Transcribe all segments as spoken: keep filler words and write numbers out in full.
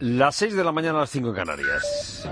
Las seis de la mañana a las cinco en Canarias.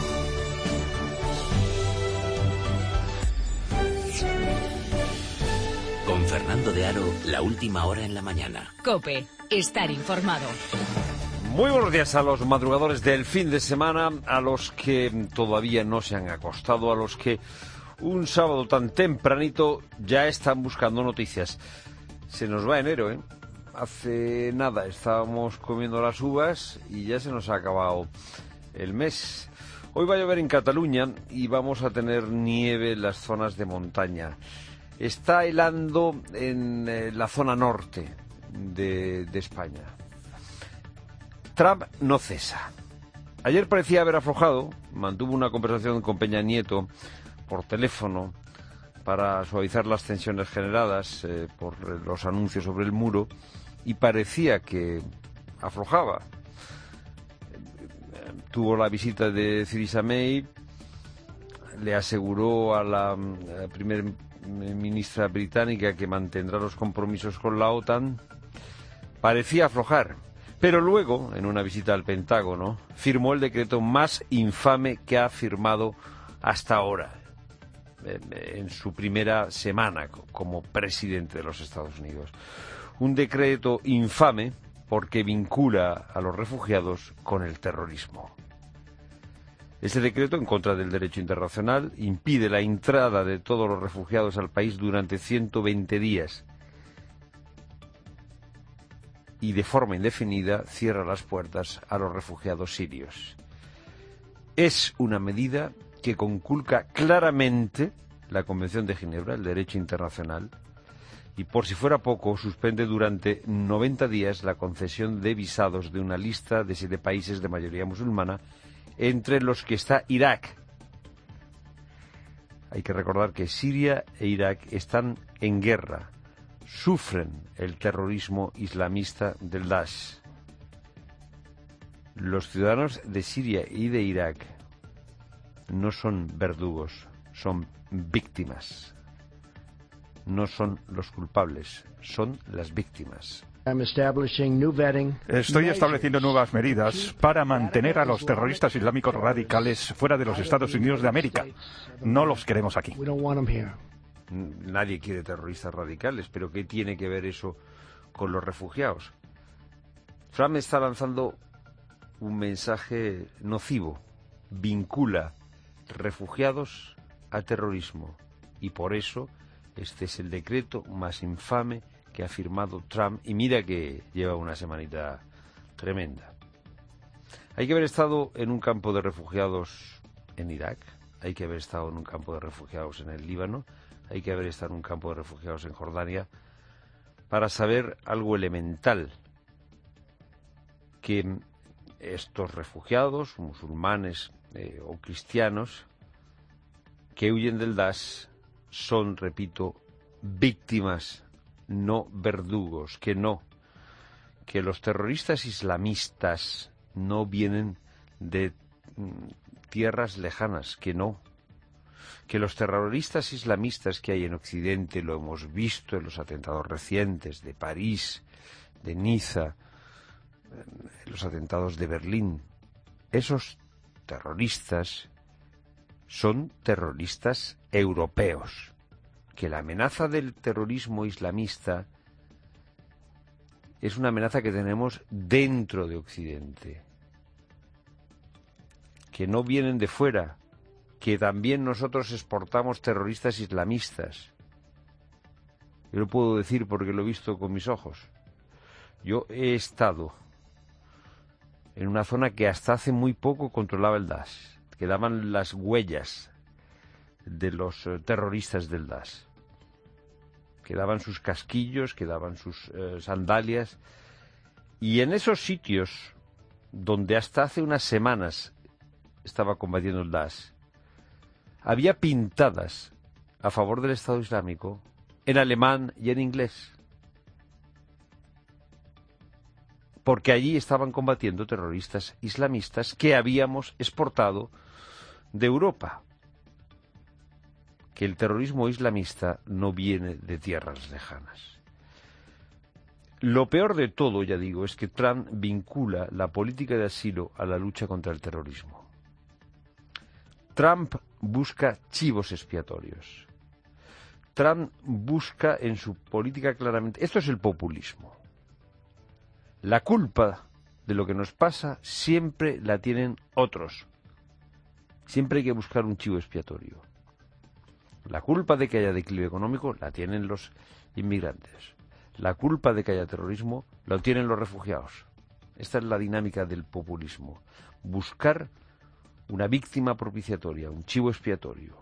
Con Fernando de Aro, la última hora en la mañana. COPE, estar informado. Muy buenos días a los madrugadores del fin de semana, a los que todavía no se han acostado, a los que un sábado tan tempranito ya están buscando noticias. Se nos va enero, ¿eh? Hace nada estábamos comiendo las uvas y ya se nos ha acabado el mes. Hoy va a llover en Cataluña y vamos a tener nieve en las zonas de montaña. Está helando en eh, la zona norte de, de España. Trump no cesa. Ayer parecía haber aflojado, mantuvo una conversación con Peña Nieto por teléfono para suavizar las tensiones generadas eh, por los anuncios sobre el muro, y parecía que aflojaba. Tuvo la visita de Theresa May, le aseguró a la, a la primera ministra británica que mantendrá los compromisos con la OTAN. Parecía aflojar, pero luego, en una visita al Pentágono, firmó el decreto más infame que ha firmado hasta ahora, en su primera semana como presidente de los Estados Unidos. Un decreto infame porque vincula a los refugiados con el terrorismo. Ese decreto, en contra del derecho internacional, impide la entrada de todos los refugiados al país durante ciento veinte días y de forma indefinida cierra las puertas a los refugiados sirios. Es una medida que conculca claramente la Convención de Ginebra, el derecho internacional, y por si fuera poco, suspende durante noventa días la concesión de visados de una lista de siete países de mayoría musulmana, entre los que está Irak. Hay que recordar que Siria e Irak están en guerra, sufren el terrorismo islamista del Daesh. Los ciudadanos de Siria y de Irak no son verdugos, son víctimas. No son los culpables, son las víctimas. Estoy estableciendo nuevas medidas para mantener a los terroristas islámicos radicales fuera de los Estados Unidos de América. No los queremos aquí. Nadie quiere terroristas radicales, pero ¿qué tiene que ver eso con los refugiados? Trump está lanzando un mensaje nocivo, vincula refugiados a terrorismo, y por eso este es el decreto más infame que ha firmado Trump, y mira que lleva una semanita tremenda. Hay que haber estado en un campo de refugiados en Irak, hay que haber estado en un campo de refugiados en el Líbano, hay que haber estado en un campo de refugiados en Jordania para saber algo elemental, que estos refugiados, musulmanes eh, o cristianos, que huyen del Daesh, son, repito, víctimas, no verdugos, que no, que los terroristas islamistas no vienen de mm, tierras lejanas, que no, que los terroristas islamistas que hay en Occidente, lo hemos visto en los atentados recientes de París, de Niza, en los atentados de Berlín, esos terroristas son terroristas europeos, que la amenaza del terrorismo islamista es una amenaza que tenemos dentro de Occidente, que no vienen de fuera, que también nosotros exportamos terroristas islamistas. Yo lo puedo decir porque lo he visto con mis ojos. Yo he estado en una zona que hasta hace muy poco controlaba el Daesh, quedaban las huellas de los eh, terroristas del Daesh. Quedaban sus casquillos, quedaban sus eh, sandalias. Y en esos sitios donde hasta hace unas semanas estaba combatiendo el Daesh, había pintadas a favor del Estado Islámico en alemán y en inglés, porque allí estaban combatiendo terroristas islamistas que habíamos exportado de Europa. Que el terrorismo islamista no viene de tierras lejanas. Lo peor de todo, ya digo, es que Trump vincula la política de asilo a la lucha contra el terrorismo. Trump busca chivos expiatorios. Trump busca en su política claramente... Esto es el populismo. La culpa de lo que nos pasa siempre la tienen otros. Siempre hay que buscar un chivo expiatorio. La culpa de que haya declive económico la tienen los inmigrantes. La culpa de que haya terrorismo la tienen los refugiados. Esta es la dinámica del populismo. Buscar una víctima propiciatoria, un chivo expiatorio.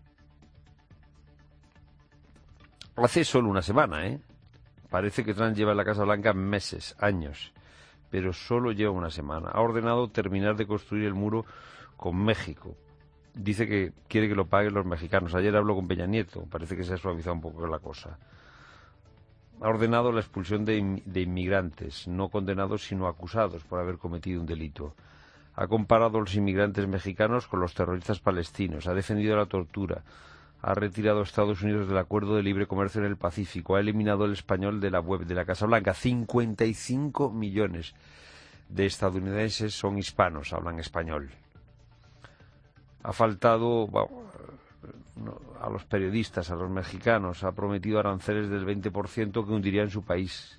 Hace solo una semana, ¿eh? Parece que Trump lleva en la Casa Blanca meses, años, pero solo lleva una semana. Ha ordenado terminar de construir el muro con México. Dice que quiere que lo paguen los mexicanos. Ayer habló con Peña Nieto, parece que se ha suavizado un poco la cosa. Ha ordenado la expulsión de, in- de inmigrantes, no condenados sino acusados por haber cometido un delito. Ha comparado a los inmigrantes mexicanos con los terroristas palestinos, ha defendido la tortura, ha retirado a Estados Unidos del Acuerdo de Libre Comercio en el Pacífico, ha eliminado el español de la web de la Casa Blanca. cincuenta y cinco millones de estadounidenses son hispanos, hablan español. Ha faltado bueno, a los periodistas, a los mexicanos, ha prometido aranceles del veinte por ciento que hundirían su país.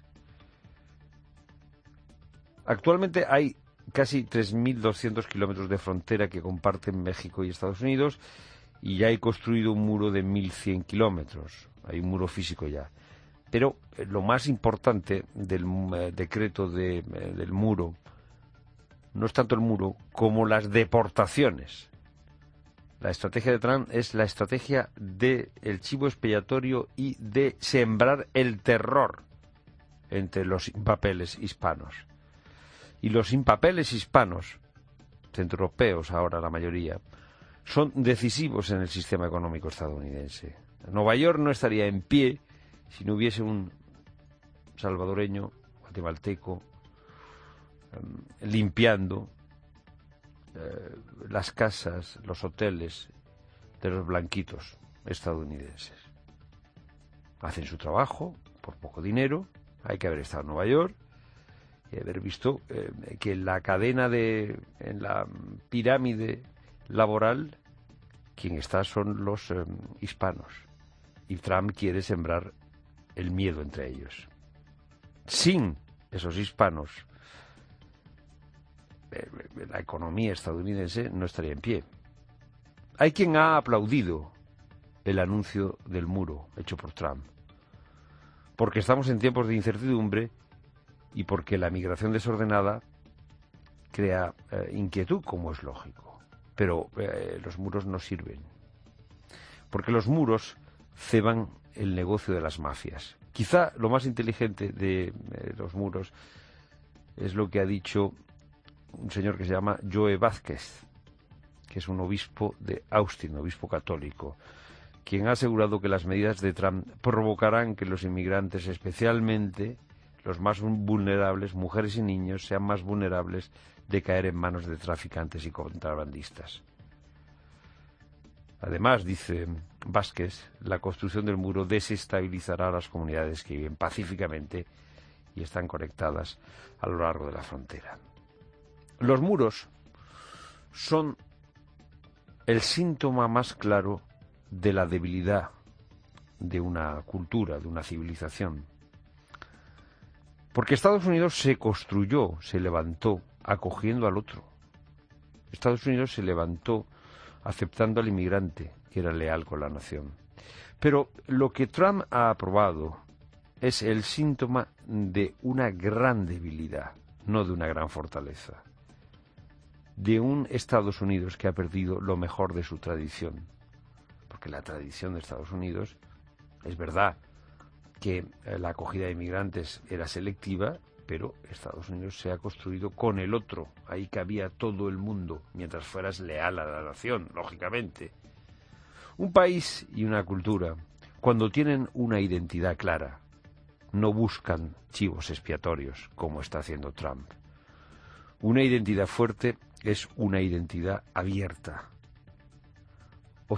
Actualmente hay casi tres mil doscientos kilómetros de frontera que comparten México y Estados Unidos y ya hay construido un muro de mil cien kilómetros. Hay un muro físico ya. Pero eh, lo más importante del eh, decreto de, eh, del muro no es tanto el muro como las deportaciones. La estrategia de Trump es la estrategia del chivo expiatorio y de sembrar el terror entre los impapeles hispanos. Y los impapeles hispanos, centroeuropeos ahora la mayoría, son decisivos en el sistema económico estadounidense. Nueva York no estaría en pie si no hubiese un salvadoreño, guatemalteco, eh, limpiando eh, las casas, los hoteles de los blanquitos estadounidenses. Hacen su trabajo por poco dinero, hay que haber estado en Nueva York y haber visto eh, que en la cadena de, en la pirámide laboral, quien está son los eh, hispanos. Y Trump quiere sembrar el miedo entre ellos. Sin esos hispanos, eh, la economía estadounidense no estaría en pie. Hay quien ha aplaudido el anuncio del muro hecho por Trump, porque estamos en tiempos de incertidumbre y porque la migración desordenada crea eh, inquietud, como es lógico. Pero eh, los muros no sirven, porque los muros ceban el negocio de las mafias. Quizá lo más inteligente de eh, los muros es lo que ha dicho un señor que se llama Joe Vázquez, que es un obispo de Austin, obispo católico, quien ha asegurado que las medidas de Trump provocarán que los inmigrantes, especialmente los más vulnerables, mujeres y niños, sean más vulnerables de caer en manos de traficantes y contrabandistas. Además, dice Vázquez, la construcción del muro desestabilizará a las comunidades que viven pacíficamente y están conectadas a lo largo de la frontera. Los muros son el síntoma más claro de la debilidad de una cultura, de una civilización. Porque Estados Unidos se construyó, se levantó acogiendo al otro. Estados Unidos se levantó aceptando al inmigrante, que era leal con la nación. Pero lo que Trump ha aprobado es el síntoma de una gran debilidad, no de una gran fortaleza. De un Estados Unidos que ha perdido lo mejor de su tradición. Porque la tradición de Estados Unidos, es verdad que la acogida de inmigrantes era selectiva, pero Estados Unidos se ha construido con el otro. Ahí cabía todo el mundo, mientras fueras leal a la nación, lógicamente. Un país y una cultura, cuando tienen una identidad clara, no buscan chivos expiatorios, como está haciendo Trump. Una identidad fuerte es una identidad abierta.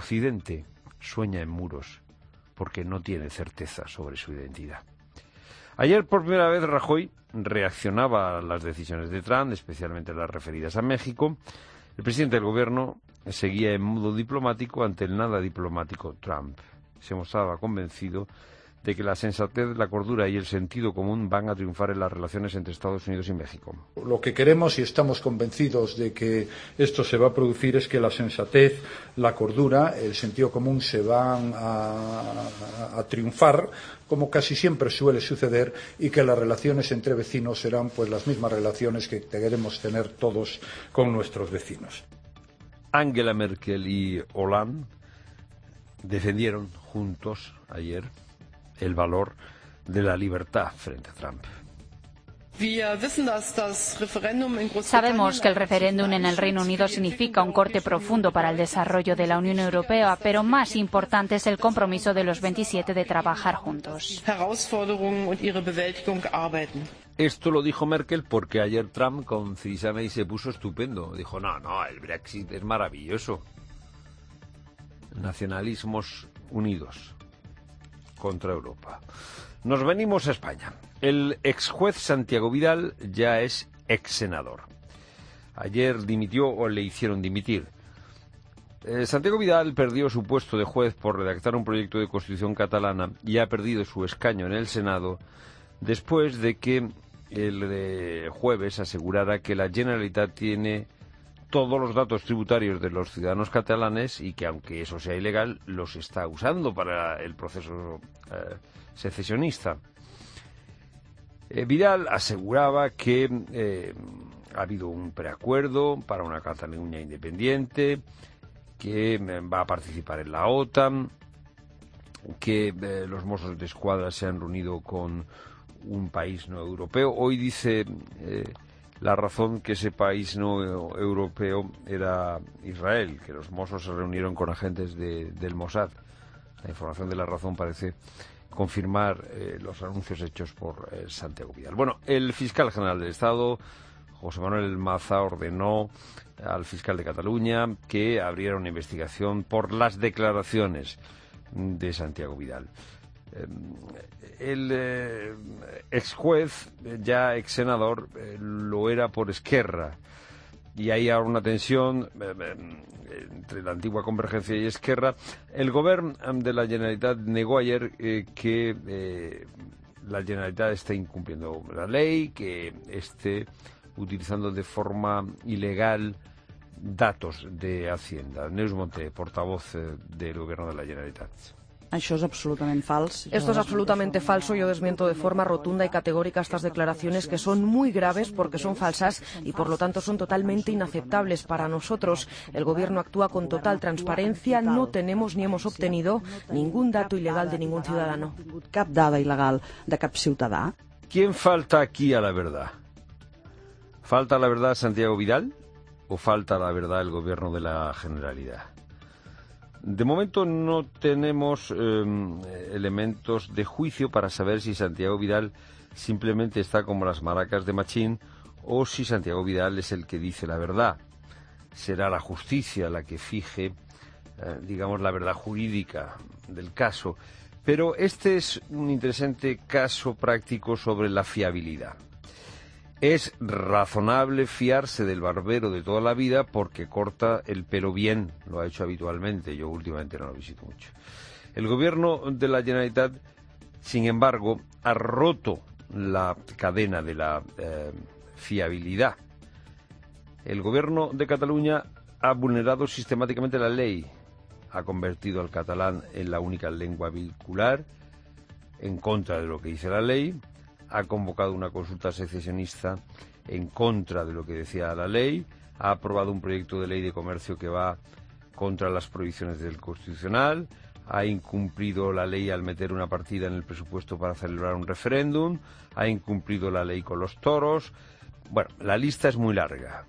Occidente sueña en muros porque no tiene certeza sobre su identidad. Ayer, por primera vez, Rajoy reaccionaba a las decisiones de Trump, especialmente las referidas a México. El presidente del gobierno seguía en modo diplomático ante el nada diplomático Trump. Se mostraba convencido de que la sensatez, la cordura y el sentido común van a triunfar en las relaciones entre Estados Unidos y México. Lo que queremos y estamos convencidos de que esto se va a producir es que la sensatez, la cordura, el sentido común se van a, a, a triunfar, como casi siempre suele suceder, y que las relaciones entre vecinos serán pues las mismas relaciones que queremos tener todos con nuestros vecinos. Angela Merkel y Hollande defendieron juntos ayer el valor de la libertad frente a Trump. Sabemos que el referéndum en el Reino Unido significa un corte profundo para el desarrollo de la Unión Europea, pero más importante es el compromiso de los veintisiete de trabajar juntos. Esto lo dijo Merkel porque ayer Trump con Theresa May se puso estupendo. Dijo, no, no, el Brexit es maravilloso. Nacionalismos unidos contra Europa. Nos venimos a España. El ex juez Santiago Vidal ya es ex senador. Ayer dimitió o le hicieron dimitir. Eh, Santiago Vidal perdió su puesto de juez por redactar un proyecto de constitución catalana y ha perdido su escaño en el Senado después de que el eh, jueves asegurara que la Generalitat tiene todos los datos tributarios de los ciudadanos catalanes y que, aunque eso sea ilegal, los está usando para el proceso eh, secesionista. Eh, Vidal aseguraba que eh, ha habido un preacuerdo para una Cataluña independiente, que eh, va a participar en la OTAN, que eh, los Mossos de Escuadra se han reunido con un país no europeo. Hoy dice eh, La Razón que ese país no europeo era Israel, que los Mossos se reunieron con agentes de, del Mossad. La información de La Razón parece confirmar eh, los anuncios hechos por eh, Santiago Vidal. Bueno, el fiscal general del Estado, José Manuel Maza, ordenó al fiscal de Cataluña que abriera una investigación por las declaraciones de Santiago Vidal. Eh, el eh, ex juez, ya ex senador, eh, lo era por Esquerra. Y hay ahora una tensión eh, eh, entre la antigua Convergencia y Esquerra. El Gobierno de la Generalitat negó ayer eh, que eh, la Generalitat está incumpliendo la ley, que esté utilizando de forma ilegal datos de Hacienda. Neus Monté, portavoz eh, del Gobierno de la Generalitat. Això és absolutament fals. Esto es absolutamente falso. Yo desmiento de forma rotunda y categórica estas declaraciones, que son muy graves porque son falsas y por lo tanto son totalmente inaceptables para nosotros. El Gobierno actúa con total transparencia. No tenemos ni hemos obtenido ningún dato ilegal de ningún ciudadano. Cap dada il·legal de cap ciutadà. ¿Quién falta aquí a la verdad? ¿Falta la verdad Santiago Vidal o falta la verdad el Gobierno de la Generalidad? De momento no tenemos eh, elementos de juicio para saber si Santiago Vidal simplemente está como las maracas de Machín o si Santiago Vidal es el que dice la verdad. Será la justicia la que fije, eh, digamos, la verdad jurídica del caso. Pero este es un interesante caso práctico sobre la fiabilidad. Es razonable fiarse del barbero de toda la vida porque corta el pelo bien, lo ha hecho habitualmente, yo últimamente no lo visito mucho. El Gobierno de la Generalitat, sin embargo, ha roto la cadena de la eh, fiabilidad. El Gobierno de Cataluña ha vulnerado sistemáticamente la ley, ha convertido al catalán en la única lengua vehicular, en contra de lo que dice la ley, ha convocado una consulta secesionista en contra de lo que decía la ley, ha aprobado un proyecto de ley de comercio que va contra las prohibiciones del Constitucional, ha incumplido la ley al meter una partida en el presupuesto para celebrar un referéndum, ha incumplido la ley con los toros. Bueno, la lista es muy larga.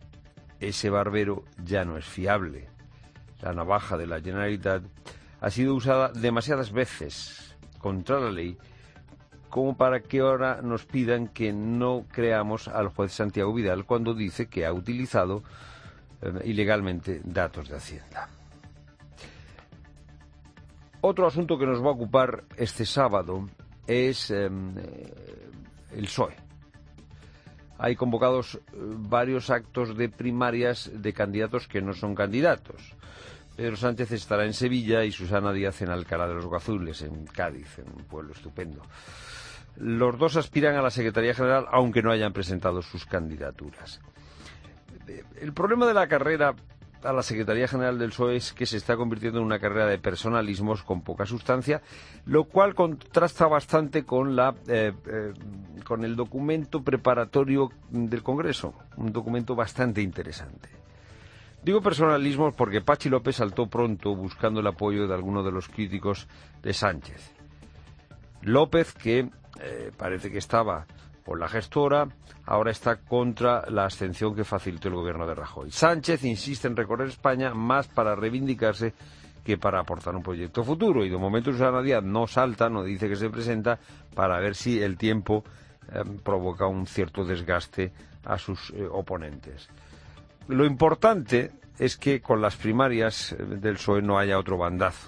Ese barbero ya no es fiable. La navaja de la Generalitat ha sido usada demasiadas veces contra la ley como para que ahora nos pidan que no creamos al juez Santiago Vidal cuando dice que ha utilizado eh, ilegalmente datos de Hacienda. Otro asunto que nos va a ocupar este sábado es eh, el P S O E. Hay convocados varios actos de primarias de candidatos que no son candidatos. Pedro Sánchez estará en Sevilla y Susana Díaz en Alcalá de los Gazules, en Cádiz, en un pueblo estupendo. Los dos aspiran a la Secretaría General, aunque no hayan presentado sus candidaturas. El problema de la carrera a la Secretaría General del P S O E es que se está convirtiendo en una carrera de personalismos con poca sustancia, lo cual contrasta bastante con la eh, eh, con el documento preparatorio del Congreso, un documento bastante interesante. Digo personalismos porque Pachi López saltó pronto buscando el apoyo de algunos de los críticos de Sánchez. López, que eh, parece que estaba por la gestora, ahora está contra la abstención que facilitó el gobierno de Rajoy. Sánchez insiste en recorrer España más para reivindicarse que para aportar un proyecto futuro. Y de momento Susana Díaz no salta, no dice que se presenta, para ver si el tiempo eh, provoca un cierto desgaste a sus eh, oponentes. Lo importante es que con las primarias del P S O E no haya otro bandazo.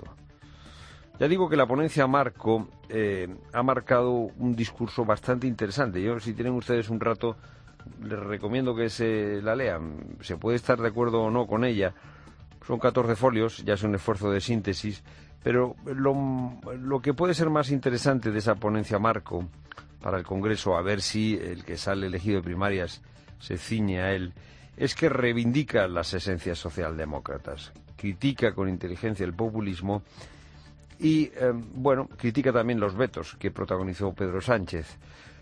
Ya digo que la ponencia Marco eh, ha marcado un discurso bastante interesante. Yo, si tienen ustedes un rato, les recomiendo que se la lean. Se puede estar de acuerdo o no con ella. Son catorce folios, ya es un esfuerzo de síntesis, pero lo, lo que puede ser más interesante de esa ponencia Marco para el Congreso, a ver si el que sale elegido de primarias se ciñe a él, es que reivindica las esencias socialdemócratas, critica con inteligencia el populismo y, eh, bueno, critica también los vetos que protagonizó Pedro Sánchez.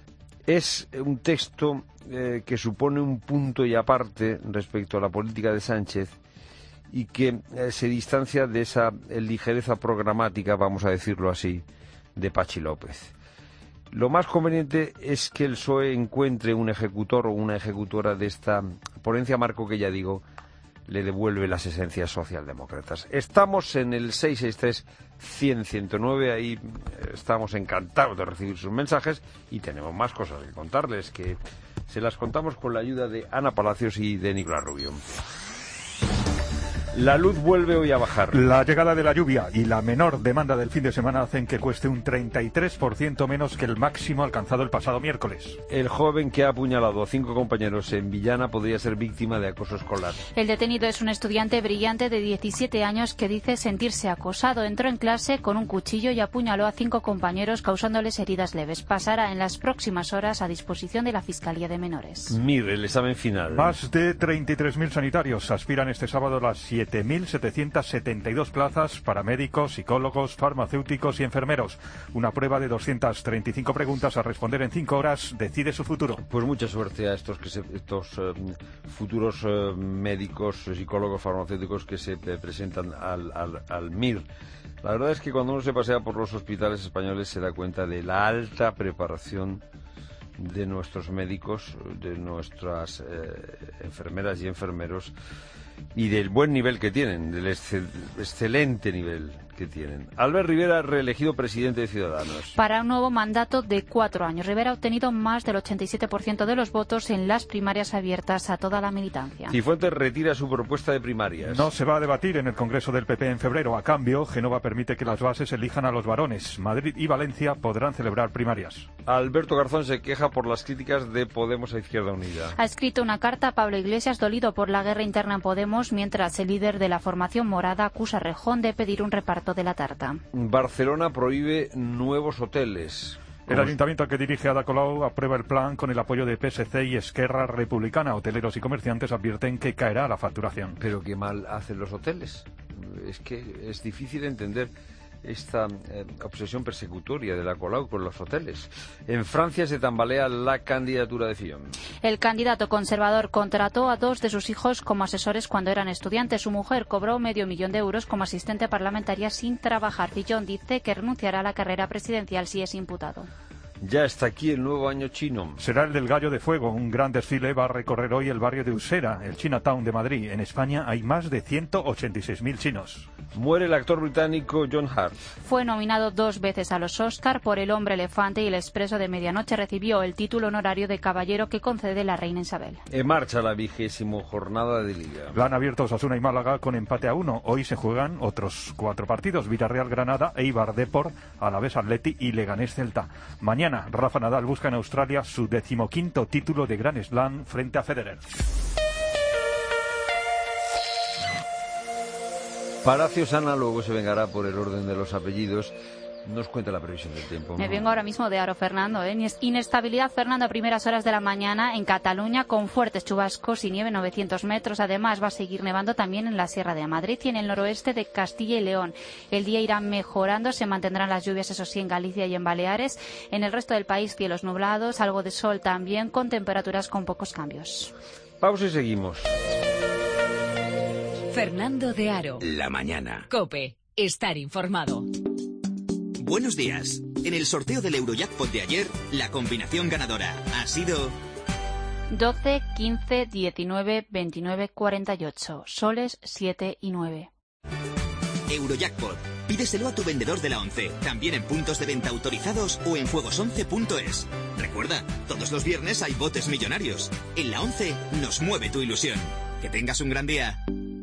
Es un texto eh, que supone un punto y aparte respecto a la política de Sánchez y que eh, se distancia de esa eh, ligereza programática, vamos a decirlo así, de Pachi López. Lo más conveniente es que el P S O E encuentre un ejecutor o una ejecutora de esta ponencia Marco que, ya digo, le devuelve las esencias socialdemócratas. Estamos en el seis seis tres, cien, ciento nueve, ahí estamos encantados de recibir sus mensajes y tenemos más cosas que contarles, que se las contamos con la ayuda de Ana Palacios y de Nicolás Rubio. La luz vuelve hoy a bajar. La llegada de la lluvia y la menor demanda del fin de semana hacen que cueste un treinta y tres por ciento menos que el máximo alcanzado el pasado miércoles. El joven que ha apuñalado a cinco compañeros en Villana podría ser víctima de acoso escolar. El detenido es un estudiante brillante de diecisiete años que dice sentirse acosado. Entró en clase con un cuchillo y apuñaló a cinco compañeros causándoles heridas leves. Pasará en las próximas horas a disposición de la Fiscalía de Menores. Mire, el examen final. Más de treinta y tres mil sanitarios aspiran este sábado a las siete mil setecientas setenta y dos plazas para médicos, psicólogos, farmacéuticos y enfermeros. Una prueba de doscientas treinta y cinco preguntas a responder en cinco horas decide su futuro. Pues mucha suerte a estos que se, estos eh, futuros eh, médicos, psicólogos, farmacéuticos que se eh, presentan al, al, al M I R. La verdad es que cuando uno se pasea por los hospitales españoles se da cuenta de la alta preparación de nuestros médicos, de nuestras eh, enfermeras y enfermeros, y del buen nivel que tienen, del excel, excelente nivel que tienen. Albert Rivera, reelegido presidente de Ciudadanos. Para un nuevo mandato de cuatro años. Rivera ha obtenido más del ochenta y siete por ciento de los votos en las primarias abiertas a toda la militancia. Cifuentes retira su propuesta de primarias. No se va a debatir en el Congreso del P P en febrero. A cambio, Génova permite que las bases elijan a los varones. Madrid y Valencia podrán celebrar primarias. Alberto Garzón se queja por las críticas de Podemos a Izquierda Unida. Ha escrito una carta a Pablo Iglesias dolido por la guerra interna en Podemos, mientras el líder de la formación morada acusa a Rejón de pedir un reparto de la tarta. Barcelona prohíbe nuevos hoteles. El ayuntamiento que dirige Ada Colau aprueba el plan con el apoyo de P S C y Esquerra Republicana. Hoteleros y comerciantes advierten que caerá la facturación. Pero qué mal hacen los hoteles. Es que es difícil entender esta eh, obsesión persecutoria de la Colau con los hoteles. En Francia se tambalea la candidatura de Fillon. El candidato conservador contrató a dos de sus hijos como asesores cuando eran estudiantes. Su mujer cobró medio millón de euros como asistente parlamentaria sin trabajar. Fillon dice que renunciará a la carrera presidencial si es imputado. Ya está aquí el nuevo año chino. Será el del Gallo de Fuego. Un gran desfile va a recorrer hoy el barrio de Usera, el Chinatown de Madrid. En España hay más de ciento ochenta y seis mil chinos. Muere el actor británico John Hurt. Fue nominado dos veces a los Oscar por El hombre elefante y El expreso de medianoche. Recibió el título honorario de caballero que concede la reina Isabel. En marcha la vigésimo jornada de Liga. La han abierto Osasuna y Málaga con empate a uno. Hoy se juegan otros cuatro partidos. Villarreal Granada, Eibar Depor, Alavés Atleti y Leganés Celta. Mañana Rafa Nadal busca en Australia su decimoquinto título de Grand Slam frente a Federer. Palacios Ana luego se vengará por el orden de los apellidos. Nos cuenta la previsión del tiempo. Me vengo ahora mismo de Aro, Fernando. ¿eh? Inestabilidad, Fernando, a primeras horas de la mañana en Cataluña con fuertes chubascos y nieve novecientos metros. Además, va a seguir nevando también en la Sierra de Madrid y en el noroeste de Castilla y León. El día irá mejorando, se mantendrán las lluvias, eso sí, en Galicia y en Baleares. En el resto del país, cielos nublados, algo de sol también, con temperaturas con pocos cambios. Pausa y seguimos. Fernando de Aro. La mañana. COPE. Estar informado. Buenos días. En el sorteo del Eurojackpot de ayer, la combinación ganadora ha sido doce, quince, diecinueve, veintinueve, cuarenta y ocho. Soles siete y nueve. Eurojackpot. Pídeselo a tu vendedor de la ONCE, también en puntos de venta autorizados o en juegos once punto es. Recuerda, todos los viernes hay botes millonarios. En la ONCE nos mueve tu ilusión. Que tengas un gran día.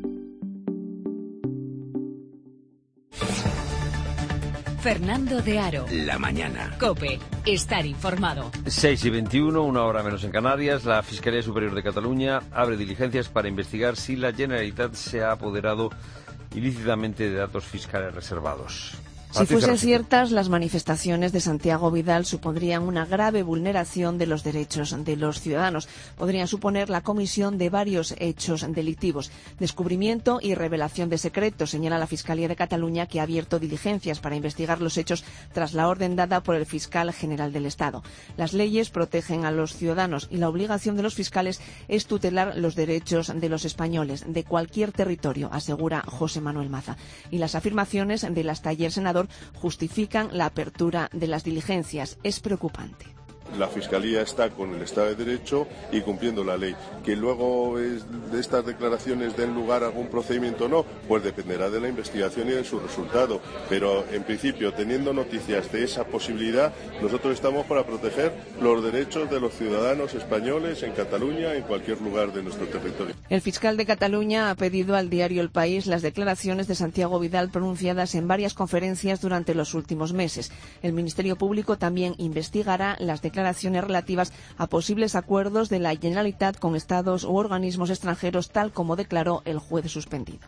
Fernando de Aro. La mañana. COPE. Estar informado. seis y veintiuno, una hora menos en Canarias. La Fiscalía Superior de Cataluña abre diligencias para investigar si la Generalitat se ha apoderado ilícitamente de datos fiscales reservados. Si fuesen ciertas, las manifestaciones de Santiago Vidal supondrían una grave vulneración de los derechos de los ciudadanos. Podrían suponer la comisión de varios hechos delictivos. Descubrimiento y revelación de secretos, señala la Fiscalía de Cataluña, que ha abierto diligencias para investigar los hechos tras la orden dada por el fiscal general del Estado. Las leyes protegen a los ciudadanos y la obligación de los fiscales es tutelar los derechos de los españoles de cualquier territorio, asegura José Manuel Maza. Y las afirmaciones del hasta ayer senador justifican la apertura de las diligencias. Es preocupante. La Fiscalía está con el Estado de Derecho y cumpliendo la ley. Que luego es de estas declaraciones den lugar a algún procedimiento o no, pues dependerá de la investigación y de su resultado. Pero, en principio, teniendo noticias de esa posibilidad, nosotros estamos para proteger los derechos de los ciudadanos españoles en Cataluña, en cualquier lugar de nuestro territorio. El fiscal de Cataluña ha pedido al diario El País las declaraciones de Santiago Vidal pronunciadas en varias conferencias durante los últimos meses. El Ministerio Público también investigará las declaraciones relativas a posibles acuerdos de la Generalitat con estados u organismos extranjeros, tal como declaró el juez suspendido.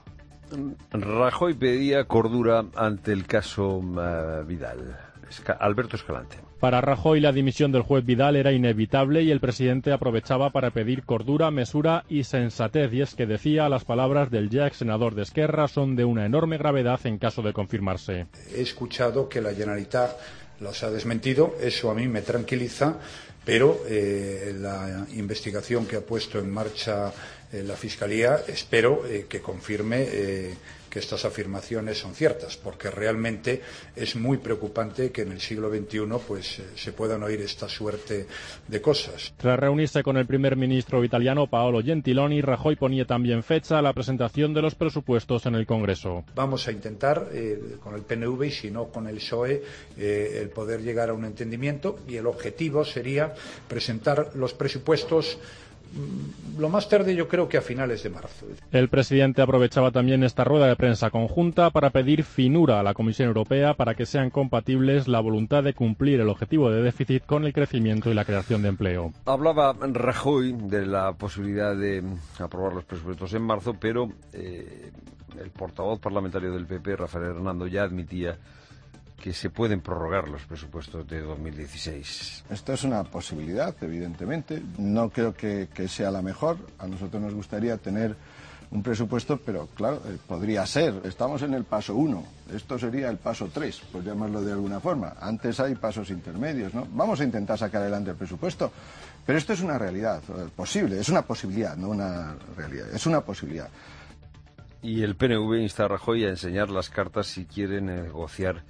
Rajoy pedía cordura ante el caso uh, Vidal. Esca- Alberto Escalante. Para Rajoy, la dimisión del juez Vidal era inevitable y el presidente aprovechaba para pedir cordura, mesura y sensatez. Y es que decía, las palabras del ya ex senador de Esquerra son de una enorme gravedad en caso de confirmarse. He escuchado que la Generalitat los ha desmentido, eso a mí me tranquiliza, pero eh, la investigación que ha puesto en marcha eh, la Fiscalía espero eh, que confirme eh, que estas afirmaciones son ciertas, porque realmente es muy preocupante que en el siglo veintiuno pues, eh, se puedan oír esta suerte de cosas. Tras reunirse con el primer ministro italiano Paolo Gentiloni, Rajoy ponía también fecha a la presentación de los presupuestos en el Congreso. Vamos a intentar, eh, con el P N V y si no con el P S O E, eh, el poder llegar a un entendimiento y el objetivo sería presentar los presupuestos lo más tarde yo creo que a finales de marzo. El presidente aprovechaba también esta rueda de prensa conjunta para pedir finura a la Comisión Europea para que sean compatibles la voluntad de cumplir el objetivo de déficit con el crecimiento y la creación de empleo. Hablaba Rajoy de la posibilidad de aprobar los presupuestos en marzo, pero eh, el portavoz parlamentario del P P, Rafael Hernando, ya admitía que se pueden prorrogar los presupuestos de dos mil dieciséis. Esto es una posibilidad, evidentemente. No creo que, que sea la mejor. A nosotros nos gustaría tener un presupuesto, pero claro, eh, podría ser. Estamos en el paso uno. Esto sería el paso tres, por llamarlo de alguna forma. Antes hay pasos intermedios, ¿no? Vamos a intentar sacar adelante el presupuesto, pero esto es una realidad eh, posible. Es una posibilidad, no una realidad. Es una posibilidad. Y el P N V insta a Rajoy a enseñar las cartas si quiere negociar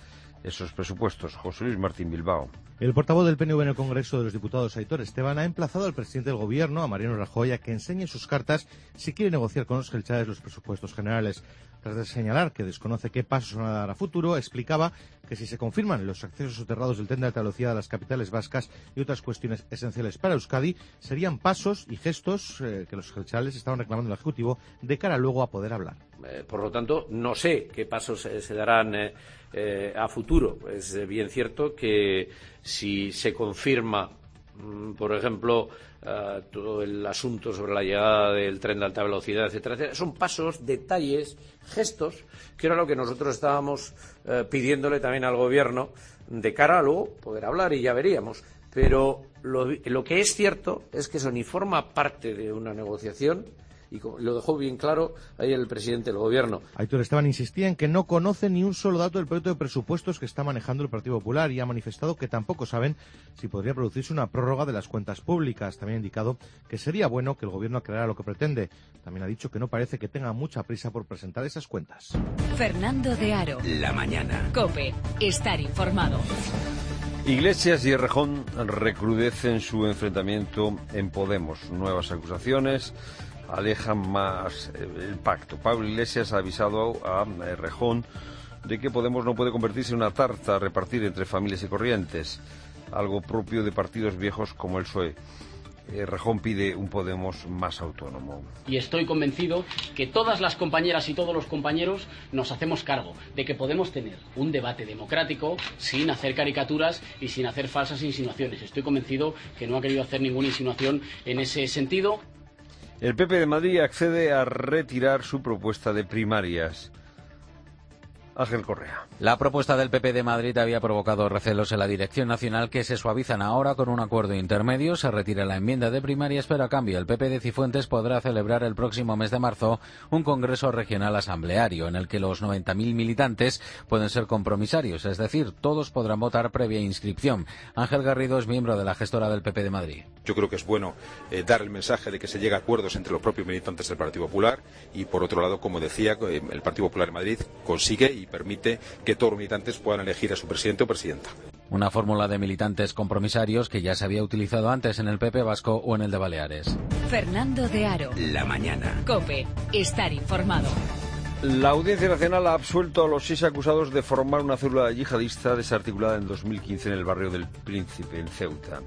esos presupuestos. José Luis Martín Bilbao. El portavoz del P N V en el Congreso de los Diputados, Aitor Esteban, ha emplazado al presidente del Gobierno, a Mariano Rajoy, a que enseñe sus cartas si quiere negociar con los jeltzales los presupuestos generales. Tras de señalar que desconoce qué pasos van a dar a futuro, explicaba que si se confirman los accesos soterrados del tren de alta velocidad a las capitales vascas y otras cuestiones esenciales para Euskadi, serían pasos y gestos eh, que los jeltzales estaban reclamando al Ejecutivo de cara luego a poder hablar. Eh, por lo tanto, no sé qué pasos eh, se darán eh, eh, a futuro. Es eh, bien cierto que si se confirma, mm, por ejemplo, uh, todo el asunto sobre la llegada del tren de alta velocidad, etcétera, etcétera, son pasos, detalles, gestos, que era lo que nosotros estábamos eh, pidiéndole también al Gobierno de cara a luego poder hablar y ya veríamos. Pero lo, lo que es cierto es que eso ni forma parte de una negociación, y lo dejó bien claro ahí el presidente del Gobierno. Aitor Esteban insistía en que no conoce ni un solo dato del proyecto de presupuestos que está manejando el Partido Popular y ha manifestado que tampoco saben si podría producirse una prórroga de las cuentas públicas. También ha indicado que sería bueno que el Gobierno aclarara lo que pretende. También ha dicho que no parece que tenga mucha prisa por presentar esas cuentas. Fernando de Aro. La mañana. COPE. Estar informado. Iglesias y Errejón recrudecen su enfrentamiento en Podemos. Nuevas acusaciones alejan más el pacto. Pablo Iglesias ha avisado a Errejón de que Podemos no puede convertirse en una tarta a repartir entre familias y corrientes, algo propio de partidos viejos como el P S O E. Errejón pide un Podemos más autónomo. Y estoy convencido que todas las compañeras y todos los compañeros nos hacemos cargo de que podemos tener un debate democrático sin hacer caricaturas y sin hacer falsas insinuaciones. Estoy convencido que no ha querido hacer ninguna insinuación en ese sentido. El P P de Madrid accede a retirar su propuesta de primarias. Ángel Correa. La propuesta del P P de Madrid había provocado recelos en la Dirección Nacional que se suavizan ahora con un acuerdo intermedio. Se retira la enmienda de primarias, pero a cambio el P P de Cifuentes podrá celebrar el próximo mes de marzo un congreso regional asambleario en el que los noventa mil militantes pueden ser compromisarios, es decir, todos podrán votar previa inscripción. Ángel Garrido es miembro de la gestora del P P de Madrid. Yo creo que es bueno eh, dar el mensaje de que se llegue a acuerdos entre los propios militantes del Partido Popular y, por otro lado, como decía, eh, el Partido Popular en Madrid consigue y permite que todos los militantes puedan elegir a su presidente o presidenta. Una fórmula de militantes compromisarios que ya se había utilizado antes en el P P vasco o en el de Baleares. Fernando de Aro. La mañana. COPE. Estar informado. La Audiencia Nacional ha absuelto a los seis acusados de formar una célula yihadista desarticulada en dos mil quince en el barrio del Príncipe, en Ceuta.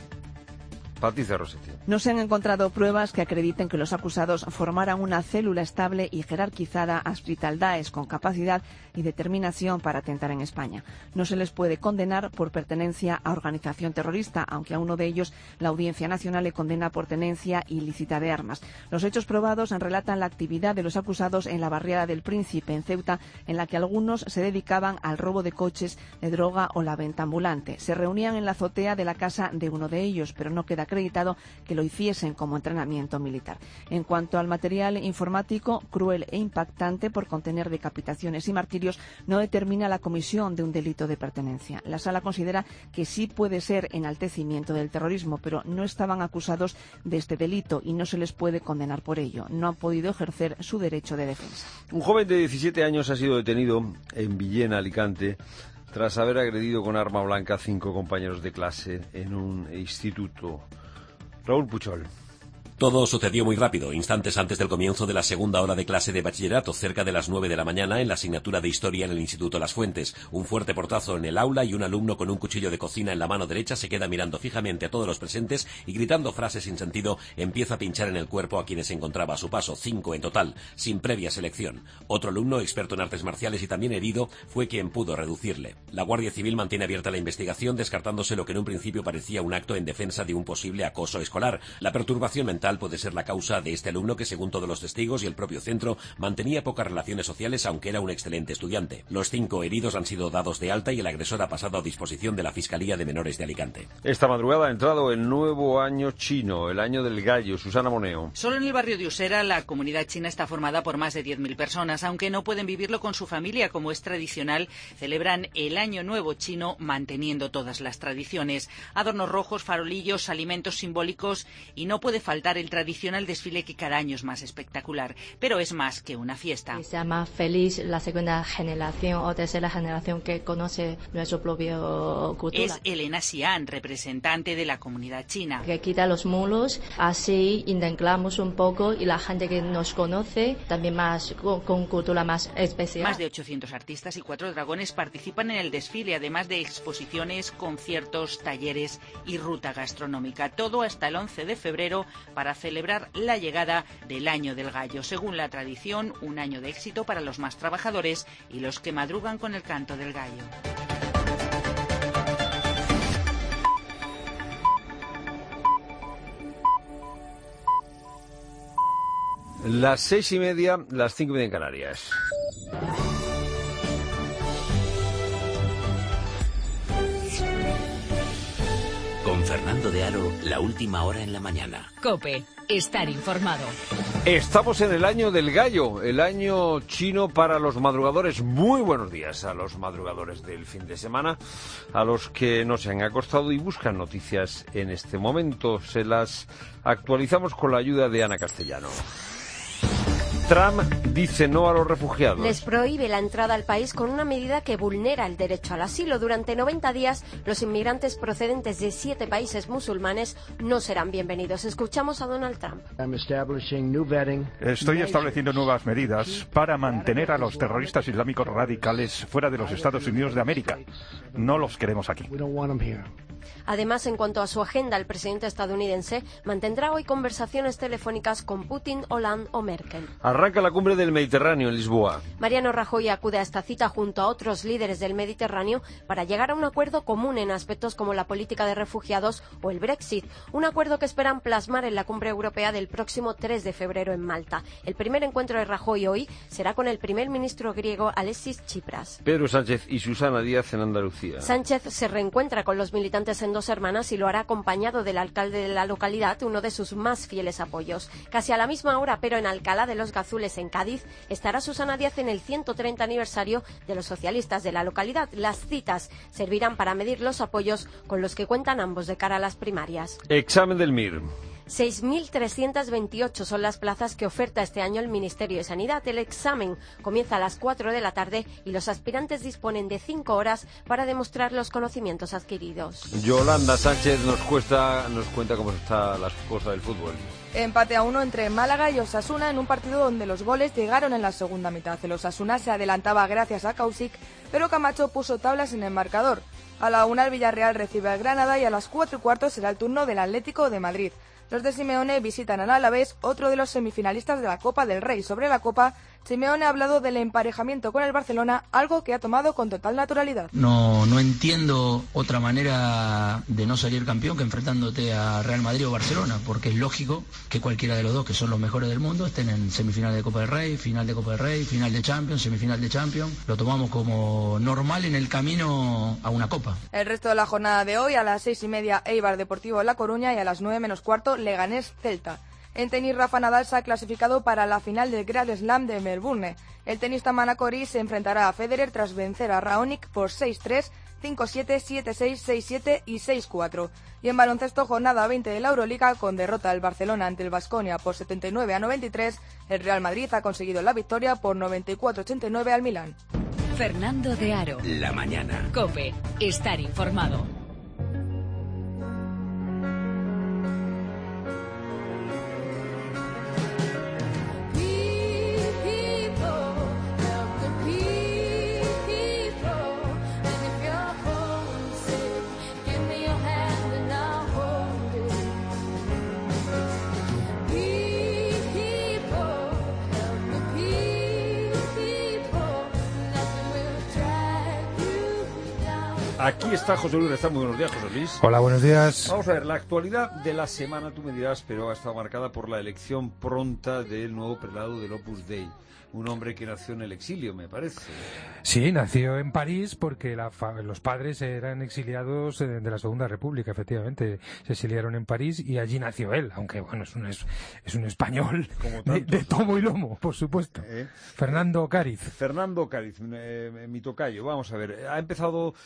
Patricia Rossetti. No se han encontrado pruebas que acrediten que los acusados formaran una célula estable y jerarquizada adscrita al Daesh con capacidad y determinación para atentar en España. No se les puede condenar por pertenencia a organización terrorista, aunque a uno de ellos la Audiencia Nacional le condena por tenencia ilícita de armas. Los hechos probados relatan la actividad de los acusados en la barriada del Príncipe, en Ceuta, en la que algunos se dedicaban al robo de coches, de droga o la venta ambulante. Se reunían en la azotea de la casa de uno de ellos, pero no queda acreditado que lo hiciesen como entrenamiento militar. En cuanto al material informático, cruel e impactante por contener decapitaciones y martirios, no determina la comisión de un delito de pertenencia. La Sala considera que sí puede ser enaltecimiento del terrorismo, pero no estaban acusados de este delito y no se les puede condenar por ello. No han podido ejercer su derecho de defensa. Un joven de diecisiete años ha sido detenido en Villena, Alicante, tras haber agredido con arma blanca a cinco compañeros de clase en un instituto. Raúl Puchol. Todo sucedió muy rápido, instantes antes del comienzo de la segunda hora de clase de bachillerato, cerca de las nueve de la mañana, en la asignatura de Historia en el Instituto Las Fuentes. Un fuerte portazo en el aula y un alumno con un cuchillo de cocina en la mano derecha se queda mirando fijamente a todos los presentes y gritando frases sin sentido empieza a pinchar en el cuerpo a quienes se encontraba a su paso, cinco en total, sin previa selección. Otro alumno, experto en artes marciales y también herido, fue quien pudo reducirle. La Guardia Civil mantiene abierta la investigación, descartándose lo que en un principio parecía un acto en defensa de un posible acoso escolar. La perturbación mental puede ser la causa de este alumno que, según todos los testigos y el propio centro, mantenía pocas relaciones sociales aunque era un excelente estudiante. Los cinco heridos han sido dados de alta y el agresor ha pasado a disposición de la Fiscalía de Menores de Alicante. Esta madrugada ha entrado el nuevo año chino, el año del gallo. Susana Moneo. Solo en el barrio de Usera la comunidad china está formada por más de diez mil personas, aunque no pueden vivirlo con su familia como es tradicional. Celebran el año nuevo chino manteniendo todas las tradiciones. Adornos rojos, farolillos, alimentos simbólicos y no puede faltar el tradicional desfile que cada año es más espectacular, pero es más que una fiesta. Se llama feliz la segunda generación o tercera generación que conoce nuestro propio cultura. Es Elena Xian, representante de la comunidad china. Que quita los muros, así integramos un poco y la gente que nos conoce también más con, con cultura más especial. Más de ochocientos artistas y cuatro dragones participan en el desfile, además de exposiciones, conciertos, talleres y ruta gastronómica. Todo hasta el once de febrero para celebrar la llegada del Año del Gallo. Según la tradición, un año de éxito para los más trabajadores y los que madrugan con el canto del gallo. Las seis y media, las cinco y media en Canarias. Con Fernando de Aro, la última hora en la mañana. COPE, estar informado. Estamos en el año del gallo, el año chino para los madrugadores. Muy buenos días a los madrugadores del fin de semana, a los que no se han acostado y buscan noticias en este momento. Se las actualizamos con la ayuda de Ana Castellano. Trump dice no a los refugiados. Les prohíbe la entrada al país con una medida que vulnera el derecho al asilo. Durante noventa días, los inmigrantes procedentes de siete países musulmanes no serán bienvenidos. Escuchamos a Donald Trump. Estoy estableciendo nuevas medidas para mantener a los terroristas islámicos radicales fuera de los Estados Unidos de América. No los queremos aquí. Además, en cuanto a su agenda, el presidente estadounidense mantendrá hoy conversaciones telefónicas con Putin, Hollande o Merkel. Arranca la cumbre del Mediterráneo en Lisboa. Mariano Rajoy acude a esta cita junto a otros líderes del Mediterráneo para llegar a un acuerdo común en aspectos como la política de refugiados o el Brexit. Un acuerdo que esperan plasmar en la cumbre europea del próximo tres de febrero en Malta. El primer encuentro de Rajoy hoy será con el primer ministro griego Alexis Tsipras. Pedro Sánchez y Susana Díaz en Andalucía. Sánchez se reencuentra con los militantes en Dos Hermanas y lo hará acompañado del alcalde de la localidad, uno de sus más fieles apoyos. Casi a la misma hora, pero en Alcalá de los Gazules, en Cádiz, estará Susana Díaz en el ciento treinta aniversario de los socialistas de la localidad. Las citas servirán para medir los apoyos con los que cuentan ambos de cara a las primarias. Examen del M I R. seis mil trescientas veintiocho son las plazas que oferta este año el Ministerio de Sanidad. El examen comienza a las cuatro de la tarde y los aspirantes disponen de cinco horas para demostrar los conocimientos adquiridos. Yolanda Sánchez nos, cuesta, nos cuenta cómo está la cosa del fútbol. Empate a uno entre Málaga y Osasuna en un partido donde los goles llegaron en la segunda mitad. El Osasuna se adelantaba gracias a Kausic, pero Camacho puso tablas en el marcador. A la una el Villarreal recibe al Granada y a las cuatro y cuarto será el turno del Atlético de Madrid. Los de Simeone visitan al Alavés, otro de los semifinalistas de la Copa del Rey. Sobre la Copa, Simeone ha hablado del emparejamiento con el Barcelona, algo que ha tomado con total naturalidad. No, no entiendo otra manera de no salir campeón que enfrentándote a Real Madrid o Barcelona, porque es lógico que cualquiera de los dos, que son los mejores del mundo, estén en semifinal de Copa del Rey, final de Copa del Rey, final de Champions, semifinal de Champions. Lo tomamos como normal en el camino a una Copa. El resto de la jornada de hoy, a las seis y media, Eibar Deportivo La Coruña y a las nueve menos cuarto, Leganés Celta. En tenis, Rafa Nadal se ha clasificado para la final del Grand Slam de Melbourne. El tenista manacori se enfrentará a Federer tras vencer a Raonic por seis tres, cinco siete, siete seis, seis siete y seis cuatro. Y en baloncesto, jornada veinte de la Euroliga, con derrota del Barcelona ante el Baskonia por setenta y nueve a noventa y tres, el Real Madrid ha conseguido la victoria por noventa y cuatro a ochenta y nueve al Milán. Fernando de Aro. La mañana. COPE, estar informado. Aquí está José Luis Restán. Muy buenos días, José Luis. Hola, buenos días. Vamos a ver, la actualidad de la semana, tú me dirás, pero ha estado marcada por la elección pronta del nuevo prelado del Opus Dei. Un hombre que nació en el exilio, me parece. Sí, nació en París porque la fa- los padres eran exiliados de, de la Segunda República, efectivamente. Se exiliaron en París y allí nació él, aunque bueno, es un, es, es un español de, de tomo y lomo, por supuesto. ¿Eh? Fernando Cáriz. Fernando Cáriz, eh, mi tocayo. Vamos a ver, ha empezado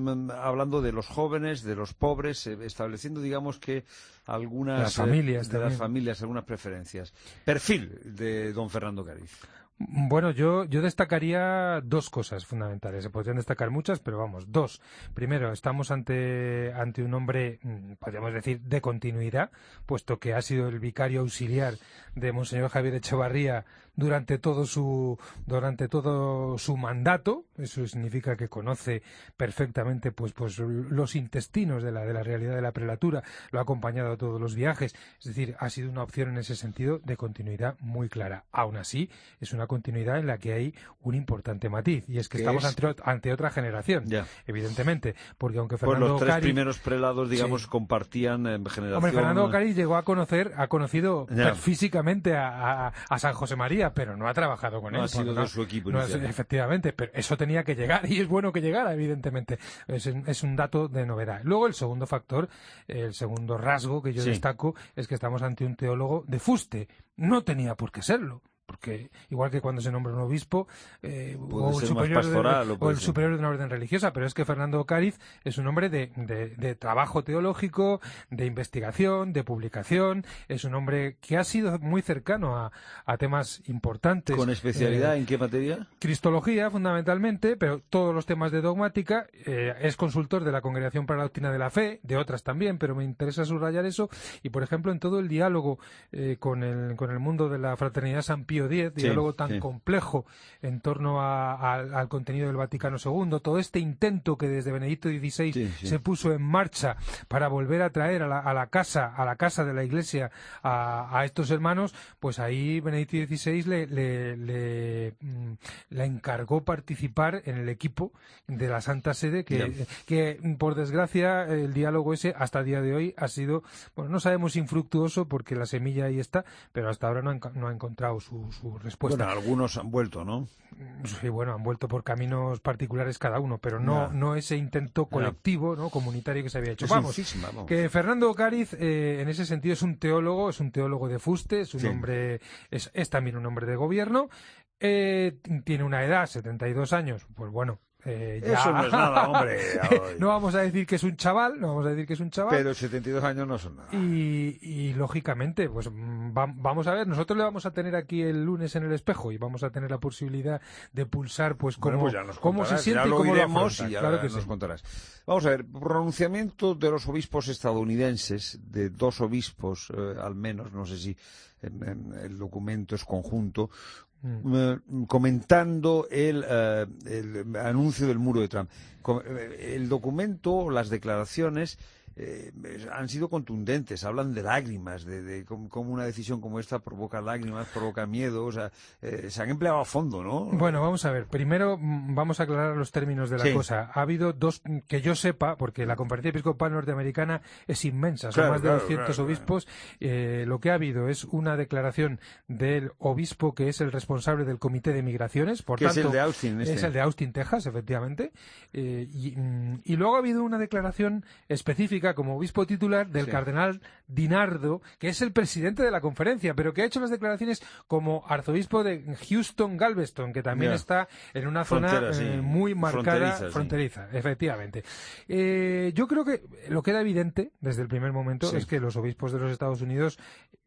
mm, hablando de los jóvenes, de los pobres, eh, estableciendo, digamos, que algunas las familias, eh, de las también. familias, algunas preferencias. Perfil de don Fernando Cáriz. Bueno, yo, yo destacaría dos cosas fundamentales. Se podrían destacar muchas, pero vamos, dos. Primero, estamos ante, ante un hombre, podríamos decir, de continuidad, puesto que ha sido el vicario auxiliar de Monseñor Javier Echevarría durante todo su, durante todo su mandato. Eso significa que conoce perfectamente pues, pues los intestinos de la, de la realidad de la prelatura, lo ha acompañado a todos los viajes. Es decir, ha sido una opción en ese sentido de continuidad muy clara. Aún así, es una continuidad en la que hay un importante matiz, y es que estamos ante, ante otra generación, ya. evidentemente, porque aunque Fernando pues los tres Cáriz, primeros prelados, digamos, sí. compartían eh, generación. Hombre, Fernando Cáriz llegó a conocer, ha conocido ya. físicamente a, a, a San José María, pero no ha trabajado con no él. Ha sido no, de su equipo no es, efectivamente, pero eso tenía que llegar, y es bueno que llegara, evidentemente. Es, es un dato de novedad. Luego, el segundo factor, el segundo rasgo que yo sí. destaco, es que estamos ante un teólogo de fuste. No tenía por qué serlo. Porque igual que cuando se nombra un obispo eh, o, el superior, pastoral, de, o el superior de una orden religiosa, pero es que Fernando Cáriz es un hombre de, de, de trabajo teológico, de investigación, de publicación, es un hombre que ha sido muy cercano a, a temas importantes. ¿Con especialidad eh, en qué materia? Cristología, fundamentalmente, pero todos los temas de dogmática. Eh, es consultor de la Congregación para la Doctrina de la Fe, de otras también, pero me interesa subrayar eso. Y, por ejemplo, en todo el diálogo eh, con, el, con el mundo de la Fraternidad San Pío X, diálogo sí, tan sí. complejo en torno a, a, al contenido del Vaticano segundo, todo este intento que desde Benedicto dieciséis sí, sí. se puso en marcha para volver a traer a la, a la casa a la casa de la Iglesia a, a estos hermanos, pues ahí Benedicto dieciséis le, le, le, le encargó participar en el equipo de la Santa Sede, que, que por desgracia el diálogo ese hasta el día de hoy ha sido, bueno, no sabemos si infructuoso, porque la semilla ahí está, pero hasta ahora no ha, no ha encontrado su su respuesta. Bueno, algunos han vuelto, ¿no? Sí, bueno, han vuelto por caminos particulares cada uno, pero no, no ese intento colectivo, no comunitario que se había hecho. Es vamos, físima, vamos, que Fernando Cáriz, eh, en ese sentido, es un teólogo, es un teólogo de fuste, es un sí. hombre, es, es también un hombre de gobierno, eh, tiene una edad, setenta y dos años, pues bueno. Eh, ya... Eso no es nada, hombre. No vamos a decir que es un chaval, no vamos a decir que es un chaval. Pero setenta y dos años no son nada. Y, y lógicamente, pues va, vamos a ver, nosotros le vamos a tener aquí el lunes en el espejo y vamos a tener la posibilidad de pulsar, pues, cómo, bueno, pues cómo se siente ya y cómo lo iremos lo y ya claro que nos sí. contarás. Vamos a ver, pronunciamiento de los obispos estadounidenses, de dos obispos eh, al menos, no sé si en, en el documento es conjunto, Mm. Eh, comentando el, eh, el anuncio del muro de Trump. El documento, las declaraciones eh, han sido contundentes, hablan de lágrimas, de, de cómo una decisión como esta provoca lágrimas, provoca miedo, o sea, eh, se han empleado a fondo, ¿no? Bueno, vamos a ver, primero vamos a aclarar los términos de la sí. cosa. Ha habido dos, que yo sepa, porque la Conferencia Episcopal Norteamericana es inmensa, son claro, más de claro, doscientos claro, obispos, claro. Eh, lo que ha habido es una declaración del obispo que es el responsable del Comité de Migraciones, por que tanto, es el de Austin, este. es el de Austin, Texas, efectivamente, eh, y, y luego ha habido una declaración específica como obispo titular del sí. cardenal Dinardo, que es el presidente de la conferencia, pero que ha hecho las declaraciones como arzobispo de Houston Galveston, que también yeah. está en una Frontera, zona eh, sí. muy marcada, fronteriza, fronteriza sí. efectivamente. Eh, yo creo que lo que era evidente desde el primer momento sí. es que los obispos de los Estados Unidos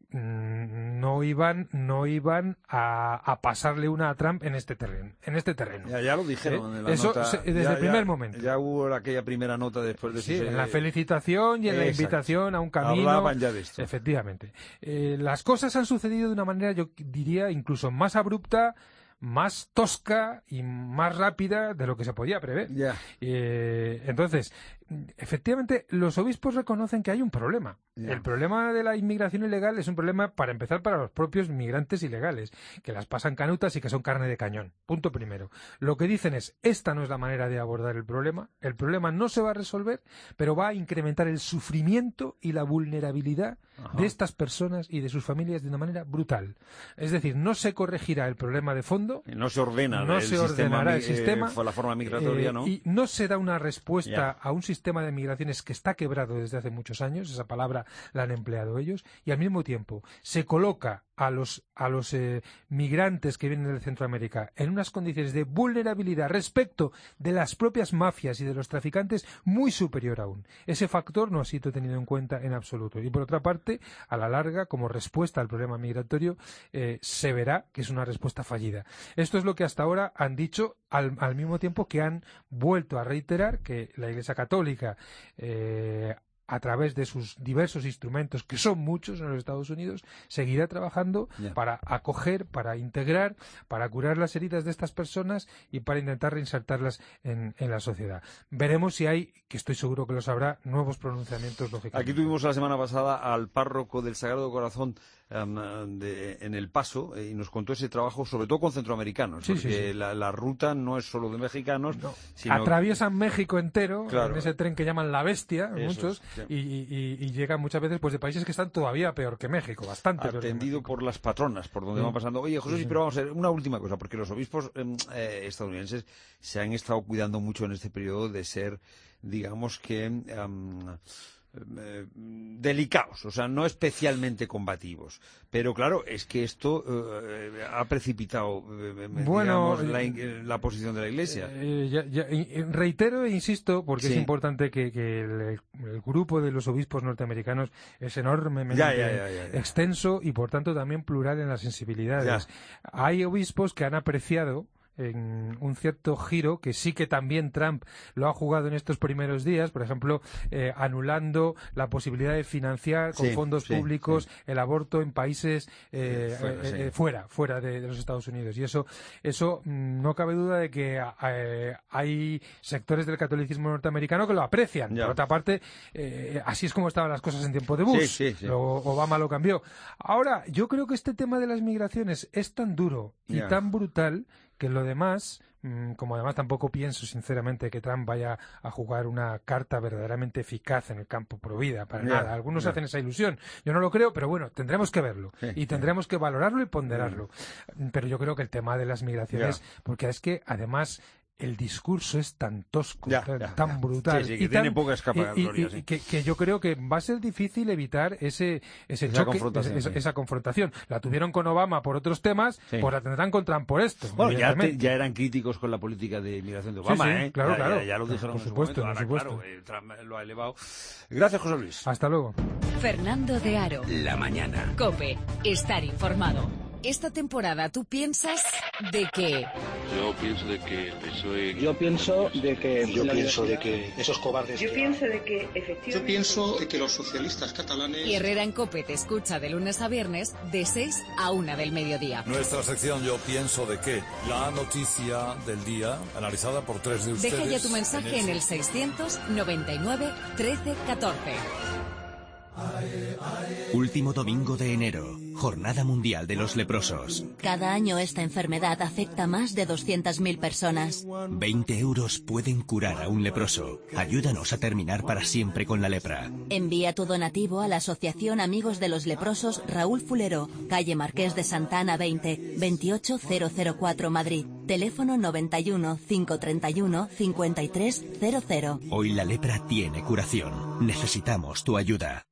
no iban no iban a, a pasarle una a Trump en este terreno en este terreno ya, ya lo dijeron ¿Eh? en la eso nota, se, desde ya, el primer ya, momento ya hubo aquella primera nota después de sí, su... en la felicitación y en Exacto. la invitación a un camino hablaban ya de esto efectivamente eh, las cosas han sucedido de una manera, yo diría, incluso más abrupta, más tosca y más rápida de lo que se podía prever. Yeah. Eh, entonces, efectivamente, los obispos reconocen que hay un problema. Yeah. El problema de la inmigración ilegal es un problema, para empezar, para los propios inmigrantes ilegales, que las pasan canutas y que son carne de cañón. Punto primero. Lo que dicen es, esta no es la manera de abordar el problema. El problema no se va a resolver, pero va a incrementar el sufrimiento y la vulnerabilidad Ajá. de estas personas y de sus familias de una manera brutal. Es decir, no se corregirá el problema de fondo. No se ordena no el se sistema, ordenará el sistema. Eh, la forma migratoria, eh, ¿no? Y no se da una respuesta yeah. a un sistema de migraciones que está quebrado desde hace muchos años. Esa palabra la han empleado ellos. Y al mismo tiempo se coloca a los, a los eh, migrantes que vienen de Centroamérica en unas condiciones de vulnerabilidad respecto de las propias mafias y de los traficantes muy superior aún. Ese factor no ha sido tenido en cuenta en absoluto. Y por otra parte, a la larga, como respuesta al problema migratorio, eh, se verá que es una respuesta fallida. Esto es lo que hasta ahora han dicho, al, al mismo tiempo que han vuelto a reiterar que la Iglesia Católica eh, a través de sus diversos instrumentos, que son muchos en los Estados Unidos, seguirá trabajando yeah. para acoger, para integrar, para curar las heridas de estas personas y para intentar reinsertarlas en, en la sociedad. Veremos si hay, que estoy seguro que lo sabrá, nuevos pronunciamientos, lógicamente. Aquí tuvimos la semana pasada al párroco del Sagrado Corazón um, de, en El Paso eh, y nos contó ese trabajo, sobre todo con centroamericanos, sí, porque sí, sí. La, la ruta no es solo de mexicanos, no. sino atraviesan México entero, claro. en ese tren que llaman La Bestia, Eso muchos, es, sí. y, y, y llegan muchas veces pues de países que están todavía peor que México, bastante peor. Atendido por las patronas, por donde sí. van pasando. Oye, José, sí, sí. pero vamos a ver, una última cosa, porque los obispos eh, estadounidenses se han estado cuidando mucho en este periodo de ser, digamos que... Um, Eh, delicados, o sea, no especialmente combativos. Pero claro, es que esto eh, ha precipitado eh, bueno, digamos, la, la posición de la Iglesia. Eh, ya, ya, reitero e insisto, porque sí. es importante que, que el, el grupo de los obispos norteamericanos es enormemente ya, ya, ya, ya, ya. extenso y por tanto también plural en las sensibilidades. Ya. Hay obispos que han apreciado en un cierto giro que sí que también Trump lo ha jugado en estos primeros días, por ejemplo, eh, anulando la posibilidad de financiar con sí, fondos sí, públicos sí. el aborto en países eh, fuera, eh, sí. eh, fuera, fuera de, de los Estados Unidos. Y eso, eso no cabe duda de que eh, hay sectores del catolicismo norteamericano que lo aprecian. Ya. Por otra parte, eh, así es como estaban las cosas en tiempo de Bush. Sí, sí, sí. Luego Obama lo cambió. Ahora, yo creo que este tema de las migraciones es tan duro y ya. tan brutal que lo demás, como además tampoco pienso sinceramente que Trump vaya a jugar una carta verdaderamente eficaz en el campo pro vida, para yeah, nada. Algunos yeah. hacen esa ilusión. Yo no lo creo, pero bueno, tendremos que verlo. Sí, y tendremos yeah. que valorarlo y ponderarlo. Yeah. Pero yo creo que el tema de las migraciones, yeah. porque es que además el discurso es tan tosco, ya, tan, ya, tan ya. brutal sí, sí, que y tiene tan, poca escapatoria, y, y, sí. y que, que yo creo que va a ser difícil evitar ese, ese esa choque, confrontación, esa, sí. esa confrontación. La tuvieron con Obama por otros temas, sí. pues la tendrán con Trump por esto. Bueno, ya, te, ya eran críticos con la política de inmigración de Obama, sí, sí, ¿eh? Claro, ya, claro. Ya, ya lo dijeron por en supuesto, su momento. Ahora, por supuesto. claro, Trump lo ha elevado. Gracias, José Luis. Hasta luego. Fernando de Aro. La mañana. COPE. Estar informado. Esta temporada tú piensas de que... Yo pienso de que el P S O E... Yo pienso de que... Yo pienso de que esos cobardes... Yo pienso de que efectivamente... Yo pienso de que los socialistas catalanes... Y Herrera en COPE te escucha de lunes a viernes de seis a una del mediodía. Nuestra sección Yo pienso de que... La noticia del día analizada por tres de ustedes... Deja ya tu mensaje en el, en el seiscientos noventa y nueve trece catorce. Último domingo de enero, Jornada Mundial de los Leprosos. Cada año esta enfermedad afecta a más de doscientas mil personas. veinte euros pueden curar a un leproso. Ayúdanos a terminar para siempre con la lepra. Envía tu donativo a la Asociación Amigos de los Leprosos Raúl Fulero, calle Marqués de Santa Ana veinte, veintiocho mil cuatro Madrid. Teléfono noventa y uno, cinco treinta y uno, cincuenta y tres cero cero. Hoy la lepra tiene curación. Necesitamos tu ayuda.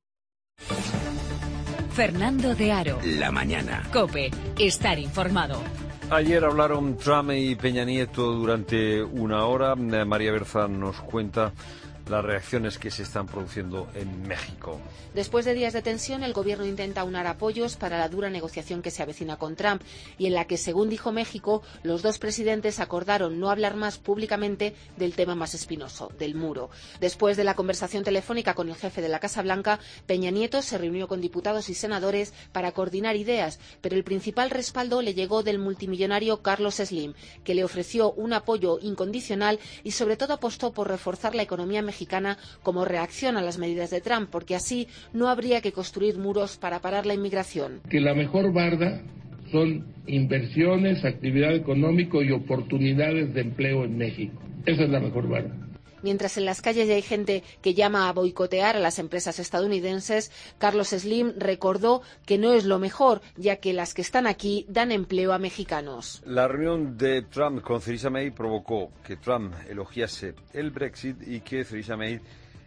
Fernando de Aro. La mañana. COPE. Estar informado. Ayer hablaron Trump y Peña Nieto durante una hora. María Berza nos cuenta las reacciones que se están produciendo en México. Después de días de tensión, el gobierno intenta aunar apoyos para la dura negociación que se avecina con Trump y en la que, según dijo México, los dos presidentes acordaron no hablar más públicamente del tema más espinoso, del muro. Después de la conversación telefónica con el jefe de la Casa Blanca, Peña Nieto se reunió con diputados y senadores para coordinar ideas, pero el principal respaldo le llegó del multimillonario Carlos Slim, que le ofreció un apoyo incondicional y sobre todo apostó por reforzar la economía mexicana como reacción a las medidas de Trump, porque así no habría que construir muros para parar la inmigración. Que la mejor barda son inversiones, actividad económica y oportunidades de empleo en México. Esa es la mejor barda. Mientras en las calles ya hay gente que llama a boicotear a las empresas estadounidenses, Carlos Slim recordó que no es lo mejor, ya que las que están aquí dan empleo a mexicanos. La reunión de Trump con Theresa May provocó que Trump elogiase el Brexit y que Theresa May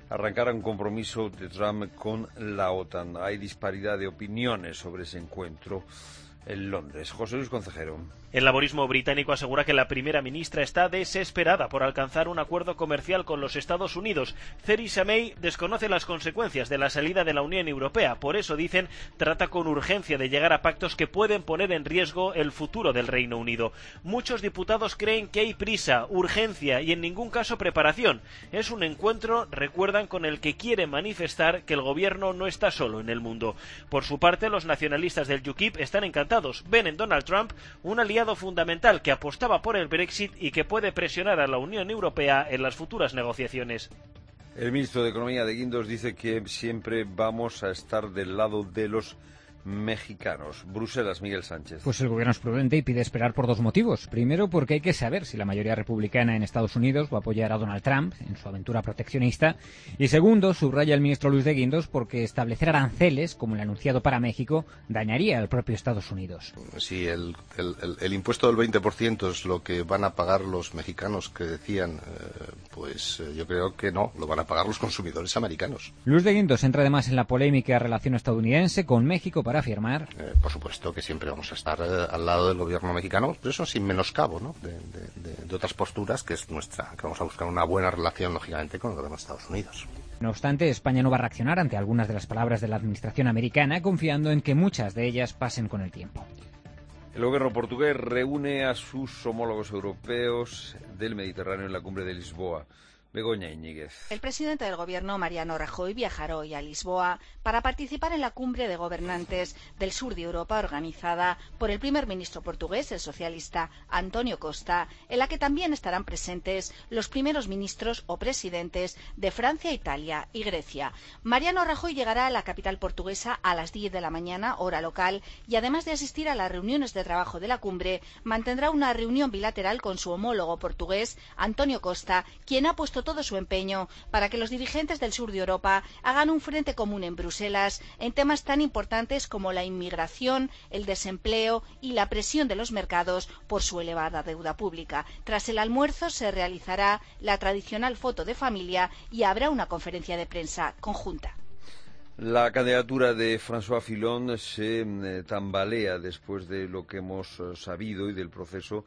arrancara un compromiso de Trump con la OTAN. Hay disparidad de opiniones sobre ese encuentro en Londres. José Luis Concejero. El laborismo británico asegura que la primera ministra está desesperada por alcanzar un acuerdo comercial con los Estados Unidos. Theresa May desconoce las consecuencias de la salida de la Unión Europea. Por eso, dicen, trata con urgencia de llegar a pactos que pueden poner en riesgo el futuro del Reino Unido. Muchos diputados creen que hay prisa, urgencia y en ningún caso preparación. Es un encuentro, recuerdan, con el que quieren manifestar que el gobierno no está solo en el mundo. Por su parte, los nacionalistas del U K I P están encantados. Ven en Donald Trump un aliado fundamental que apostaba por el Brexit y que puede presionar a la Unión Europea en las futuras negociaciones. El ministro de Economía de Guindos dice que siempre vamos a estar del lado de los mexicanos. Bruselas, Miguel Sánchez. Pues el gobierno es prudente y pide esperar por dos motivos. Primero, porque hay que saber si la mayoría republicana en Estados Unidos va a apoyar a Donald Trump en su aventura proteccionista. Y segundo, subraya el ministro Luis de Guindos, porque establecer aranceles, como el anunciado para México, dañaría al propio Estados Unidos. Si el, el, el, el impuesto del veinte por ciento es lo que van a pagar los mexicanos que decían, eh, pues eh, yo creo que no, lo van a pagar los consumidores americanos. Luis de Guindos entra además en la polémica relación estadounidense con México para afirmar. Eh, por supuesto que siempre vamos a estar eh, al lado del gobierno mexicano, pero eso sin menoscabo, ¿no? de, de, de, de otras posturas, que es nuestra, que vamos a buscar una buena relación, lógicamente, con el gobierno de Estados Unidos. No obstante, España no va a reaccionar ante algunas de las palabras de la administración americana, confiando en que muchas de ellas pasen con el tiempo. El gobierno portugués reúne a sus homólogos europeos del Mediterráneo en la cumbre de Lisboa. Begoña Íñiguez. El presidente del gobierno, Mariano Rajoy, viajará hoy a Lisboa para participar en la cumbre de gobernantes del sur de Europa organizada por el primer ministro portugués, el socialista António Costa, en la que también estarán presentes los primeros ministros o presidentes de Francia, Italia y Grecia. Mariano Rajoy llegará a la capital portuguesa a las diez de la mañana, hora local, y además de asistir a las reuniones de trabajo de la cumbre, mantendrá una reunión bilateral con su homólogo portugués, António Costa, quien ha puesto todo su empeño para que los dirigentes del sur de Europa hagan un frente común en Bruselas en temas tan importantes como la inmigración, el desempleo y la presión de los mercados por su elevada deuda pública. Tras el almuerzo se realizará la tradicional foto de familia y habrá una conferencia de prensa conjunta. La candidatura de François Fillon se eh, tambalea después de lo que hemos eh, sabido y del proceso.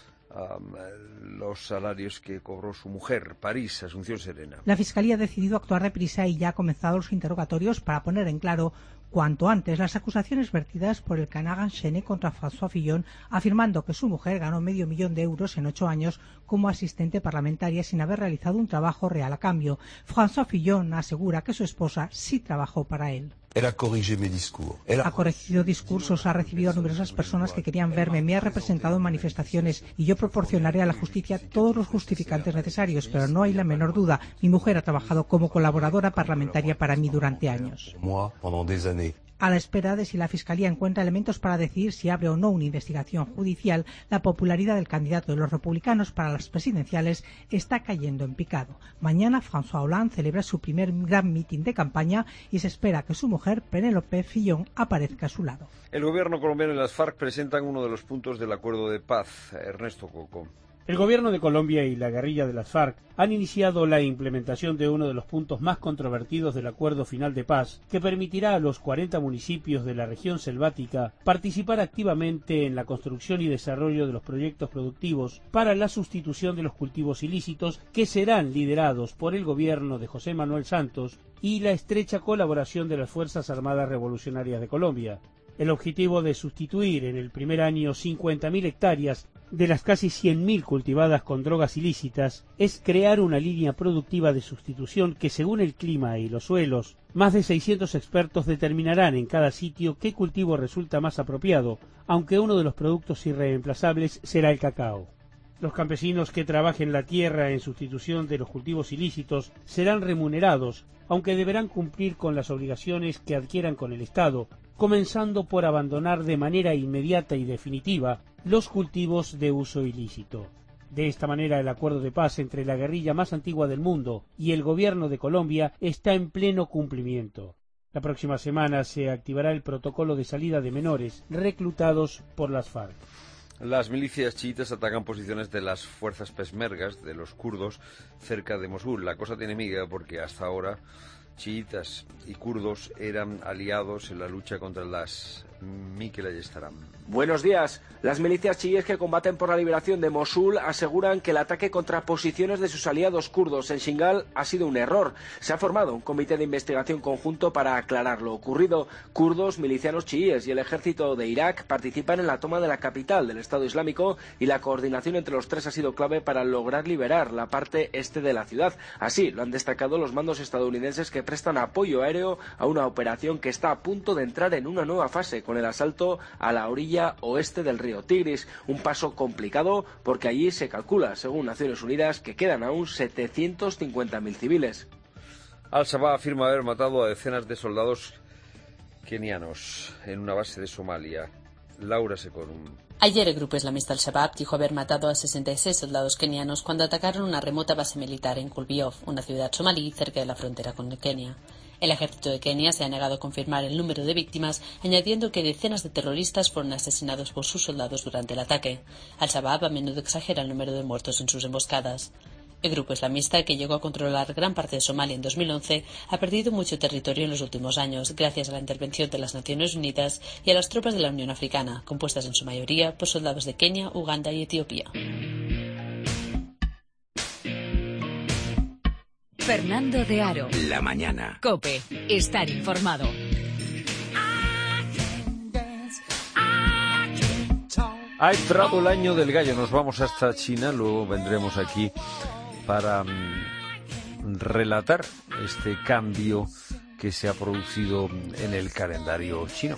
Um, los salarios que cobró su mujer. París, Asunción Serena. La Fiscalía ha decidido actuar deprisa y ya ha comenzado los interrogatorios para poner en claro cuanto antes las acusaciones vertidas por el Canard Enchaîné contra François Fillon, afirmando que su mujer ganó medio millón de euros en ocho años como asistente parlamentaria sin haber realizado un trabajo real a cambio. François Fillon asegura que su esposa sí trabajó para él. Elle a corrigé mes discours. Elle a... ha corregido discursos, ha recibido a numerosas personas que querían verme, me ha representado en manifestaciones y yo proporcionaré a la justicia todos los justificantes necesarios, pero no hay la menor duda, mi mujer ha trabajado como colaboradora parlamentaria para mí durante años. Moi, pendant des années. A la espera de si la Fiscalía encuentra elementos para decidir si abre o no una investigación judicial, la popularidad del candidato de los republicanos para las presidenciales está cayendo en picado. Mañana François Hollande celebra su primer gran mitin de campaña y se espera que su mujer, Penélope Fillon, aparezca a su lado. El gobierno colombiano y las FARC presentan uno de los puntos del acuerdo de paz. Ernesto Coco. El gobierno de Colombia y la guerrilla de las FARC han iniciado la implementación de uno de los puntos más controvertidos del acuerdo final de paz, que permitirá a los cuarenta municipios de la región selvática participar activamente en la construcción y desarrollo de los proyectos productivos para la sustitución de los cultivos ilícitos, que serán liderados por el gobierno de José Manuel Santos y la estrecha colaboración de las Fuerzas Armadas Revolucionarias de Colombia. El objetivo de sustituir en el primer año cincuenta mil hectáreas de las casi cien mil cultivadas con drogas ilícitas es crear una línea productiva de sustitución que, según el clima y los suelos, más de seiscientos expertos determinarán en cada sitio qué cultivo resulta más apropiado, aunque uno de los productos irreemplazables será el cacao. Los campesinos que trabajen la tierra en sustitución de los cultivos ilícitos serán remunerados, aunque deberán cumplir con las obligaciones que adquieran con el Estado, comenzando por abandonar de manera inmediata y definitiva los cultivos de uso ilícito. De esta manera, el acuerdo de paz entre la guerrilla más antigua del mundo y el gobierno de Colombia está en pleno cumplimiento. La próxima semana se activará el protocolo de salida de menores reclutados por las FARC. Las milicias chiitas atacan posiciones de las fuerzas peshmergas de los kurdos cerca de Mosul. La cosa tiene miga porque hasta ahora chiitas y kurdos eran aliados en la lucha contra las Mikel Ayestaram. Buenos días. Las milicias chiíes que combaten por la liberación de Mosul aseguran que el ataque contra posiciones de sus aliados kurdos en Shingal ha sido un error. Se ha formado un comité de investigación conjunto para aclarar lo ocurrido. Kurdos, milicianos chiíes y el ejército de Irak participan en la toma de la capital del Estado Islámico y la coordinación entre los tres ha sido clave para lograr liberar la parte este de la ciudad. Así lo han destacado los mandos estadounidenses que prestan apoyo aéreo a una operación que está a punto de entrar en una nueva fase con el asalto a la orilla oeste del río Tigris, un paso complicado porque allí se calcula, según Naciones Unidas, que quedan aún setecientos cincuenta mil civiles. Al-Shabaab afirma haber matado a decenas de soldados kenianos en una base de Somalia. Laura Secorum. Ayer el grupo islamista Al-Shabaab dijo haber matado a sesenta y seis soldados kenianos cuando atacaron una remota base militar en Kulbiof, una ciudad somalí cerca de la frontera con Kenia. El ejército de Kenia se ha negado a confirmar el número de víctimas, añadiendo que decenas de terroristas fueron asesinados por sus soldados durante el ataque. Al-Shabaab a menudo exagera el número de muertos en sus emboscadas. El grupo islamista, que llegó a controlar gran parte de Somalia en dos mil once, ha perdido mucho territorio en los últimos años, gracias a la intervención de las Naciones Unidas y a las tropas de la Unión Africana, compuestas en su mayoría por soldados de Kenia, Uganda y Etiopía. Fernando de Aro. La mañana. COPE. Estar informado. Ha entrado el año del gallo. Nos vamos hasta China, luego vendremos aquí para um, relatar este cambio que se ha producido en el calendario chino.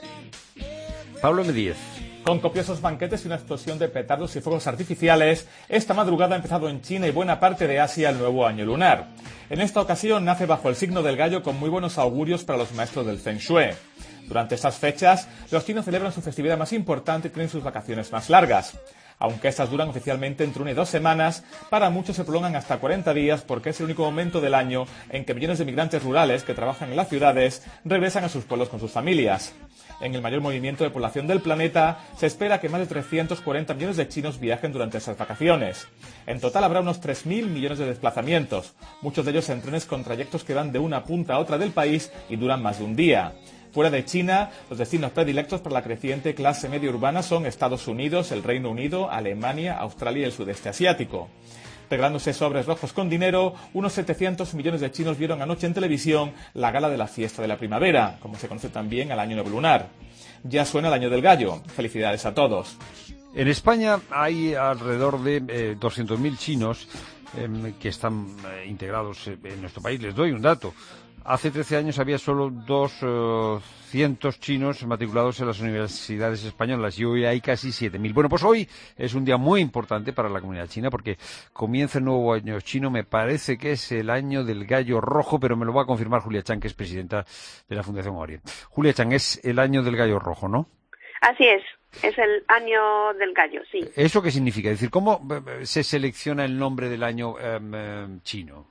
Pablo M. Díez. Con copiosos banquetes y una explosión de petardos y fuegos artificiales, esta madrugada ha empezado en China y buena parte de Asia el nuevo año lunar. En esta ocasión nace bajo el signo del gallo con muy buenos augurios para los maestros del Feng Shui. Durante estas fechas, los chinos celebran su festividad más importante y tienen sus vacaciones más largas. Aunque estas duran oficialmente entre una y dos semanas, para muchos se prolongan hasta cuarenta días porque es el único momento del año en que millones de migrantes rurales que trabajan en las ciudades regresan a sus pueblos con sus familias. En el mayor movimiento de población del planeta, se espera que más de trescientos cuarenta millones de chinos viajen durante esas vacaciones. En total habrá unos tres mil millones de desplazamientos, muchos de ellos en trenes con trayectos que van de una punta a otra del país y duran más de un día. Fuera de China, los destinos predilectos para la creciente clase media urbana son Estados Unidos, el Reino Unido, Alemania, Australia y el sudeste asiático. Regalándose sobres rojos con dinero, unos setecientos millones de chinos vieron anoche en televisión la gala de la fiesta de la primavera, como se conoce también al año nuevo lunar. Ya suena el año del gallo. Felicidades a todos. En España hay alrededor de eh, doscientos mil chinos eh, que están eh, integrados en nuestro país. Les doy un dato. Hace trece años había solo doscientos chinos matriculados en las universidades españolas y hoy hay casi siete mil. Bueno, pues hoy es un día muy importante para la comunidad china porque comienza el nuevo año chino. Me parece que es el año del gallo rojo, pero me lo va a confirmar Julia Chang, que es presidenta de la Fundación Orient. Julia Chang, es el año del gallo rojo, ¿no? Así es. Es el año del gallo, sí. ¿Eso qué significa? Es decir, ¿cómo se selecciona el nombre del año eh, chino?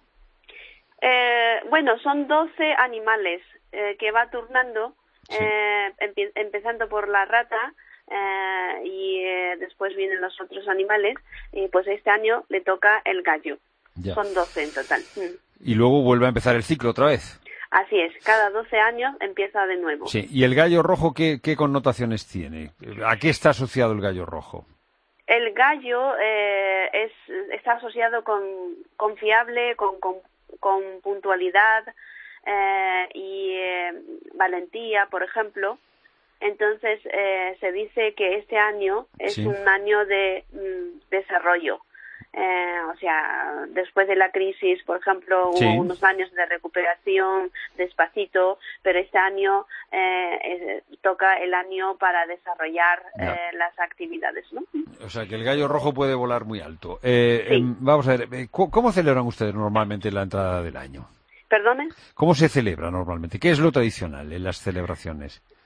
Eh, bueno, son doce animales eh, que va turnando, sí. eh, empe- empezando por la rata eh, y eh, después vienen los otros animales y pues este año le toca el gallo. Ya. Son doce en total. Y luego vuelve a empezar el ciclo otra vez. Así es, cada doce años empieza de nuevo. Sí. ¿Y el gallo rojo qué, qué connotaciones tiene? ¿A qué está asociado el gallo rojo? El gallo eh, es está asociado con confiable, con, con con puntualidad eh, y eh, valentía, por ejemplo. Entonces eh, se dice que este año es sí. un año de mm, desarrollo. Eh, o sea, después de la crisis, por ejemplo, hubo sí. unos años de recuperación despacito, pero este año eh, eh, toca el año para desarrollar eh, las actividades, ¿no? O sea, que el gallo rojo puede volar muy alto. Eh, sí. eh, vamos a ver, ¿cómo celebran ustedes normalmente la entrada del año? ¿Perdone? ¿Cómo se celebra normalmente? ¿Qué es lo tradicional en las celebraciones?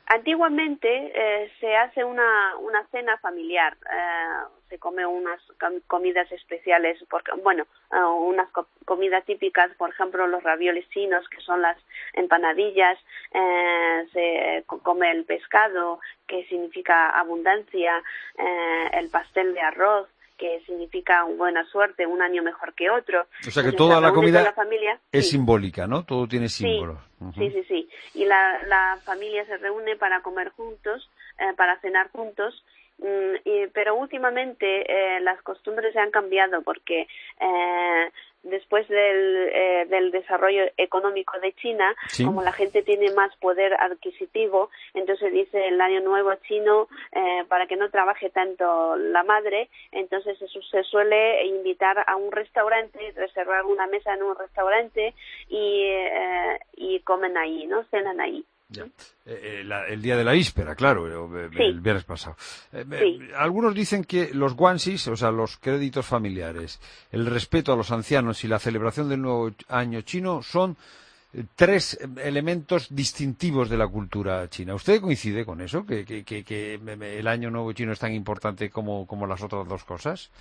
Antiguamente eh, se hace una, una cena familiar, eh, se come unas comidas especiales, porque, bueno, uh, unas co comidas típicas, por ejemplo, los ravioles chinos, que son las empanadillas, eh, se come el pescado, que significa abundancia, eh, el pastel de arroz, que significa buena suerte, un año mejor que otro. O sea que Entonces, toda la comida la familia, es sí. simbólica, ¿no? Todo tiene símbolos. Sí, uh-huh. sí, sí, sí. Y la, la familia se reúne para comer juntos, eh, para cenar juntos, mm, y, pero últimamente eh, las costumbres se han cambiado porque eh, después del, eh, del desarrollo económico de China, sí. como la gente tiene más poder adquisitivo, entonces dice el año nuevo chino, eh, para que no trabaje tanto la madre, entonces eso se suele invitar a un restaurante, reservar una mesa en un restaurante y, eh, y comen ahí, ¿no? Cenan ahí. Ya. Eh, la, el día de la víspera, claro, el, sí. el viernes pasado. Eh, sí. eh, algunos dicen que los guanxis, o sea, los créditos familiares, el respeto a los ancianos y la celebración del nuevo año chino son eh, tres elementos distintivos de la cultura china. ¿Usted coincide con eso? ¿Que, que, que, que el año nuevo chino es tan importante como, como las otras dos cosas?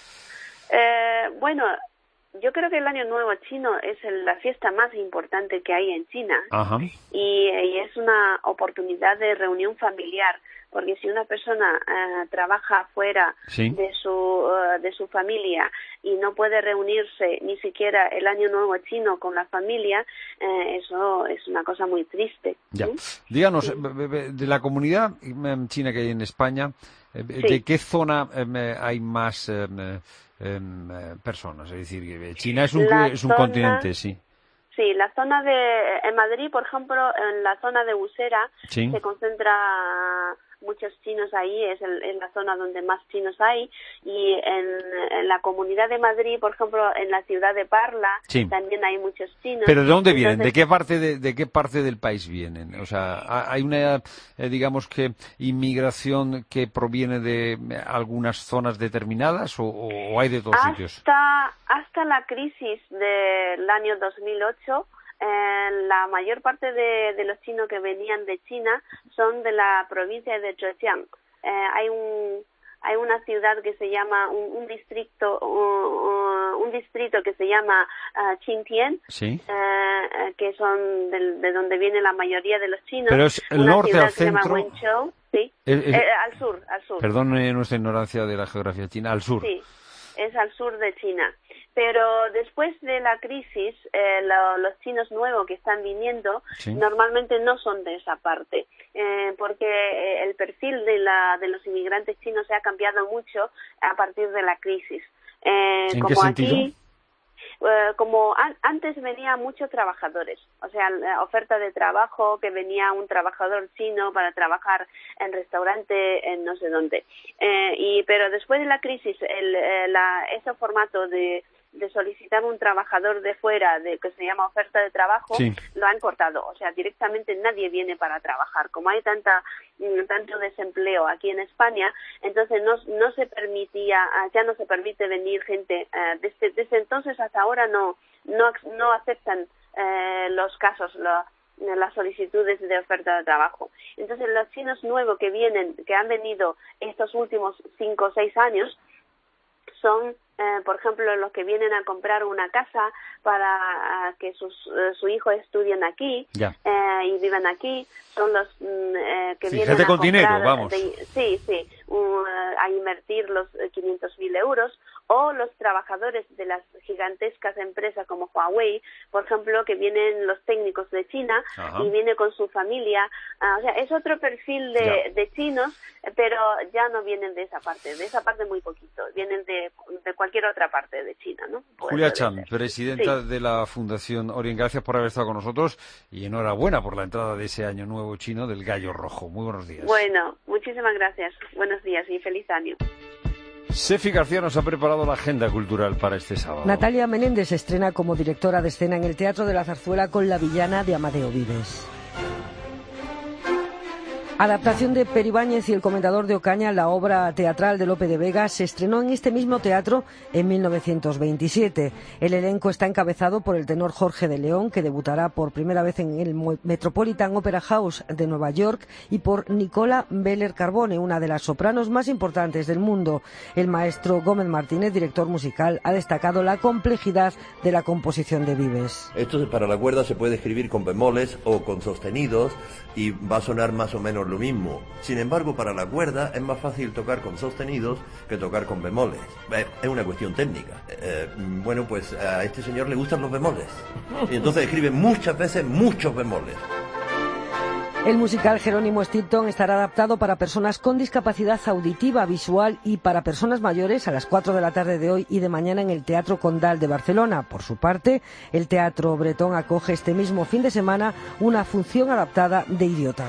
Eh, bueno... Yo creo que el Año Nuevo chino es el, la fiesta más importante que hay en China. Ajá. Y, y es una oportunidad de reunión familiar, porque si una persona uh, trabaja fuera sí. de su uh, de su familia y no puede reunirse ni siquiera el Año Nuevo chino con la familia, eh, eso es una cosa muy triste. Ya. ¿Sí? Díganos, sí. de la comunidad china que hay en España, sí. ¿de qué zona eh, hay más eh, eh, personas? Es decir, China es un, es un zona, continente, sí. Sí, la zona de... En Madrid, por ejemplo, en la zona de Usera sí. se concentra muchos chinos ahí, es, el, es la zona donde más chinos hay, y en, en la Comunidad de Madrid, por ejemplo, en la ciudad de Parla, sí. también hay muchos chinos. ¿Pero de dónde Entonces, vienen? ¿De qué parte de, de qué parte del país vienen? O sea, hay una, eh, digamos que, inmigración que proviene de algunas zonas determinadas o, o hay de todos hasta, sitios? Hasta la crisis del año dos mil ocho, Eh, la mayor parte de, de los chinos que venían de China son de la provincia de Zhejiang. Eh, hay un hay una ciudad que se llama un, un distrito uh, un distrito que se llama uh, Qingtian, sí. eh, que son de, de donde viene la mayoría de los chinos. Pero es el una norte ciudad al centro. Que se llama Wenzhou, sí. El, el, eh, al sur, al sur. Perdone nuestra ignorancia de la geografía china, al sur. Sí. Es al sur de China. Pero después de la crisis, eh, lo, los chinos nuevos que están viniendo sí. normalmente no son de esa parte, eh, porque eh, el perfil de, la, de los inmigrantes chinos se ha cambiado mucho a partir de la crisis. Eh, ¿En como qué sentido? Aquí, eh, como an antes venían muchos trabajadores, o sea, la oferta de trabajo, que venía un trabajador chino para trabajar en restaurante, en no sé dónde. Eh, y pero después de la crisis, el, eh, la, ese formato de de solicitar un trabajador de fuera, de que se llama oferta de trabajo, sí. lo han cortado. O sea, directamente nadie viene para trabajar. Como hay tanta tanto desempleo aquí en España, entonces no no se permitía, ya no se permite venir gente. Uh, desde, desde entonces hasta ahora no no no aceptan uh, los casos, lo, las solicitudes de oferta de trabajo. Entonces los chinos nuevos que vienen, que han venido estos últimos cinco o seis años, son Eh, por ejemplo, los que vienen a comprar una casa para uh, que sus, uh, su hijo estudien aquí eh, y vivan aquí, son los mm, eh, que sí, vienen gente a con comprar, dinero, vamos. De, sí, sí, uh, a invertir los quinientos mil euros, o los trabajadores de las gigantescas empresas como Huawei, por ejemplo, que vienen los técnicos de China Ajá. y viene con su familia. Uh, o sea, es otro perfil de, de chinos, pero ya no vienen de esa parte, de esa parte muy poquito, vienen de, de cualquier otra parte de China, ¿no? Puede Julia Chan, ser. presidenta sí. de la Fundación Orient, gracias por haber estado con nosotros y enhorabuena por la entrada de ese año nuevo chino del Gallo Rojo. Muy buenos días. Bueno, muchísimas gracias. Buenos días y feliz año. Sefi García nos ha preparado la agenda cultural para este sábado. Natalia Menéndez se estrena como directora de escena en el Teatro de la Zarzuela con La villana de Amadeo Vives. Adaptación de Peribáñez y El Comendador de Ocaña, la obra teatral de Lope de Vega, se estrenó en este mismo teatro en mil novecientos veintisiete. El elenco está encabezado por el tenor Jorge de León, que debutará por primera vez en el Metropolitan Opera House de Nueva York, y por Nicola Beller Carbone, una de las sopranos más importantes del mundo. El maestro Gómez Martínez, director musical, ha destacado la complejidad de la composición de Vives. Esto para la cuerda se puede escribir con bemoles o con sostenidos y va a sonar más o menos lo mismo. Sin embargo, para la cuerda es más fácil tocar con sostenidos que tocar con bemoles. Es una cuestión técnica. Eh, bueno, pues a este señor le gustan los bemoles. Y entonces escribe muchas veces muchos bemoles. El musical Jerónimo Stilton estará adaptado para personas con discapacidad auditiva, visual y para personas mayores a las cuatro de la tarde de hoy y de mañana en el Teatro Condal de Barcelona. Por su parte, el Teatro Bretón acoge este mismo fin de semana una función adaptada de Idiota.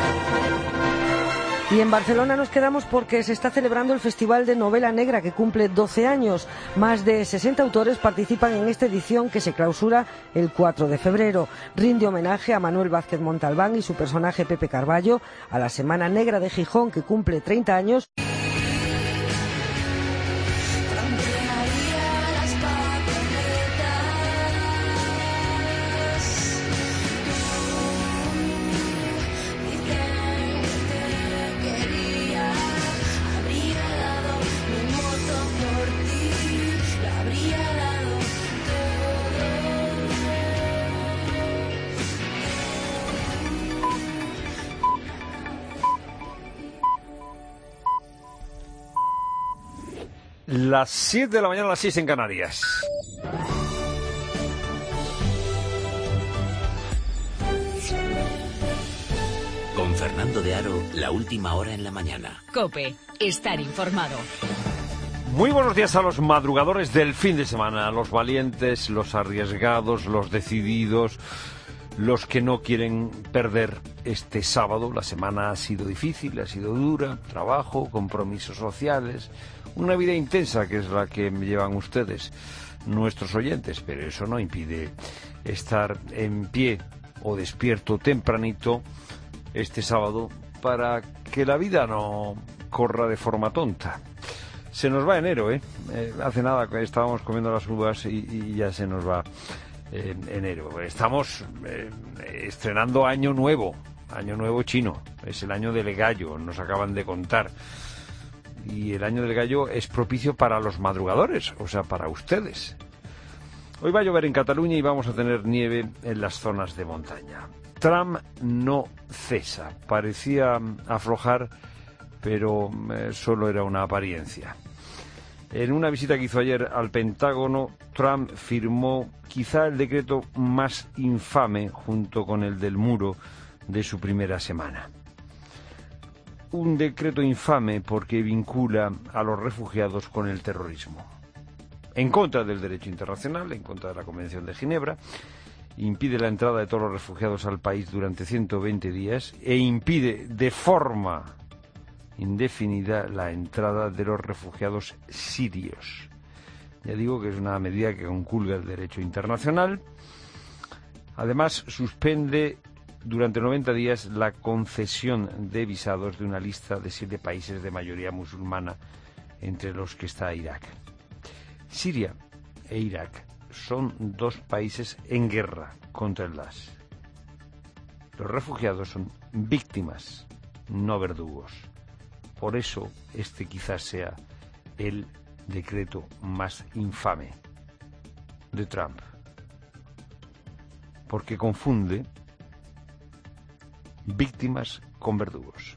Y en Barcelona nos quedamos porque se está celebrando el Festival de Novela Negra, que cumple doce años. Más de sesenta autores participan en esta edición, que se clausura el cuatro de febrero. Rinde homenaje a Manuel Vázquez Montalbán y su personaje Pepe Carballo, a la Semana Negra de Gijón, que cumple treinta años. Las siete de la mañana, las seis en Canarias. Con Fernando de Aro, la última hora en la mañana. COPE, estar informado. Muy buenos días a los madrugadores del fin de semana, los valientes, los arriesgados, los decididos, los que no quieren perder este sábado. La semana ha sido difícil, ha sido dura, trabajo, compromisos sociales, una vida intensa que es la que llevan ustedes, nuestros oyentes, pero eso no impide estar en pie o despierto tempranito este sábado para que la vida no corra de forma tonta. Se nos va enero, ¿eh? eh hace nada que estábamos comiendo las uvas y, y ya se nos va eh, enero. Estamos eh, estrenando año nuevo, año nuevo chino. Es el año del gallo, nos acaban de contar. Y el año del gallo es propicio para los madrugadores, o sea, para ustedes. Hoy va a llover en Cataluña y vamos a tener nieve en las zonas de montaña. Trump no cesa, parecía aflojar, pero eh, solo era una apariencia. En una visita que hizo ayer al Pentágono, Trump firmó quizá el decreto más infame, junto con el del muro, de su primera semana. Un decreto infame porque vincula a los refugiados con el terrorismo. En contra del derecho internacional, en contra de la Convención de Ginebra, impide la entrada de todos los refugiados al país durante ciento veinte días e impide de forma indefinida la entrada de los refugiados sirios. Ya digo que es una medida que conculca el derecho internacional. Además, suspende durante noventa días la concesión de visados de una lista de siete países de mayoría musulmana, entre los que está Irak. Siria e Irak son dos países en guerra contra el Daesh. Los refugiados son víctimas, no verdugos. Por eso este quizás sea el decreto más infame de Trump, porque confunde víctimas con verdugos.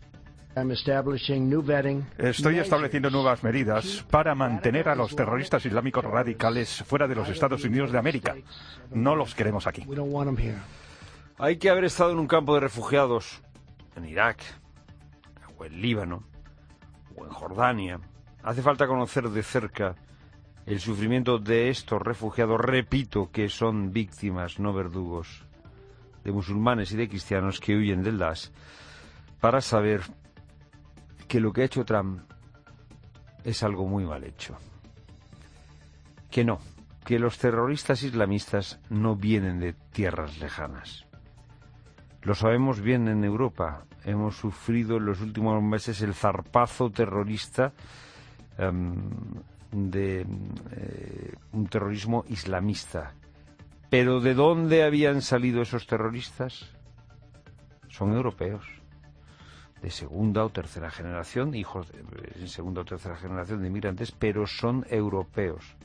Estoy estableciendo nuevas medidas para mantener a los terroristas islámicos radicales fuera de los Estados Unidos de América. No los queremos aquí. Hay que haber estado en un campo de refugiados en Irak, o en Líbano, o en Jordania. Hace falta conocer de cerca el sufrimiento de estos refugiados, repito, que son víctimas, no verdugos, de musulmanes y de cristianos que huyen del Daesh, para saber que lo que ha hecho Trump es algo muy mal hecho. Que no, que los terroristas islamistas no vienen de tierras lejanas. Lo sabemos bien en Europa. Hemos sufrido en los últimos meses el zarpazo terrorista um, de eh, un terrorismo islamista. Pero ¿de dónde habían salido esos terroristas? Son europeos, de segunda o tercera generación, hijos de, de segunda o tercera generación de inmigrantes, pero son europeos.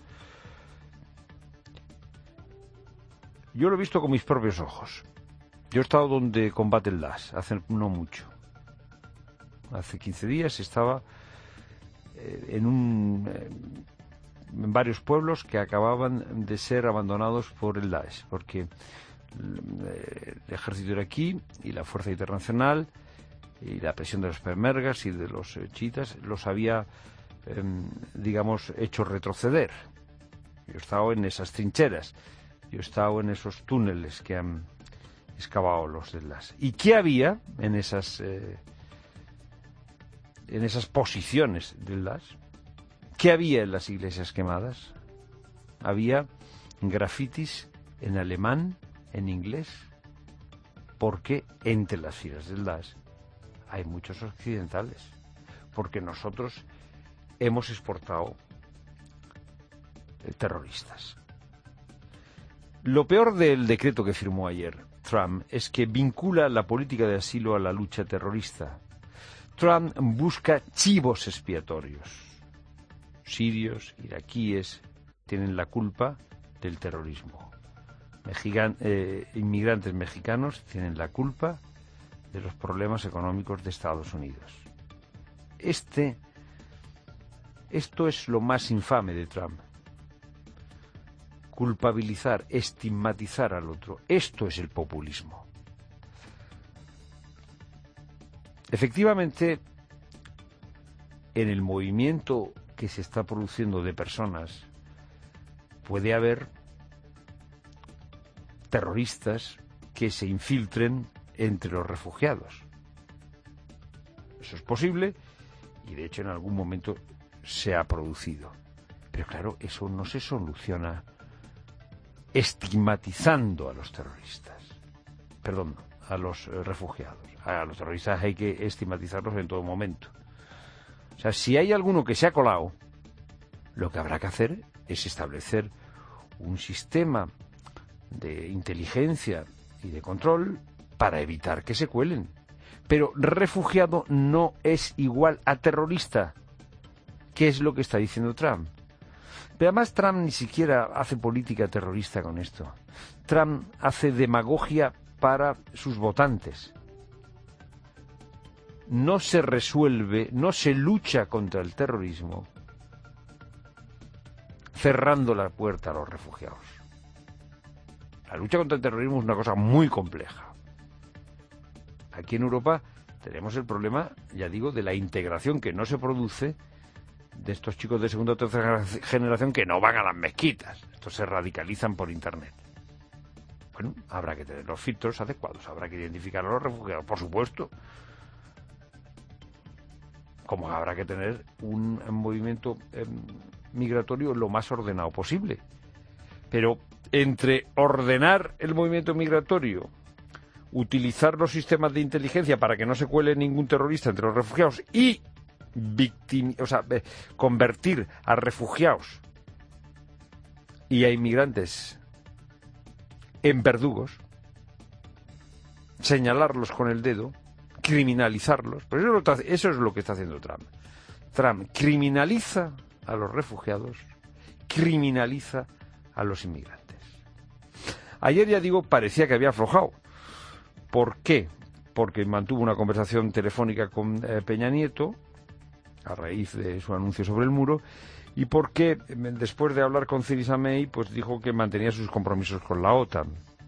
Yo lo he visto con mis propios ojos. Yo he estado donde combate el Daesh, hace no mucho. Hace quince días estaba eh, en, un, eh, en varios pueblos que acababan de ser abandonados por el Daesh, porque el, el ejército iraquí y la fuerza internacional y la presión de los pemergas y de los eh, chiitas los había, eh, digamos, hecho retroceder. Yo he estado en esas trincheras, yo he estado en esos túneles que han excavado los del Daesh. ¿Y qué había en esas eh, en esas posiciones del Daesh? ¿Qué había en las iglesias quemadas? Había grafitis en alemán, en inglés, porque entre las filas del Daesh hay muchos occidentales, porque nosotros hemos exportado eh, terroristas. Lo peor del decreto que firmó ayer Trump es que vincula la política de asilo a la lucha terrorista. Trump busca chivos expiatorios. Sirios, iraquíes tienen la culpa del terrorismo. Mexican, eh, inmigrantes mexicanos tienen la culpa de los problemas económicos de Estados Unidos. Este, esto es lo más infame de Trump. Culpabilizar, estigmatizar al otro. Esto es el populismo. Efectivamente, en el movimiento que se está produciendo de personas puede haber terroristas que se infiltren entre los refugiados. Eso es posible y de hecho en algún momento se ha producido. Pero claro, eso no se soluciona estigmatizando a los terroristas. Perdón, a los eh, refugiados. A los terroristas hay que estigmatizarlos en todo momento. O sea, si hay alguno que se ha colado, lo que habrá que hacer es establecer un sistema de inteligencia y de control para evitar que se cuelen. Pero refugiado no es igual a terrorista, que es lo que está diciendo Trump. Pero además Trump ni siquiera hace política terrorista con esto. Trump hace demagogia para sus votantes. No se resuelve, no se lucha contra el terrorismo cerrando la puerta a los refugiados. La lucha contra el terrorismo es una cosa muy compleja. Aquí en Europa tenemos el problema, ya digo, de la integración que no se produce de estos chicos de segunda o tercera generación que no van a las mezquitas. Estos se radicalizan por Internet. Bueno, habrá que tener los filtros adecuados, habrá que identificar a los refugiados, por supuesto. Como habrá que tener un, un movimiento eh, migratorio lo más ordenado posible. Pero entre ordenar el movimiento migratorio, utilizar los sistemas de inteligencia para que no se cuele ningún terrorista entre los refugiados y victim, o sea, eh, convertir a refugiados y a inmigrantes en verdugos, señalarlos con el dedo, criminalizarlos, pues eso, lo, eso es lo que está haciendo Trump. Trump criminaliza a los refugiados, criminaliza a los inmigrantes. Ayer, ya digo, parecía que había aflojado. ¿Por qué? Porque mantuvo una conversación telefónica con eh, Peña Nieto a raíz de su anuncio sobre el muro, y porque después de hablar con Theresa May, pues dijo que mantenía sus compromisos con la OTAN.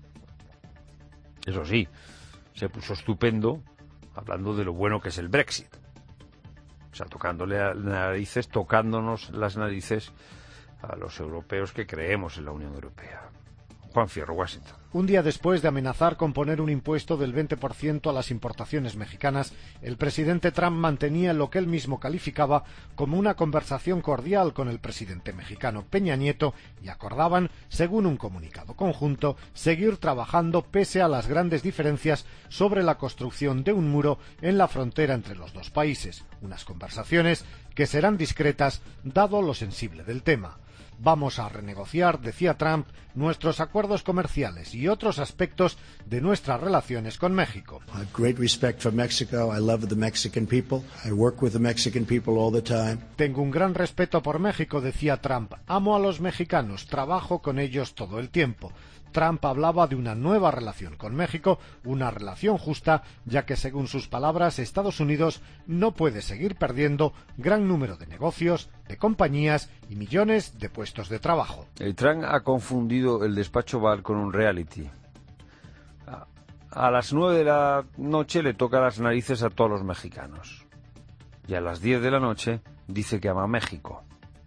Eso sí, se puso estupendo hablando de lo bueno que es el Brexit. O sea, tocándole las narices, tocándonos las narices a los europeos que creemos en la Unión Europea. Juan Fierro, Washington. Un día después de amenazar con poner un impuesto del veinte por ciento a las importaciones mexicanas, el presidente Trump mantenía lo que él mismo calificaba como una conversación cordial con el presidente mexicano Peña Nieto y acordaban, según un comunicado conjunto, seguir trabajando pese a las grandes diferencias sobre la construcción de un muro en la frontera entre los dos países, unas conversaciones que serán discretas dado lo sensible del tema. Vamos a renegociar, decía Trump, nuestros acuerdos comerciales y otros aspectos de nuestras relaciones con México. I have great respect for Mexico. I love the Mexican people. I work with the Mexican people all the time. Tengo un gran respeto por México, decía Trump. Amo a los mexicanos, trabajo con ellos todo el tiempo. Trump hablaba de una nueva relación con México, una relación justa, ya que según sus palabras Estados Unidos no puede seguir perdiendo gran número de negocios, de compañías y millones de puestos de trabajo. El Trump ha confundido el despacho Oval con un reality. A, a las nueve de la noche le toca las narices a todos los mexicanos. Y a las diez de la noche dice que ama a México.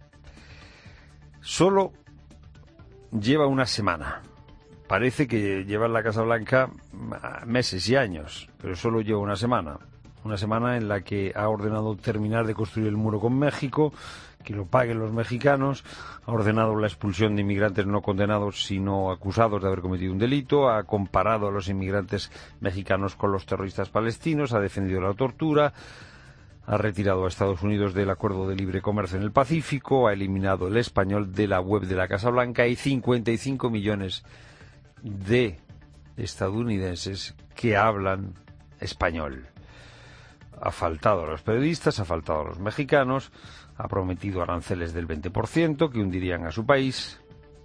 Solo lleva una semana. Parece que lleva en la Casa Blanca meses y años, pero solo lleva una semana. Una semana en la que ha ordenado terminar de construir el muro con México, que lo paguen los mexicanos, ha ordenado la expulsión de inmigrantes no condenados sino acusados de haber cometido un delito, ha comparado a los inmigrantes mexicanos con los terroristas palestinos, ha defendido la tortura, ha retirado a Estados Unidos del Acuerdo de Libre Comercio en el Pacífico, ha eliminado el español de la web de la Casa Blanca y cincuenta y cinco millones de estadounidenses que hablan español. Ha faltado a los periodistas, ha faltado a los mexicanos, ha prometido aranceles del veinte por ciento que hundirían a su país.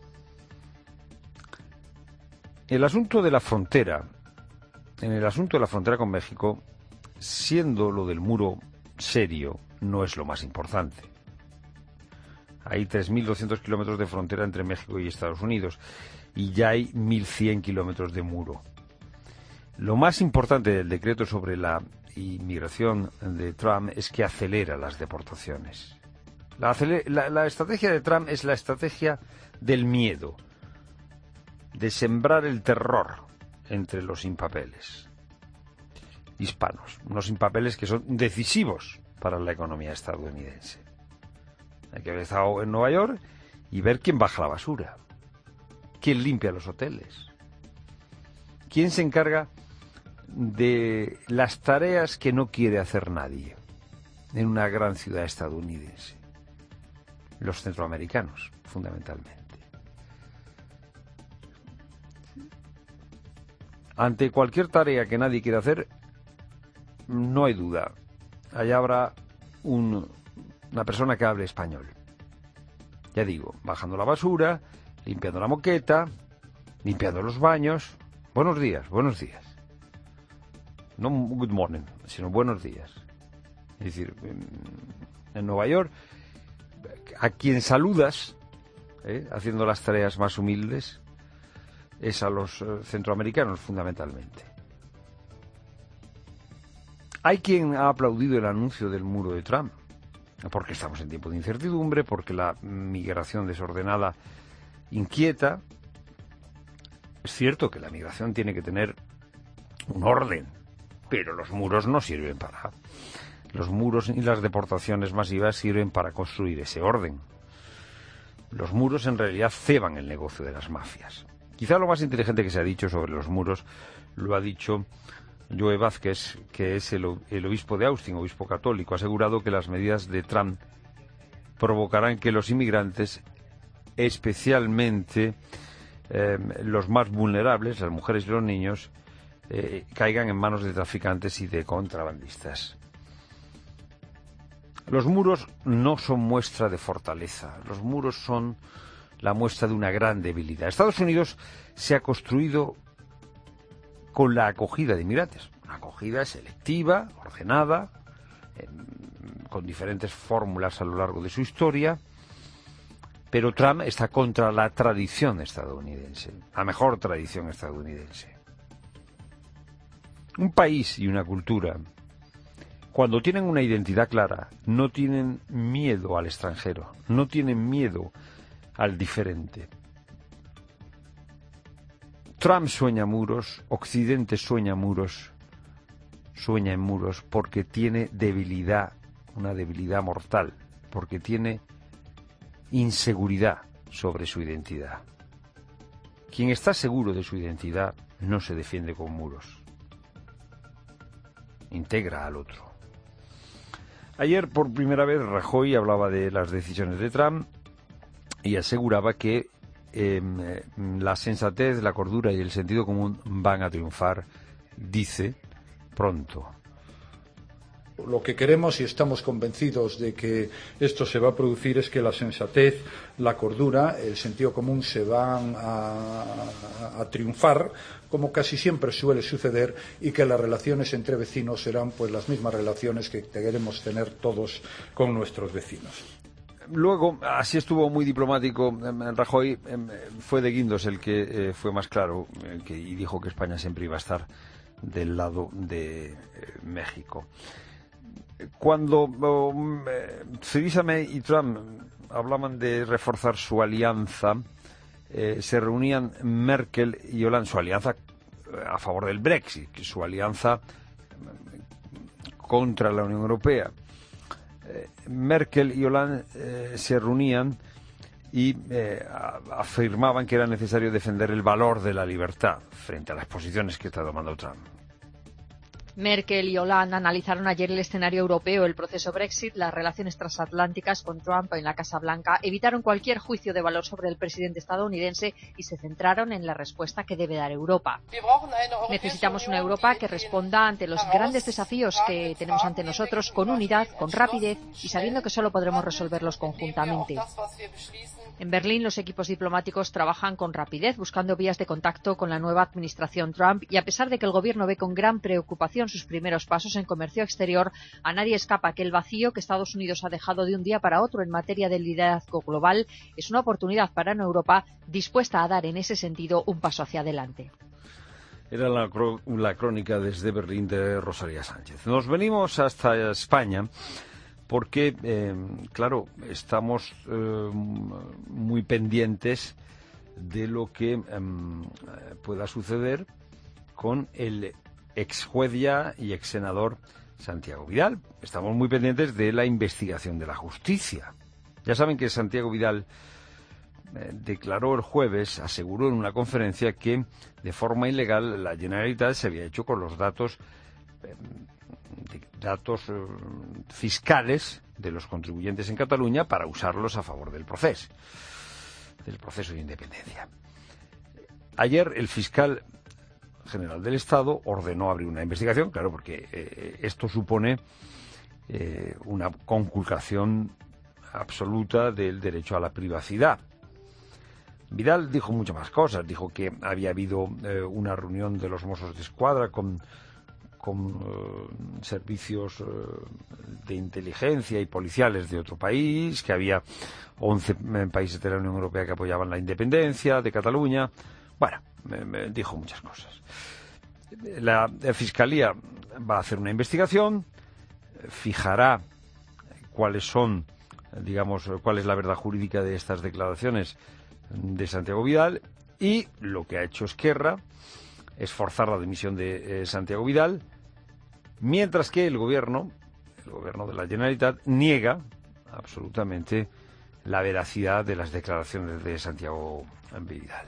El asunto de la frontera, en el asunto de la frontera con México, siendo lo del muro serio, no es lo más importante. Hay tres mil doscientos kilómetros de frontera entre México y Estados Unidos y ya hay mil cien kilómetros de muro. Lo más importante del decreto sobre la inmigración de Trump es que acelera las deportaciones. La, la, la estrategia de Trump es la estrategia del miedo, de sembrar el terror entre los sin papeles hispanos, unos sin papeles que son decisivos para la economía estadounidense. Hay que haber estado en Nueva York y ver quién baja la basura, quién limpia los hoteles, quién se encarga de las tareas que no quiere hacer nadie en una gran ciudad estadounidense. Los centroamericanos, fundamentalmente. Ante cualquier tarea que nadie quiera hacer, no hay duda, allá habrá un, una persona que hable español. Ya digo, bajando la basura, limpiando la moqueta, limpiando los baños. Buenos días, buenos días. No good morning, sino buenos días. Es decir, en, en Nueva York, a quien saludas, ¿eh? haciendo las tareas más humildes, es a los eh, centroamericanos, fundamentalmente. Hay quien ha aplaudido el anuncio del muro de Trump, porque estamos en tiempo de incertidumbre, porque la migración desordenada inquieta. Es cierto que la migración tiene que tener un orden, pero los muros no sirven para... Los muros y las deportaciones masivas sirven para construir ese orden. Los muros en realidad ceban el negocio de las mafias. Quizá lo más inteligente que se ha dicho sobre los muros lo ha dicho Joe Vázquez, que es el, el obispo de Austin, obispo católico. Ha asegurado que las medidas de Trump provocarán que los inmigrantes, especialmente eh, los más vulnerables, las mujeres y los niños, eh, caigan en manos de traficantes y de contrabandistas. Los muros no son muestra de fortaleza, los muros son la muestra de una gran debilidad. Estados Unidos se ha construido con la acogida de inmigrantes, una acogida selectiva, ordenada, eh, con diferentes fórmulas a lo largo de su historia, pero Trump está contra la tradición estadounidense, la mejor tradición estadounidense. Un país y una cultura, cuando tienen una identidad clara, no tienen miedo al extranjero, no tienen miedo al diferente. Trump sueña muros, Occidente sueña muros, sueña en muros porque tiene debilidad, una debilidad mortal, porque tiene inseguridad sobre su identidad. Quien está seguro de su identidad no se defiende con muros, integra al otro. Ayer por primera vez Rajoy hablaba de las decisiones de Trump y aseguraba que eh, la sensatez, la cordura y el sentido común van a triunfar, dice, pronto. Lo que queremos y estamos convencidos de que esto se va a producir es que la sensatez, la cordura, el sentido común se van a, a, a triunfar, como casi siempre suele suceder, y que las relaciones entre vecinos serán pues las mismas relaciones que queremos tener todos con nuestros vecinos. Luego, así estuvo muy diplomático Rajoy, fue de Guindos el que eh, fue más claro eh, que, y dijo que España siempre iba a estar del lado de eh, México. Cuando um, Theresa May y Trump hablaban de reforzar su alianza, eh, se reunían Merkel y Hollande, su alianza a favor del Brexit, su alianza contra la Unión Europea. Merkel y Hollande eh, se reunían y eh, afirmaban que era necesario defender el valor de la libertad frente a las posiciones que está tomando Trump. Merkel y Hollande analizaron ayer el escenario europeo, el proceso Brexit, las relaciones transatlánticas con Trump en la Casa Blanca, evitaron cualquier juicio de valor sobre el presidente estadounidense y se centraron en la respuesta que debe dar Europa. Necesitamos una Europa que responda ante los grandes desafíos que tenemos ante nosotros con unidad, con rapidez y sabiendo que solo podremos resolverlos conjuntamente. En Berlín, los equipos diplomáticos trabajan con rapidez, buscando vías de contacto con la nueva administración Trump, y a pesar de que el gobierno ve con gran preocupación sus primeros pasos en comercio exterior, a nadie escapa que el vacío que Estados Unidos ha dejado de un día para otro en materia de liderazgo global es una oportunidad para una Europa dispuesta a dar en ese sentido un paso hacia adelante. Era la, la crónica desde Berlín de Rosalía Sánchez. Nos venimos hasta España porque, eh, claro, estamos eh, muy pendientes de lo que eh, pueda suceder con el ex juez ya y ex senador Santiago Vidal. Estamos muy pendientes de la investigación de la justicia. Ya saben que Santiago Vidal eh, declaró el jueves, aseguró en una conferencia que de forma ilegal la Generalitat se había hecho con los datos eh, de, datos eh, fiscales de los contribuyentes en Cataluña para usarlos a favor del proceso, del proceso de independencia. Ayer el fiscal general del Estado ordenó abrir una investigación, claro, porque eh, esto supone eh, una conculcación absoluta del derecho a la privacidad. Vidal dijo muchas más cosas, dijo que había habido eh, una reunión de los Mossos de Escuadra con, con eh, servicios eh, de inteligencia y policiales de otro país, que había once países de la Unión Europea que apoyaban la independencia de Cataluña. Bueno, me, me dijo muchas cosas. La, la Fiscalía va a hacer una investigación, fijará cuáles son, digamos, cuál es la verdad jurídica de estas declaraciones de Santiago Vidal, y lo que ha hecho Esquerra es forzar la dimisión de eh, Santiago Vidal, mientras que el gobierno, el gobierno de la Generalitat, niega absolutamente la veracidad de las declaraciones de Santiago Vidal.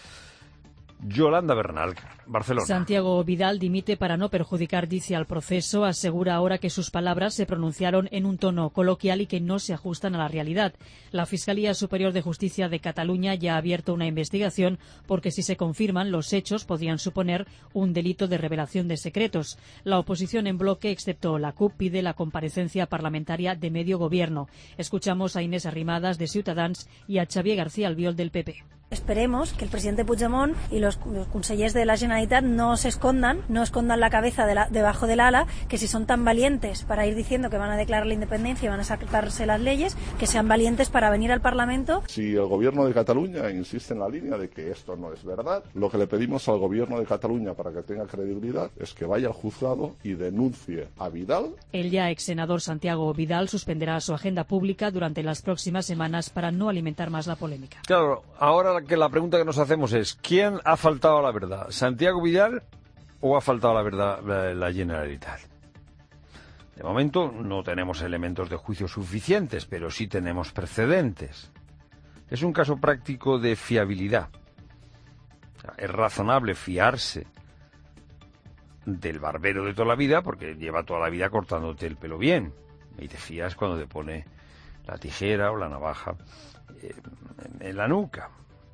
Yolanda Bernal, Barcelona. Santiago Vidal dimite para no perjudicar, dice, al proceso. Asegura ahora que sus palabras se pronunciaron en un tono coloquial y que no se ajustan a la realidad. La Fiscalía Superior de Justicia de Cataluña ya ha abierto una investigación porque, si se confirman, los hechos podrían suponer un delito de revelación de secretos. La oposición en bloque, excepto la C U P, pide la comparecencia parlamentaria de medio gobierno. Escuchamos a Inés Arrimadas, de Ciutadans, y a Xavier García Albiol, del P P. Esperemos que el presidente Puigdemont y los, los consellers de la Generalitat no se escondan, no escondan la cabeza de la, debajo del ala, que si son tan valientes para ir diciendo que van a declarar la independencia y van a sacarse las leyes, que sean valientes para venir al Parlamento. Si el gobierno de Cataluña insiste en la línea de que esto no es verdad, lo que le pedimos al gobierno de Cataluña para que tenga credibilidad es que vaya al juzgado y denuncie a Vidal. El ya ex senador Santiago Vidal suspenderá su agenda pública durante las próximas semanas para no alimentar más la polémica. Claro, ahora la que la pregunta que nos hacemos es, ¿quién ha faltado a la verdad? ¿Santiago Vidal o ha faltado a la verdad la, la Generalitat? De momento no tenemos elementos de juicio suficientes, pero sí tenemos precedentes. Es un caso práctico de fiabilidad. O sea, es razonable fiarse del barbero de toda la vida, porque lleva toda la vida cortándote el pelo bien. Y te fías cuando te pone la tijera o la navaja eh, en la nuca.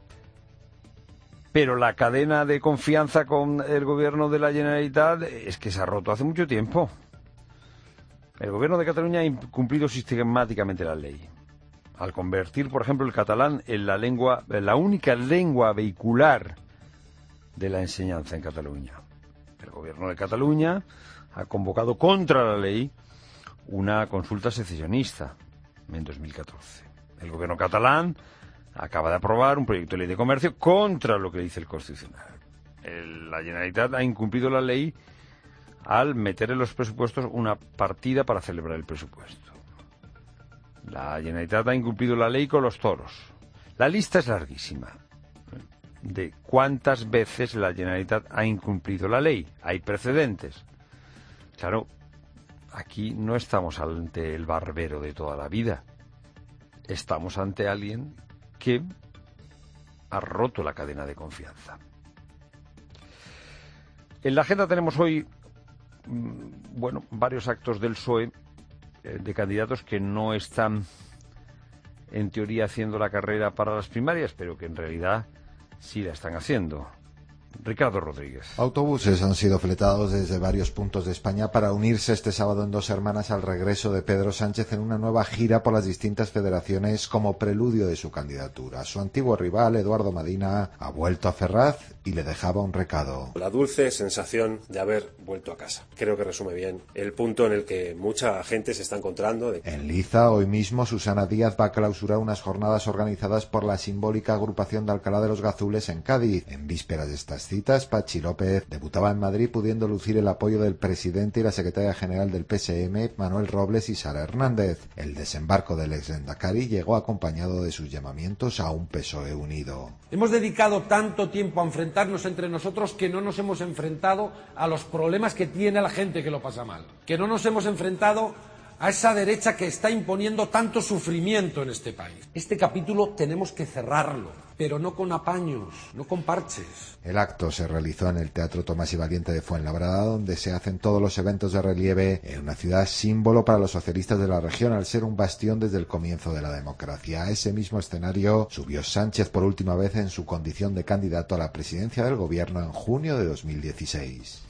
Pero la cadena de confianza con el gobierno de la Generalitat es que se ha roto hace mucho tiempo. El gobierno de Cataluña ha incumplido sistemáticamente la ley. Al convertir, por ejemplo, el catalán en la lengua, en la única lengua vehicular de la enseñanza en Cataluña. El gobierno de Cataluña ha convocado contra la ley una consulta secesionista en dos mil catorce. El gobierno catalán acaba de aprobar un proyecto de ley de comercio contra lo que dice el Constitucional. El, la Generalitat ha incumplido la ley al meter en los presupuestos una partida para celebrar el presupuesto. La Generalitat ha incumplido la ley con los toros. La lista es larguísima de cuántas veces la Generalitat ha incumplido la ley. Hay precedentes. Claro, aquí no estamos ante el barbero de toda la vida. Estamos ante alguien que ha roto la cadena de confianza. En la agenda tenemos hoy, bueno, varios actos del P S O E eh, de candidatos que no están, en teoría, haciendo la carrera para las primarias, pero que en realidad sí la están haciendo. Ricardo Rodríguez. Autobuses han sido fletados desde varios puntos de España para unirse este sábado en Dos Hermanas al regreso de Pedro Sánchez en una nueva gira por las distintas federaciones como preludio de su candidatura. Su antiguo rival, Eduardo Madina, ha vuelto a Ferraz y le dejaba un recado. La dulce sensación de haber vuelto a casa. Creo que resume bien el punto en el que mucha gente se está encontrando. De... En Liza, hoy mismo, Susana Díaz va a clausurar unas jornadas organizadas por la simbólica agrupación de Alcalá de los Gazules en Cádiz. En vísperas de estas citas, Pachi López debutaba en Madrid pudiendo lucir el apoyo del presidente y la secretaria general del P S M, Manuel Robles y Sara Hernández. El desembarco del ex-Endacari llegó acompañado de sus llamamientos a un P S O E unido. Hemos dedicado tanto tiempo a enfrentarnos entre nosotros que no nos hemos enfrentado a los problemas que tiene la gente que lo pasa mal, que no nos hemos enfrentado a esa derecha que está imponiendo tanto sufrimiento en este país. Este capítulo tenemos que cerrarlo, pero no con apaños, no con parches. El acto se realizó en el Teatro Tomás y Valiente de Fuenlabrada, donde se hacen todos los eventos de relieve en una ciudad símbolo para los socialistas de la región, al ser un bastión desde el comienzo de la democracia. A ese mismo escenario subió Sánchez por última vez en su condición de candidato a la presidencia del gobierno en junio de dos mil dieciséis.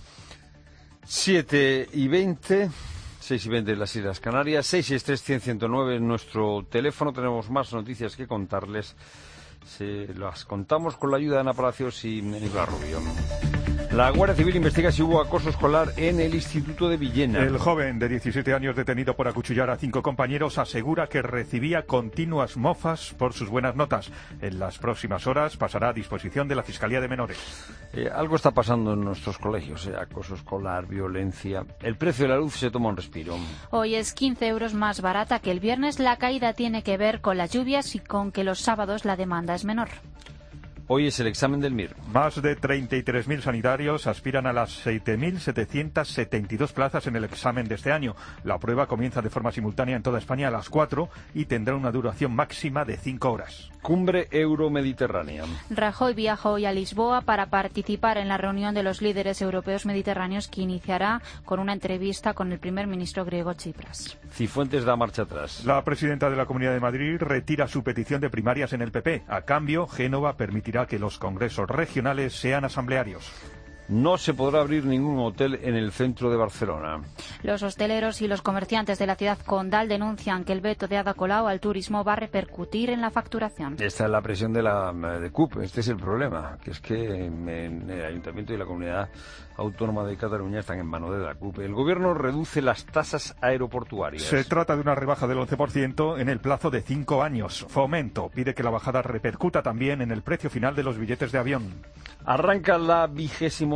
siete y veinte... seis y veinte en las Islas Canarias, seis seis tres, cien, ciento nueve en nuestro teléfono. Tenemos más noticias que contarles. Se las contamos con la ayuda de Ana Palacios y Nicolás Rubio. La Guardia Civil investiga si hubo acoso escolar en el Instituto de Villena. El joven de diecisiete años detenido por acuchillar a cinco compañeros asegura que recibía continuas mofas por sus buenas notas. En las próximas horas pasará a disposición de la Fiscalía de Menores. Eh, algo está pasando en nuestros colegios, eh, acoso escolar, violencia. El precio de la luz se toma un respiro. Hoy es quince euros más barata que el viernes. La caída tiene que ver con las lluvias y con que los sábados la demanda es menor. Hoy es el examen del M I R. Más de treinta y tres mil sanitarios aspiran a las siete mil setecientas setenta y dos plazas en el examen de este año. La prueba comienza de forma simultánea en toda España a las cuatro y tendrá una duración máxima de cinco horas. Cumbre Euromediterránea. Rajoy viaja hoy a Lisboa para participar en la reunión de los líderes europeos mediterráneos que iniciará con una entrevista con el primer ministro griego Tsipras. Cifuentes da marcha atrás. La presidenta de la Comunidad de Madrid retira su petición de primarias en el P P. A cambio, Génova permitirá que los congresos regionales sean asamblearios. No se podrá abrir ningún hotel en el centro de Barcelona. Los hosteleros y los comerciantes de la ciudad condal denuncian que el veto de Ada Colau al turismo va a repercutir en la facturación. Esta es la presión de la de C U P. Este es el problema, que es que en el Ayuntamiento y la Comunidad Autónoma de Cataluña están en manos de la C U P. El Gobierno reduce las tasas aeroportuarias. Se trata de una rebaja del once por ciento en el plazo de cinco años. Fomento pide que la bajada repercuta también en el precio final de los billetes de avión. Arranca la vigésimo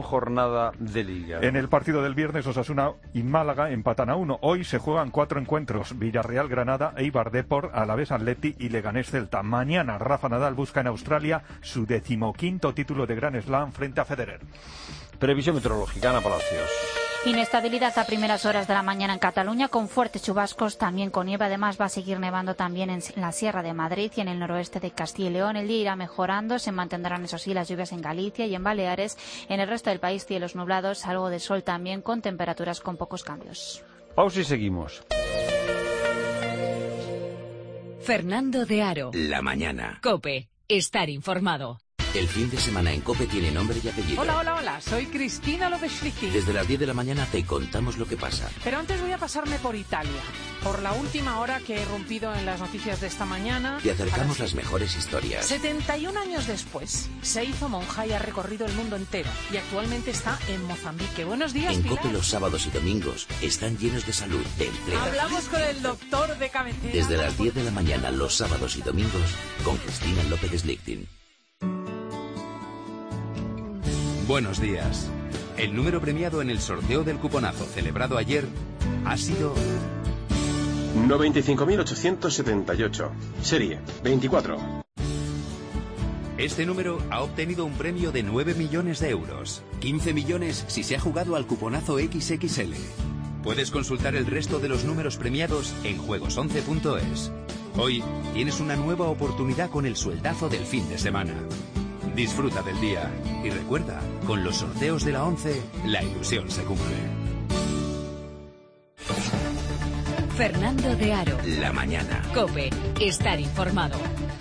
con jornada de Liga. En el partido del viernes, Osasuna y Málaga empatan a uno. Hoy se juegan cuatro encuentros: Villarreal, Granada, Eibar, Depor, Alavés, Atleti y Leganés, Celta. Mañana Rafa Nadal busca en Australia su decimoquinto título de Grand Slam frente a Federer. Previsión meteorológica, Ana Palacios. Inestabilidad a primeras horas de la mañana en Cataluña, con fuertes chubascos, también con nieve. Además, va a seguir nevando también en la Sierra de Madrid y en el noroeste de Castilla y León. El día irá mejorando, se mantendrán, eso sí, las lluvias en Galicia y en Baleares. En el resto del país, cielos nublados, algo de sol también, con temperaturas con pocos cambios. Pausa y seguimos. Fernando de Aro. La mañana. COPE. Estar informado. El fin de semana en COPE tiene nombre y apellido. Hola, hola, hola. Soy Cristina López Schlichting. Desde las diez de la mañana te contamos lo que pasa. Pero antes voy a pasarme por Italia. Por la última hora que he rompido en las noticias de esta mañana. Te acercamos las... las mejores historias. setenta y un años después, se hizo monja y ha recorrido el mundo entero. Y actualmente está en Mozambique. Buenos días, En Pilar. COPE los sábados y domingos están llenos de salud, de empleo. Hablamos con el doctor de cabecera. Desde las diez de la mañana los sábados y domingos con Cristina López Schlichting. Buenos días. El número premiado en el sorteo del cuponazo celebrado ayer ha sido noventa y cinco mil ochocientos setenta y ocho. Serie veinticuatro. Este número ha obtenido un premio de nueve millones de euros. quince millones si se ha jugado al cuponazo equis equis ele. Puedes consultar el resto de los números premiados en juegos once punto es. Hoy tienes una nueva oportunidad con el sueldazo del fin de semana. Disfruta del día y recuerda, con los sorteos de la once, la ilusión se cumple. Fernando de Aro. La mañana. COPE. Estar informado.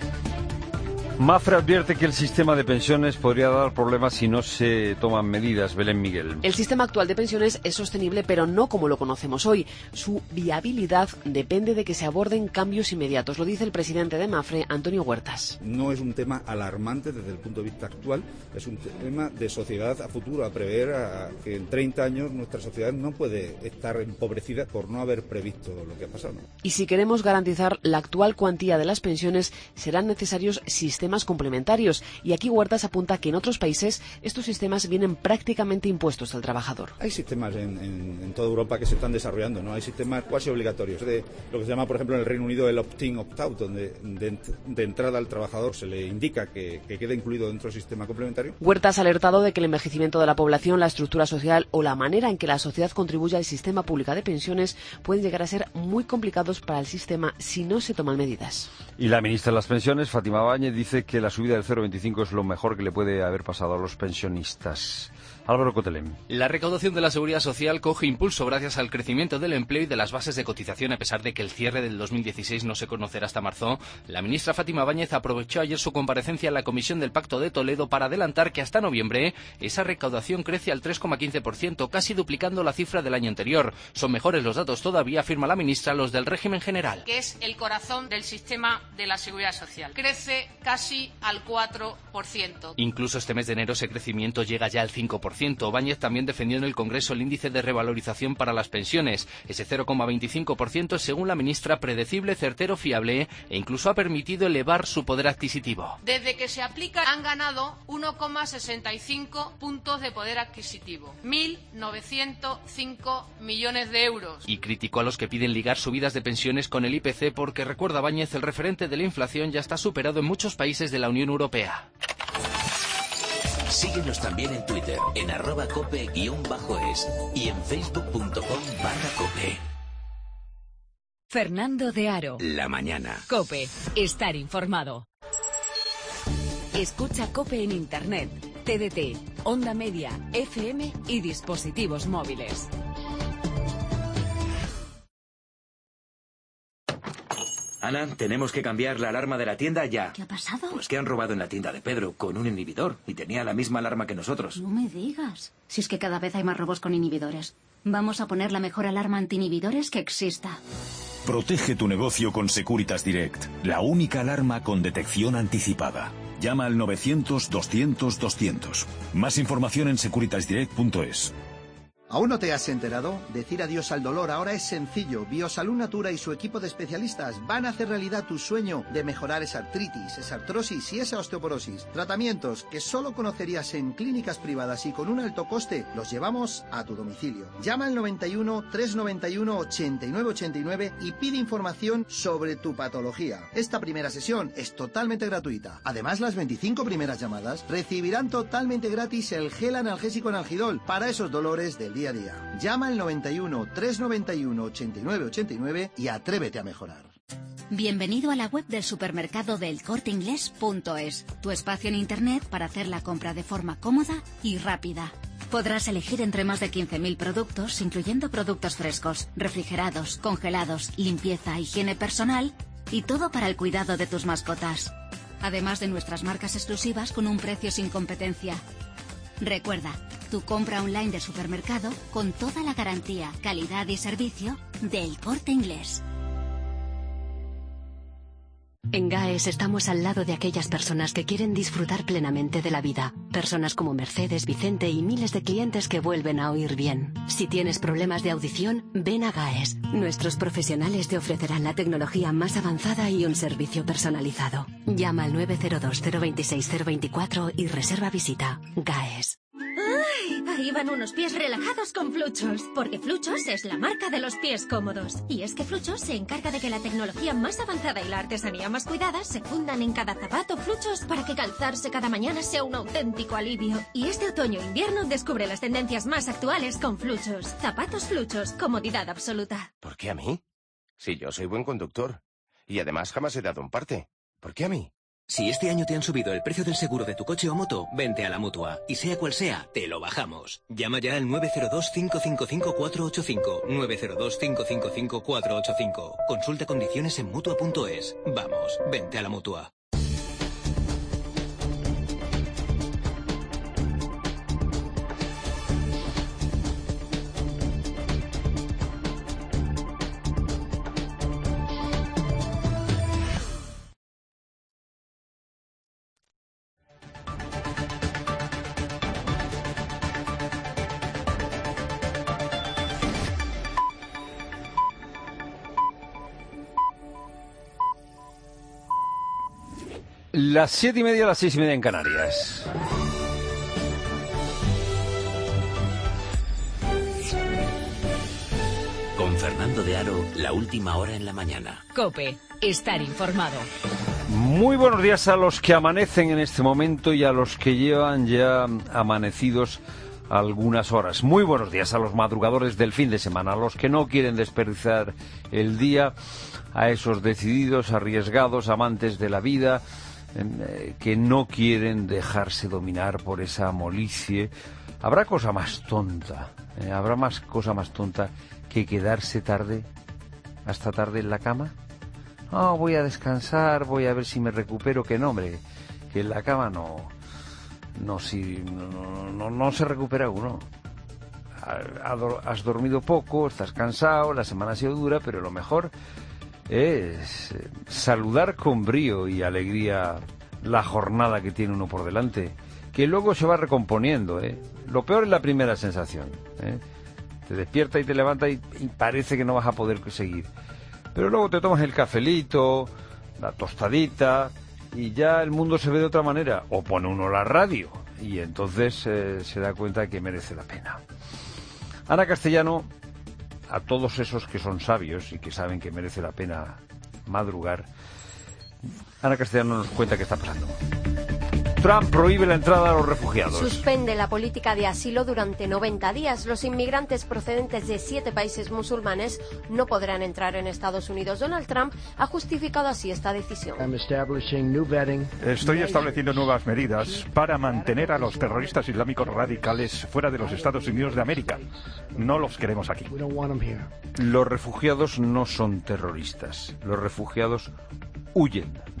Mafre advierte que el sistema de pensiones podría dar problemas si no se toman medidas. Belén Miguel. El sistema actual de pensiones es sostenible, pero no como lo conocemos hoy. Su viabilidad depende de que se aborden cambios inmediatos. Lo dice el presidente de Mafre, Antonio Huertas. No es un tema alarmante desde el punto de vista actual, es un tema de sociedad a futuro, a prever a que en treinta años nuestra sociedad no puede estar empobrecida por no haber previsto lo que ha pasado. Y si queremos garantizar la actual cuantía de las pensiones, serán necesarios sistemas complementarios, y aquí Huertas apunta que en otros países estos sistemas vienen prácticamente impuestos al trabajador. Hay sistemas en, en, en toda Europa que se están desarrollando, ¿no? Hay sistemas cuasi obligatorios, de lo que se llama, por ejemplo, en el Reino Unido el opt-in, opt-out, donde de, de entrada al trabajador se le indica que, que quede incluido dentro del sistema complementario. Huertas ha alertado de que el envejecimiento de la población, la estructura social o la manera en que la sociedad contribuye al sistema público de pensiones pueden llegar a ser muy complicados para el sistema si no se toman medidas. Y la ministra de las Pensiones, Fátima Báñez, dice que la subida del cero coma veinticinco es lo mejor que le puede haber pasado a los pensionistas. Álvaro Cotelem. La recaudación de la Seguridad Social coge impulso gracias al crecimiento del empleo y de las bases de cotización, a pesar de que el cierre del dos mil dieciséis no se conocerá hasta marzo. La ministra Fátima Báñez aprovechó ayer su comparecencia en la Comisión del Pacto de Toledo para adelantar que hasta noviembre esa recaudación crece al tres coma quince por ciento, casi duplicando la cifra del año anterior. Son mejores los datos todavía, afirma la ministra, los del régimen general. Que es el corazón del sistema de la Seguridad Social. Crece casi al cuatro por ciento. Incluso este mes de enero ese crecimiento llega ya al cinco por ciento. Báñez también defendió en el Congreso el índice de revalorización para las pensiones. Ese cero coma veinticinco por ciento es, según la ministra, predecible, certero, fiable e incluso ha permitido elevar su poder adquisitivo. Desde que se aplica han ganado uno coma sesenta y cinco puntos de poder adquisitivo. mil novecientos cinco millones de euros. Y criticó a los que piden ligar subidas de pensiones con el I P C porque, recuerda Báñez, el referente de la inflación ya está superado en muchos países de la Unión Europea. Síguenos también en Twitter, en arroba cope guión bajo es y en facebook punto com barra cope. Fernando de Aro. La mañana. COPE. Estar informado. Escucha COPE en Internet, T D T, Onda Media, F M y dispositivos móviles. Ana, tenemos que cambiar la alarma de la tienda ya. ¿Qué ha pasado? Pues que han robado en la tienda de Pedro con un inhibidor y tenía la misma alarma que nosotros. No me digas. Si es que cada vez hay más robos con inhibidores. Vamos a poner la mejor alarma anti-inhibidores que exista. Protege tu negocio con Securitas Direct, la única alarma con detección anticipada. Llama al novecientos, doscientos, doscientos. Más información en securitas direct punto es. ¿Aún no te has enterado? Decir adiós al dolor ahora es sencillo. Biosalud Natura y su equipo de especialistas van a hacer realidad tu sueño de mejorar esa artritis, esa artrosis y esa osteoporosis. Tratamientos que solo conocerías en clínicas privadas y con un alto coste, los llevamos a tu domicilio. Llama al noventa y uno, trescientos noventa y uno, ochenta y nueve ochenta y nueve y pide información sobre tu patología. Esta primera sesión es totalmente gratuita. Además, las veinticinco primeras llamadas recibirán totalmente gratis el gel analgésico Analgidol para esos dolores del día a día. Llama al noventa y uno, trescientos noventa y uno, ochenta y nueve ochenta y nueve y atrévete a mejorar. Bienvenido a la web del supermercado del corte inglés punto es, tu espacio en internet para hacer la compra de forma cómoda y rápida. Podrás elegir entre más de quince mil productos, incluyendo productos frescos, refrigerados, congelados, limpieza, higiene personal y todo para el cuidado de tus mascotas. Además de nuestras marcas exclusivas con un precio sin competencia. Recuerda, tu compra online de supermercado con toda la garantía, calidad y servicio del Corte Inglés. En GAES estamos al lado de aquellas personas que quieren disfrutar plenamente de la vida. Personas como Mercedes, Vicente y miles de clientes que vuelven a oír bien. Si tienes problemas de audición, ven a GAES. Nuestros profesionales te ofrecerán la tecnología más avanzada y un servicio personalizado. Llama al nueve cero dos, cero dos seis, cero dos cuatro y reserva visita. GAES. ¡Ay! Ahí van unos pies relajados con Fluchos, porque Fluchos es la marca de los pies cómodos. Y es que Fluchos se encarga de que la tecnología más avanzada y la artesanía más cuidada se fundan en cada zapato Fluchos para que calzarse cada mañana sea un auténtico alivio. Y este otoño e invierno descubre las tendencias más actuales con Fluchos. Zapatos Fluchos, comodidad absoluta. ¿Por qué a mí? Si yo soy buen conductor. Y además jamás he dado un parte. ¿Por qué a mí? Si este año te han subido el precio del seguro de tu coche o moto, vente a la Mutua. Y sea cual sea, te lo bajamos. Llama ya al nueve cero dos, cinco cinco cinco, cuatro ocho cinco. nueve cero dos, cinco cinco cinco, cuatro ocho cinco. Consulta condiciones en Mutua punto es. Vamos, vente a la Mutua. Las siete y media, las seis y media en Canarias. Con Fernando de Aro, la última hora en la mañana. COPE, estar informado. Muy buenos días a los que amanecen en este momento y a los que llevan ya amanecidos algunas horas. Muy buenos días a los madrugadores del fin de semana, a los que no quieren desperdiciar el día, a esos decididos, arriesgados, amantes de la vida, eh, que no quieren dejarse dominar por esa molicie. Habrá cosa más tonta, eh, habrá más cosa más tonta que quedarse tarde, hasta tarde en la cama. No, voy a descansar, voy a ver si me recupero. Que no, hombre, que en la cama no, no, si, no, no, no se recupera uno. Has dormido poco, estás cansado, la semana ha sido dura, pero lo mejor es saludar con brío y alegría la jornada que tiene uno por delante, que luego se va recomponiendo, ¿eh? Lo peor es la primera sensación, ¿eh? Te despierta y te levanta y, y parece que no vas a poder seguir. Pero luego te tomas el cafelito, la tostadita, y ya el mundo se ve de otra manera. O pone uno la radio, y entonces eh, se da cuenta que merece la pena. Ana Castellano, a todos esos que son sabios y que saben que merece la pena madrugar, Ana Castellano nos cuenta qué está pasando. Trump prohíbe la entrada a los refugiados. Suspende la política de asilo durante noventa días. Los inmigrantes procedentes de siete países musulmanes no podrán entrar en Estados Unidos. Donald Trump ha justificado así esta decisión. Estoy estableciendo nuevas medidas para mantener a los terroristas islámicos radicales fuera de los Estados Unidos de América. No los queremos aquí. Los refugiados no son terroristas. Los refugiados huyen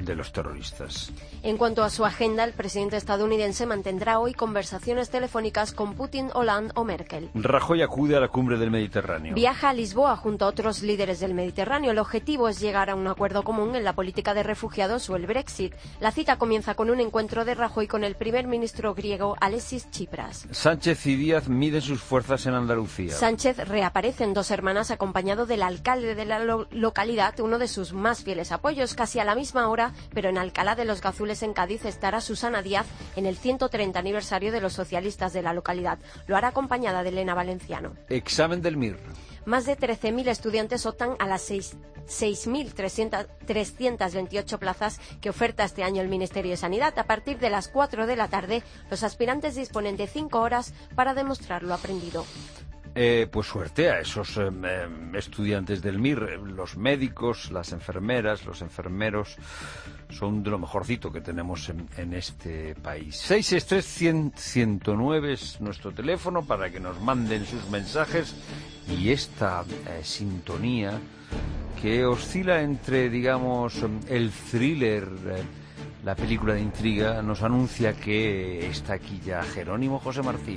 de los terroristas. En cuanto a su agenda, el presidente estadounidense mantendrá hoy conversaciones telefónicas con Putin, Hollande o Merkel. Rajoy acude a la cumbre del Mediterráneo. Viaja a Lisboa junto a otros líderes del Mediterráneo. El objetivo es llegar a un acuerdo común en la política de refugiados o el Brexit. La cita comienza con un encuentro de Rajoy con el primer ministro griego Alexis Tsipras. Sánchez y Díaz miden sus fuerzas en Andalucía. Sánchez reaparece en Dos Hermanas acompañado del alcalde de la lo- localidad, uno de sus más fieles apoyos. Casi a la misma hora, pero en Alcalá de los Gazules, en Cádiz, estará Susana Díaz en el ciento treinta aniversario de los socialistas de la localidad. Lo hará acompañada de Elena Valenciano. Examen del M I R. Más de trece mil estudiantes optan a las seis mil trescientas veintiocho plazas que oferta este año el Ministerio de Sanidad. A partir de las cuatro de la tarde, los aspirantes disponen de cinco horas para demostrar lo aprendido. Eh, pues suerte a esos eh, eh, estudiantes del M I R, los médicos, las enfermeras, los enfermeros, son de lo mejorcito que tenemos en, en este país. seis seis tres, cien, ciento nueve es nuestro teléfono para que nos manden sus mensajes, y esta eh, sintonía que oscila entre, digamos, el thriller, eh, la película de intriga, nos anuncia que está aquí ya Jerónimo José Martín.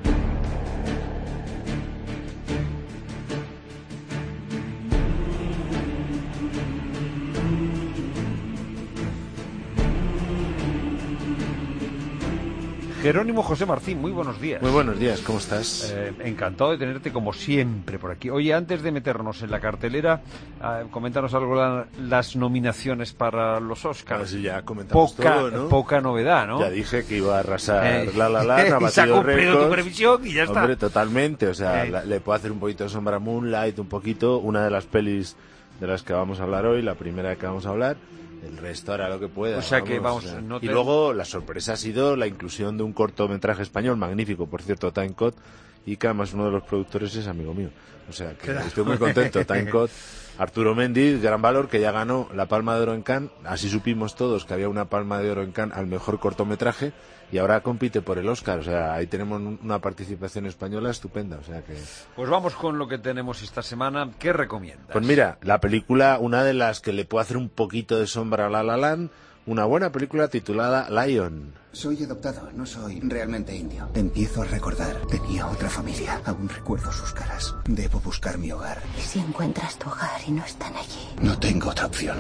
Jerónimo José Martín, muy buenos días. Muy buenos días, ¿cómo estás? Eh, encantado de tenerte como siempre por aquí. Oye, antes de meternos en la cartelera, eh, coméntanos algo la, las nominaciones para los Oscars. Pues ya comentamos poca, todo, ¿no? Poca novedad, ¿no? Ya dije que iba a arrasar Eh, La La Land, ha y se ha batido cumplido tu récords. previsión y ya está. Hombre, totalmente, o sea, Eh. la- le puedo hacer un poquito de sombra a Moonlight, un poquito, una de las pelis de las que vamos a hablar hoy, la primera que vamos a hablar. El resto hará lo que pueda. O sea que, vamos, o sea. no Y te- luego la sorpresa ha sido la inclusión de un cortometraje español magnífico, por cierto, Timecode, y que además uno de los productores es amigo mío. O sea que Claro. estoy muy contento. Timecode, Arturo Méndez, gran valor, que ya ganó la Palma de Oro en Cannes. Así supimos todos que había una Palma de Oro en Cannes al mejor cortometraje, y ahora compite por el Oscar. O sea, ahí tenemos un- una participación española estupenda. O sea que... Pues vamos con lo que tenemos esta semana. ¿Qué recomiendas? Pues mira, la película, una de las que le puede hacer un poquito de sombra a La La Land, una buena película titulada Lion. Soy adoptado, no soy realmente indio. Empiezo a recordar. Tenía otra familia. Aún recuerdo sus caras. Debo buscar mi hogar. ¿Y si encuentras tu hogar y no están allí? No tengo otra opción.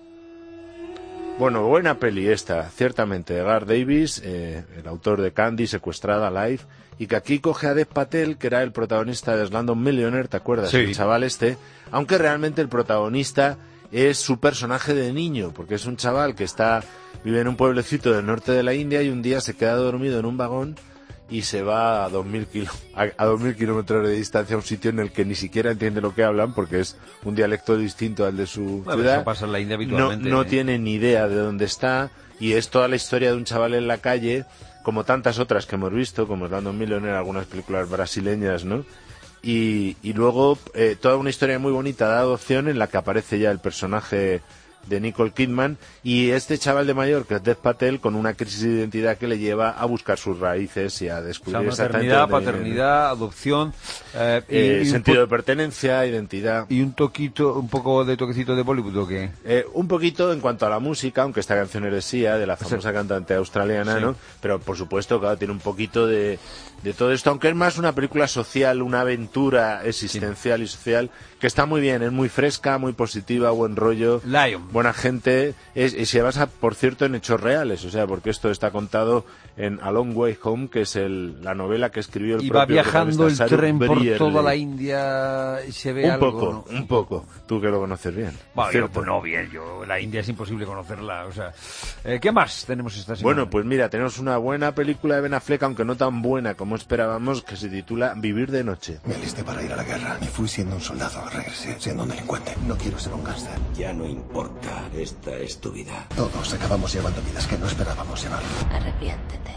Bueno, buena peli esta, ciertamente, de Gar Davis, eh, el autor de Candy, Secuestrada, Life, y que aquí coge a Dev Patel, que era el protagonista de Slumdog Millionaire, ¿te acuerdas? Sí. El chaval este, aunque realmente el protagonista es su personaje de niño, porque es un chaval que está vive en un pueblecito del norte de la India y un día se queda dormido en un vagón y se va a dos mil kilo, a, a dos mil kilómetros de distancia a un sitio en el que ni siquiera entiende lo que hablan, porque es un dialecto distinto al de su Bueno, ciudad. eso pasa en la India No, habitualmente. no ¿eh? tiene ni idea de dónde está, y es toda la historia de un chaval en la calle, como tantas otras que hemos visto, como Slumdog Millionaire, algunas películas brasileñas, ¿no? Y, y luego eh, toda una historia muy bonita de adopción en la que aparece ya el personaje de Nicole Kidman y este chaval de mayor, que es Dev Patel, con una crisis de identidad que le lleva a buscar sus raíces y a O descubrir sea, exactamente maternidad, dónde viene, ¿no? paternidad, adopción, eh, y- Eh, y un sentido po- de pertenencia, identidad. y un toquito, un poco de toquecito de Bollywood, ¿o qué? Eh, un poquito en cuanto a la música, aunque esta canción es de Sia, de la famosa cantante australiana, Sí. ¿no? Pero por supuesto, claro, tiene un poquito de, de todo esto, aunque es más una película social, una aventura existencial y social, que está muy bien, es muy fresca, muy positiva, buen rollo, Lion. buena gente, es, y se basa, por cierto, en hechos reales, o sea, porque esto está contado en A Long Way Home, que es el, la novela que escribió el Y va propio viajando el protagonista, Saru tren por Brierley. toda la India y se ve Un algo, poco, ¿no? un poco, tú que lo conoces bien. Bueno, yo, Cierto. pues no, bien, yo, la India es imposible conocerla, o sea, eh, ¿qué más tenemos esta semana? Bueno, pues mira, tenemos una buena película de Ben Affleck, aunque no tan buena como esperábamos, que se titula Vivir de noche. Me alisté para ir a la guerra. Me fui siendo un soldado. Regresé siendo un delincuente. No quiero ser un gángster. Ya no importa, esta es tu vida. Todos acabamos llevando vidas que no esperábamos llevar. Arrepiéntete.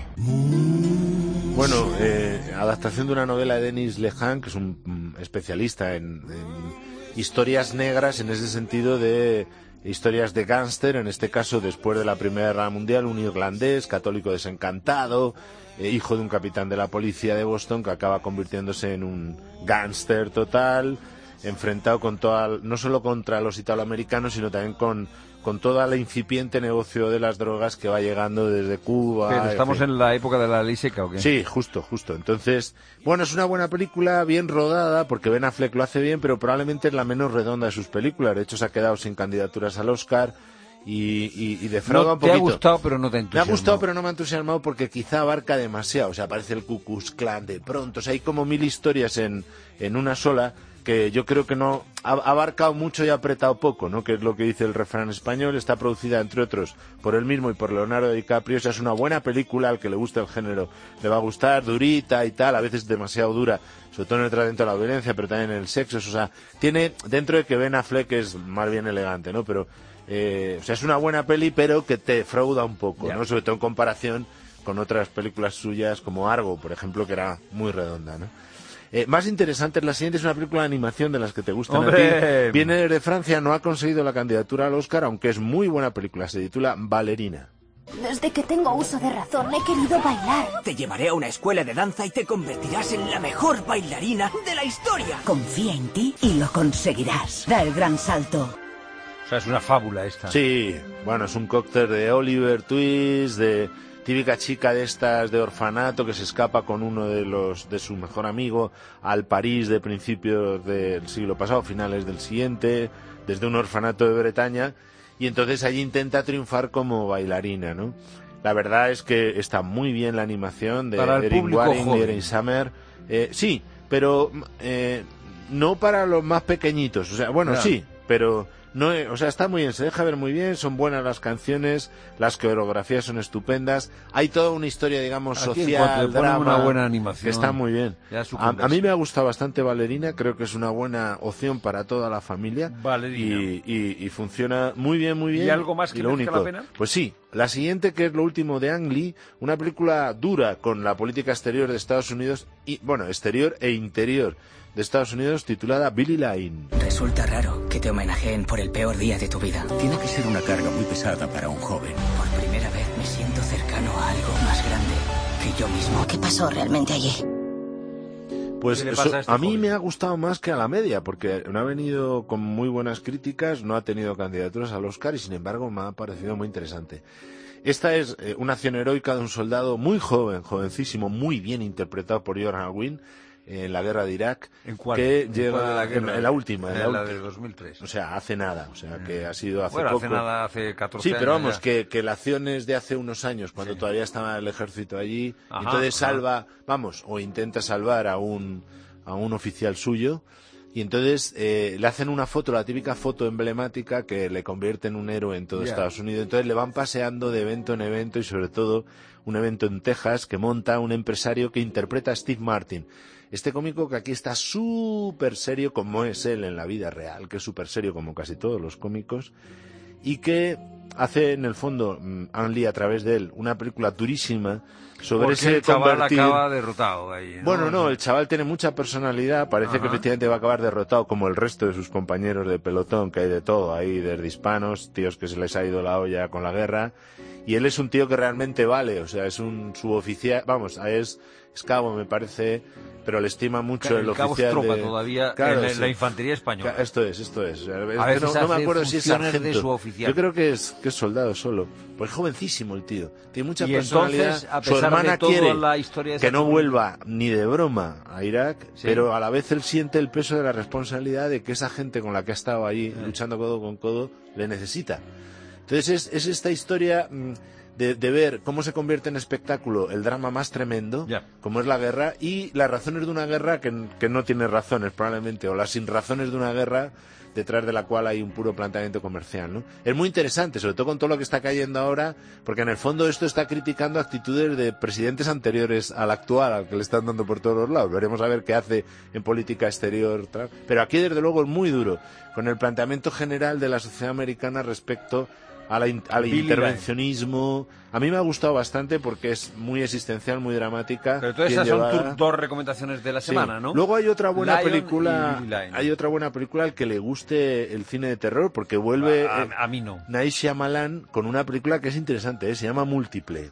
Bueno, eh, adaptación de una novela de Denis Lehan, que es un mm, especialista en, en historias negras, en ese sentido de historias de gángster, en este caso después de la Primera Guerra Mundial, un irlandés católico desencantado, eh, hijo de un capitán de la policía de Boston, que acaba convirtiéndose en un gángster total, enfrentado con toda, no solo contra los italoamericanos, sino también con, con toda la incipiente negocio de las drogas que va llegando desde Cuba. Pero estamos en, fin. en la época de la ley seca, ¿o qué? Sí, justo, justo. Entonces, bueno, es una buena película, bien rodada, porque Ben Affleck lo hace bien, pero probablemente es la menos redonda de sus películas. De hecho, se ha quedado sin candidaturas al Oscar y, y, y defrauda no, un poquito. Te ha gustado, pero no te ha entusiasmado. Me ha gustado, pero no me ha entusiasmado porque quizá abarca demasiado. O sea, aparece el Ku Klux Klan de pronto. O sea, hay como mil historias en, en una sola, que yo creo que no ha abarcado mucho y ha apretado poco, ¿no? Que es lo que dice el refrán español. Está producida, entre otros, por él mismo y por Leonardo DiCaprio. O sea, es una buena película, al que le gusta el género le va a gustar, durita y tal, a veces demasiado dura, sobre todo en el tratamiento de la violencia, pero también en el sexo. O sea, tiene, dentro de que Ben Affleck es más bien elegante, ¿no? Pero, eh, o sea, es una buena peli, pero que te defrauda un poco, ya. ¿no? Sobre todo en comparación con otras películas suyas, como Argo, por ejemplo, que era muy redonda, ¿no? Eh, más interesante es la siguiente, es una película de animación de las que te gustan ¡Hombre! a ti. Viene desde Francia, no ha conseguido la candidatura al Oscar, aunque es muy buena película. Se titula Ballerina. Desde que tengo uso de razón he querido bailar. Te llevaré a una escuela de danza y te convertirás en la mejor bailarina de la historia. Confía en ti y lo conseguirás. Da el gran salto. O sea, es una fábula esta. Sí, bueno, es un cóctel de Oliver Twist, de típica chica de estas de orfanato que se escapa con uno de los de su mejor amigo al París de principios del siglo pasado, finales del siguiente, desde un orfanato de Bretaña, y entonces allí intenta triunfar como bailarina, ¿no? La verdad es que está muy bien la animación de Erin Waring y Erin Summer. Eh, sí, pero eh, no para los más pequeñitos, o sea, bueno, claro. sí, pero no, o sea, está muy bien, se deja ver muy bien, son buenas las canciones, las coreografías son estupendas, hay toda una historia, digamos, aquí social, drama, una buena animación, que está muy bien. A, a mí me ha gustado bastante Ballerina, creo que es una buena opción para toda la familia. Ballerina. Y, y, y funciona muy bien, muy bien. ¿Y algo más que merezca la pena? Pues sí, la siguiente, que es lo último de Ang Lee, una película dura con la política exterior de Estados Unidos, y bueno, exterior e interior de Estados Unidos, titulada Billy Lane. Resulta raro que te homenajeen por el peor día de tu vida. Tiene que ser una carga muy pesada para un joven. Por primera vez me siento cercano a algo más grande que yo mismo. ¿Qué pasó realmente allí? Pues ¿Qué le eso, pasa a este a mí joven? me ha gustado más que a la media, porque no ha venido con muy buenas críticas, no ha tenido candidaturas al Oscar y sin embargo me ha parecido muy interesante. Esta es eh, una acción heroica de un soldado muy joven, jovencísimo, muy bien interpretado por Jordan Wynn, en la guerra de Irak, ¿En cuál? que ¿En llega cuál de la guerra? en, en la última, en En la, la ulti- de dos mil tres. O sea, hace nada, o sea, que ha sido hace bueno, poco. hace nada, hace catorce Sí, pero años vamos, ya. que, que la acción es de hace unos años, cuando Sí. todavía estaba el ejército allí, Ajá, y entonces ajá. salva, vamos, o intenta salvar a un, a un oficial suyo, y entonces eh, le hacen una foto, la típica foto emblemática que le convierte en un héroe en todo Ya. Estados Unidos. Entonces le van paseando de evento en evento, y sobre todo un evento en Texas que monta un empresario que interpreta a Steve Martin. Este cómico que aquí está súper serio, como es él en la vida real, que es súper serio como casi todos los cómicos, y que hace en el fondo, mm, Ang Lee a través de él, una película durísima sobre Porque ese el chaval convertir... acaba derrotado ahí, ¿no? Bueno, no, el chaval tiene mucha personalidad, parece Ajá. que efectivamente va a acabar derrotado como el resto de sus compañeros de pelotón, que hay de todo ahí, desde hispanos, tíos que se les ha ido la olla con la guerra, y él es un tío que realmente vale, o sea, es un suboficial, vamos, es, es cabo, me parece, pero le estima mucho el, el cabo oficial es tropa de... todavía Claro, en la, sí. la infantería española. Ca- Esto es, esto es. O sea, es A que veces no, no me hace acuerdo si es funciones de sargento. suboficial. Yo creo que es, que es soldado solo. Pues es jovencísimo el tío. Tiene mucha Y personalidad. entonces, a Su pesar de hermana toda quiere la historia que esa no que- vuelva ni de broma a Irak, Sí. pero a la vez él siente el peso de la responsabilidad de que esa gente con la que ha estado allí luchando codo con codo le necesita. Entonces es, es esta historia mm, de, de ver cómo se convierte en espectáculo el drama más tremendo, Ya. como es la guerra, y las razones de una guerra que, que no tiene razones probablemente, o las sin razones de una guerra detrás de la cual hay un puro planteamiento comercial, ¿no? Es muy interesante, sobre todo con todo lo que está cayendo ahora, porque en el fondo esto está criticando actitudes de presidentes anteriores al actual, al que le están dando por todos los lados. Veremos a ver qué hace en política exterior, Trump. Pero aquí desde luego es muy duro, con el planteamiento general de la sociedad americana respecto a la in- al Billy intervencionismo. A mí me ha gustado bastante porque es muy existencial, muy dramática. Pero todas bien esas son llevada. tus dos recomendaciones de la Sí. semana, ¿no? Luego hay otra buena Lion película, y Billy Lane. hay otra buena película al que le guste el cine de terror, porque vuelve A- eh, a mí no. Night Shyamalan con una película que es interesante, ¿eh? Se llama Múltiple.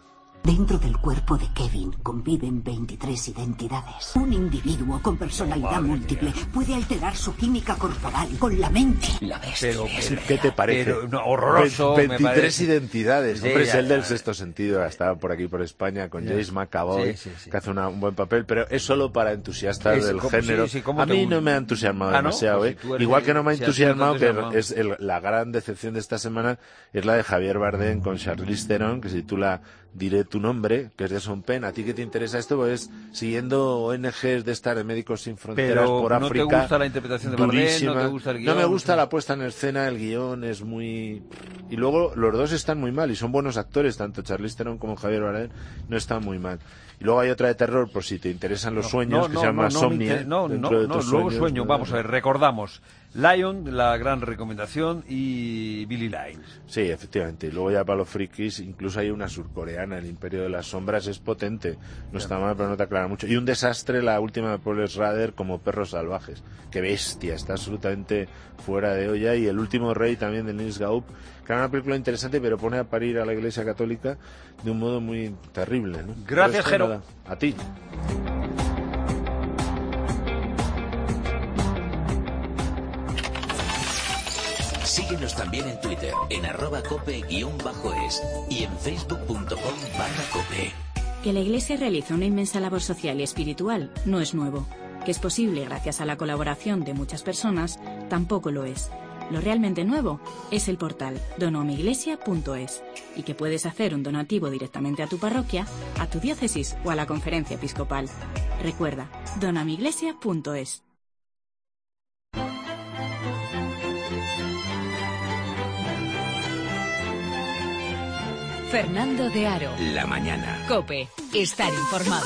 Dentro del cuerpo de Kevin conviven veintitrés identidades. Un individuo con personalidad Madre múltiple mía. puede alterar su química corporal con la mente. La bestia. Pero, Sí, ¿qué te parece? pero, no, horroroso. Ve- me veintitrés parece. identidades. Sí, Hombre, es ya, el del ya. sexto sentido. Estaba por aquí, por España, con Ya. James McAvoy, Sí, sí, sí. que hace una- un buen papel, pero es solo para entusiastas Es del como- género. sí, sí, ¿cómo a te mí gusta? no me ha entusiasmado Ah, ¿no? demasiado, Pues ¿eh? si tú eres- Igual que no me ha si a ti no te entusiasmado, que entusiasma. es el- la gran decepción de esta semana es la de Javier Bardem con Charlize Theron, que se titula Diré tu nombre, que es de Son Pen. ¿A ti qué te interesa esto? Pues siguiendo O N Ges de estar en Médicos Sin Fronteras Pero por ¿no te África. gusta la interpretación de Bardem? durísima. ¿No te gusta el No me guión? gusta la puesta en escena, el guión es muy... Y luego los dos están muy mal y son buenos actores, tanto Charlize Theron como Javier Bardem no están muy mal. Y luego hay otra de terror, por si te interesan los sueños, que se llama no, me Somnia. inter- No, dentro no, de no, tus luego sueños, sueño. ¿no? Vamos a ver, recordamos. Lion, la gran recomendación, y Billy Lines. Sí, efectivamente. Y luego ya para los frikis, incluso hay una surcoreana, El Imperio de las Sombras, es potente. No está mal, pero no te aclara mucho. Y un desastre, la última de Paul Schrader, como Perros Salvajes. Qué bestia, está absolutamente fuera de olla. Y El Último Rey, también de Nils Gaup, que era una película interesante, pero pone a parir a la Iglesia Católica de un modo muy terrible, ¿no? Gracias, Pero esto, Jero. nada, a ti. Síguenos también en Twitter, en arroba cope-es y en facebook.com barra cope. Que la Iglesia realiza una inmensa labor social y espiritual no es nuevo. Que es posible gracias a la colaboración de muchas personas tampoco lo es. Lo realmente nuevo es el portal donoamiglesia punto es y que puedes hacer un donativo directamente a tu parroquia, a tu diócesis o a la conferencia episcopal. Recuerda, donoamiglesia punto es. Fernando de Aro. La mañana. COPE. Estar informado.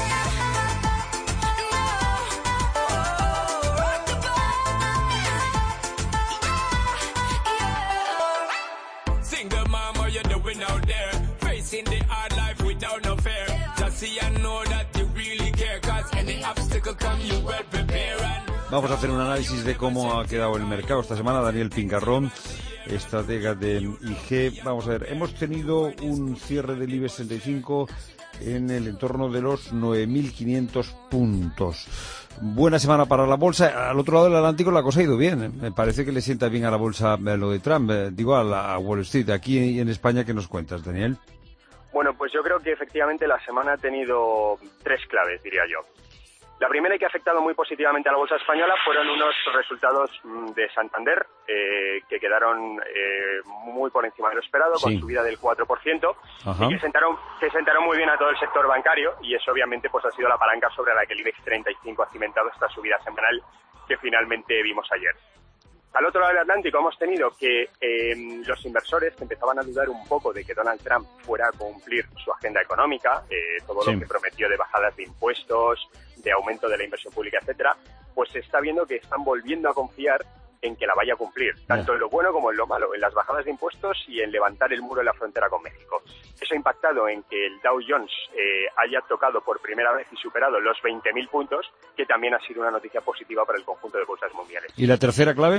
Single mama, you're doing out there, facing the hard life without no fear. Just see and know that you really care, cause any obstacle come, you well prepare and... Vamos a hacer un análisis de cómo ha quedado el mercado esta semana. Daniel Pingarrón, estratega de I G. Vamos a ver, hemos tenido un cierre del IBEX treinta y cinco en el entorno de los nueve mil quinientos puntos. Buena semana para la bolsa. Al otro lado del Atlántico la cosa ha ido bien. ¿eh? Me parece que le sienta bien a la bolsa eh, lo de Trump. Eh, digo, a, la, a Wall Street. Aquí en España, ¿qué nos cuentas, Daniel? Bueno, pues yo creo que efectivamente la semana ha tenido tres claves, diría yo. La primera y que ha afectado muy positivamente a la bolsa española fueron unos resultados de Santander eh, que quedaron eh, muy por encima de lo esperado, Sí. con subida del cuatro por ciento, Ajá. y que sentaron, que sentaron muy bien a todo el sector bancario, y eso obviamente pues ha sido la palanca sobre la que el IBEX treinta y cinco ha cimentado esta subida semanal que finalmente vimos ayer. Al otro lado del Atlántico hemos tenido que eh, los inversores que empezaban a dudar un poco de que Donald Trump fuera a cumplir su agenda económica, eh, todo Sí. lo que prometió de bajadas de impuestos, de aumento de la inversión pública, etcétera, pues se está viendo que están volviendo a confiar en que la vaya a cumplir, tanto en lo bueno como en lo malo, en las bajadas de impuestos y en levantar el muro en la frontera con México. Eso ha impactado en que el Dow Jones eh, haya tocado por primera vez y superado los veinte mil puntos, que también ha sido una noticia positiva para el conjunto de bolsas mundiales. ¿Y la tercera clave?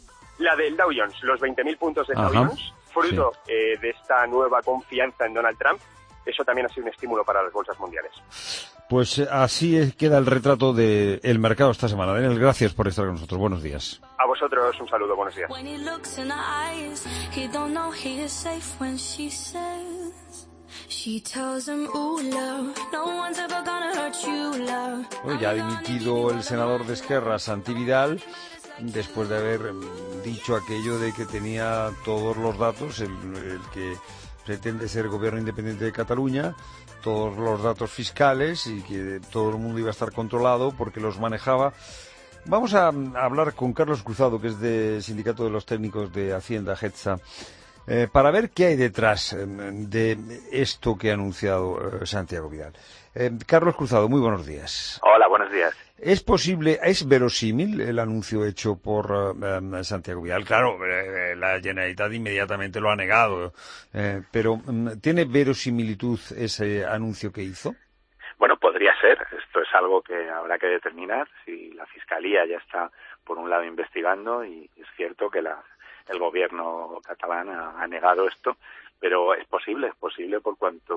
La del Dow Jones, los veinte mil puntos de Dow Ajá. Jones, fruto eh, de esta nueva confianza en Donald Trump, eso también ha sido un estímulo para las bolsas mundiales. Pues eh, así es- queda el retrato del mercado esta semana. Daniel, gracias por estar con nosotros. Buenos días. A vosotros un saludo, buenos días. When he looks in her eyes, he don't know he is safe when she says, she tells him, ooh, love, no one's ever gonna hurt you, love. Bueno, ya ha dimitido el senador de Esquerra, Santi Vidal, después de haber mm, dicho aquello de que tenía todos los datos, el, el que pretende ser gobierno independiente de Cataluña, todos los datos fiscales y que todo el mundo iba a estar controlado porque los manejaba. Vamos a, a hablar con Carlos Cruzado, que es del Sindicato de los Técnicos de Hacienda, Getza, eh, para ver qué hay detrás eh, de esto que ha anunciado eh, Santiago Vidal. Eh, Carlos Cruzado, muy buenos días. Hola, buenos días. ¿Es posible, es verosímil el anuncio hecho por uh, Santiago Vidal? Claro, eh, la Generalitat inmediatamente lo ha negado, eh, pero um, ¿tiene verosimilitud ese anuncio que hizo? Bueno, podría ser. Esto es algo que habrá que determinar. Si la Fiscalía ya está, por un lado, investigando, y es cierto que la, el gobierno catalán ha, ha negado esto, pero es posible, es posible por cuanto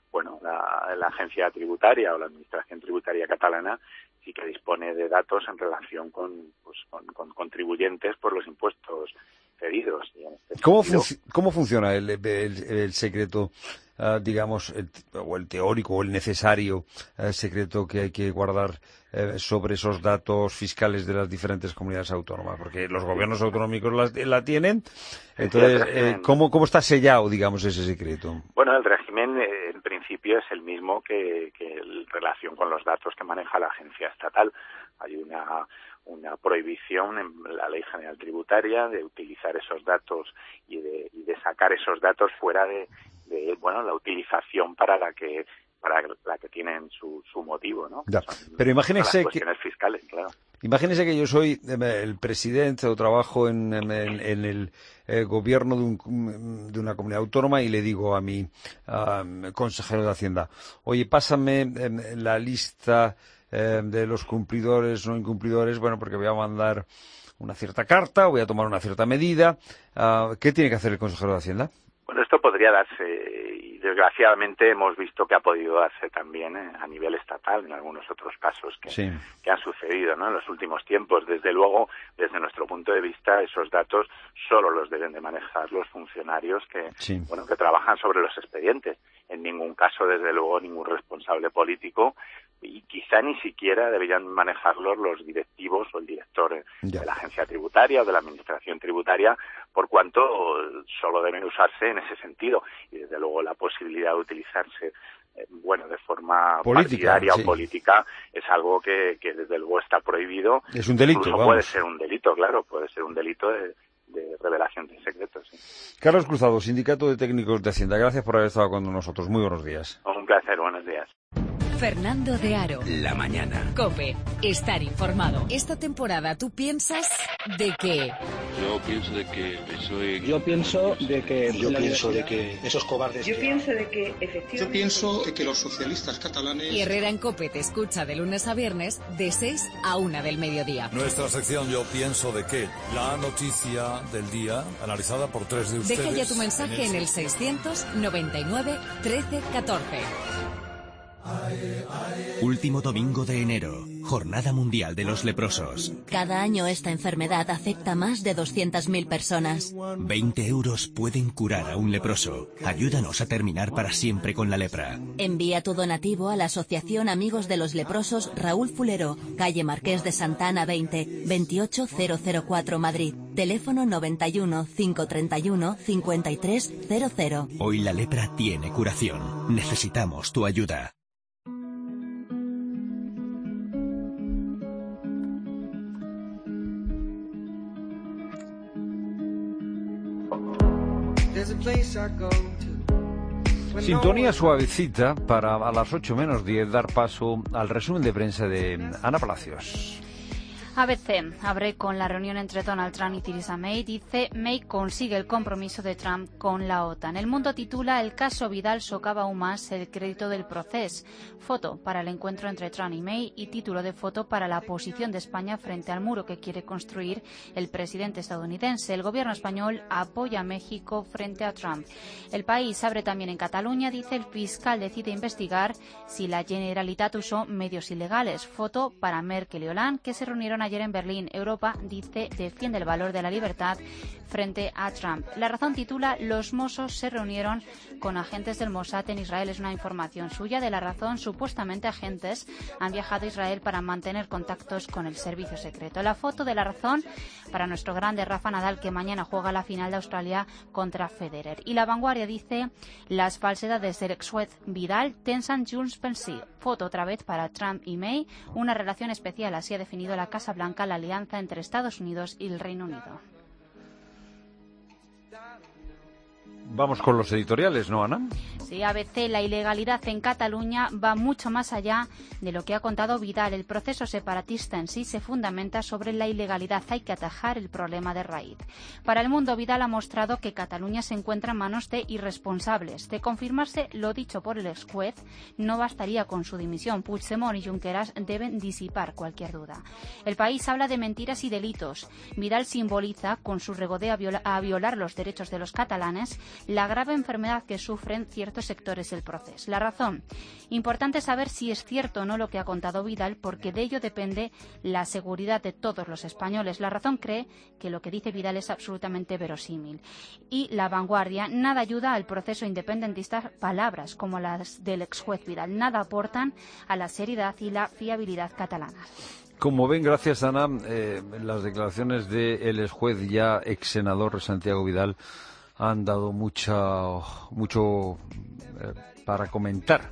bueno, la, la agencia tributaria o la administración tributaria catalana sí que dispone de datos en relación con, pues, con, con contribuyentes por los impuestos cedidos. Y en este ¿Cómo, sentido, func- ¿Cómo funciona el, el, el secreto, uh, digamos, el, o el teórico o el necesario uh, secreto que hay que guardar uh, sobre esos datos fiscales de las diferentes comunidades autónomas? Porque los gobiernos autonómicos la, la tienen. Entonces, eh, ¿cómo, ¿cómo está sellado, digamos, ese secreto? Bueno, el régimen eh, en principio es el mismo que, que en relación con los datos que maneja la agencia estatal. Hay una una prohibición en la Ley General Tributaria de utilizar esos datos y de, y de sacar esos datos fuera de, de bueno la utilización para la que para la que tienen su, su motivo, ¿no? Ya. Son Pero imagínese las que cuestiones fiscales, claro. Imagínese que yo soy eh, el presidente o trabajo en, en, en el eh, gobierno de, un, de una comunidad autónoma y le digo a mi uh, consejero de Hacienda, oye, pásame eh, la lista eh, de los cumplidores, no incumplidores, bueno, porque voy a mandar una cierta carta o voy a tomar una cierta medida. Uh, ¿Qué tiene que hacer el consejero de Hacienda? Bueno, esto podría darse y desgraciadamente hemos visto que ha podido darse también eh, a nivel estatal en algunos otros casos que, sí. que han sucedido, ¿no? En los últimos tiempos. Desde luego, desde nuestro punto de vista, esos datos solo los deben de manejar los funcionarios que, sí. bueno, que trabajan sobre los expedientes. En ningún caso, desde luego, ningún responsable político y quizá ni siquiera deberían manejarlos los directivos o el director ya. de la agencia tributaria o de la administración tributaria, por cuanto solo deben usarse en ese sentido. Y desde luego la posibilidad de utilizarse eh, bueno, de forma política, partidaria sí. o política es algo que, que desde luego está prohibido. Es un delito, Incluso vamos. puede ser un delito, claro, puede ser un delito de, de revelación de secretos. Sí. Carlos Cruzado, Sindicato de Técnicos de Hacienda, gracias por haber estado con nosotros. Muy buenos días. Un placer, buenos días. Fernando de Aro. La mañana. COPE. Estar informado. Esta temporada, ¿tú piensas de qué? Yo pienso de que soy... Yo pienso de que... Yo pienso de que esos cobardes... Yo pienso de que efectivamente... Yo pienso de que los socialistas catalanes... Y Herrera en COPE te escucha de lunes a viernes de seis a una del mediodía. Nuestra sección Yo pienso de qué. La noticia del día, analizada por tres de ustedes... Deja ya tu mensaje en el seiscientos noventa y nueve trece catorce. Último domingo de enero, Jornada Mundial de los Leprosos. Cada año esta enfermedad afecta a más de doscientas mil personas. veinte euros pueden curar a un leproso. Ayúdanos a terminar para siempre con la lepra. Envía tu donativo a la Asociación Amigos de los Leprosos Raúl Fulero, calle Marqués de Santa Ana veinte, veintiocho mil cuatro Madrid. Teléfono noventa y uno, cinco treinta y uno, cincuenta y tres cero cero. Hoy la lepra tiene curación. Necesitamos tu ayuda. Sintonía suavecita para a las ocho menos diez dar paso al resumen de prensa de Ana Palacios. A B C abre con la reunión entre Donald Trump y Theresa May. Dice, May consigue el compromiso de Trump con la OTAN. El Mundo titula, el caso Vidal socava aún más el crédito del proceso. Foto para el encuentro entre Trump y May y título de foto para la posición de España frente al muro que quiere construir el presidente estadounidense. El gobierno español apoya a México frente a Trump. El País abre también en Cataluña. Dice, el fiscal decide investigar si la Generalitat usó medios ilegales. Foto para Merkel y Hollande, que se reunieron ayer en Berlín. Europa, dice, defiende el valor de la libertad frente a Trump. La Razón titula, los Mossos se reunieron con agentes del Mossad en Israel. Es una información suya de La Razón. Supuestamente agentes han viajado a Israel para mantener contactos con el servicio secreto. La foto de La Razón para nuestro grande Rafa Nadal, que mañana juega la final de Australia contra Federer. Y La Vanguardia dice, las falsedades del ex juez Vidal tensan Junts pel Sí. Foto otra vez para Trump y May. Una relación especial, así ha definido la Casa Blanca la alianza entre Estados Unidos y el Reino Unido. Vamos con los editoriales, ¿no, Ana? Sí, A B C, la ilegalidad en Cataluña va mucho más allá de lo que ha contado Vidal. El proceso separatista en sí se fundamenta sobre la ilegalidad. Hay que atajar el problema de raíz. Para El Mundo, Vidal ha mostrado que Cataluña se encuentra en manos de irresponsables. De confirmarse lo dicho por el ex juez, no bastaría con su dimisión. Puigdemont y Junqueras deben disipar cualquier duda. El País habla de mentiras y delitos. Vidal simboliza, con su regodeo a, viola, a violar los derechos de los catalanes, la grave enfermedad que sufren ciertos sectores del proceso. La razón, importante saber si es cierto o no lo que ha contado Vidal, porque de ello depende la seguridad de todos los españoles. La razón cree que lo que dice Vidal es absolutamente verosímil. Y La Vanguardia, nada ayuda al proceso independentista, palabras como las del ex juez Vidal, nada aportan a la seriedad y la fiabilidad catalanas. Como ven, gracias Ana, eh, las declaraciones del ex juez ya ex senador Santiago Vidal han dado mucha, mucho eh, para comentar,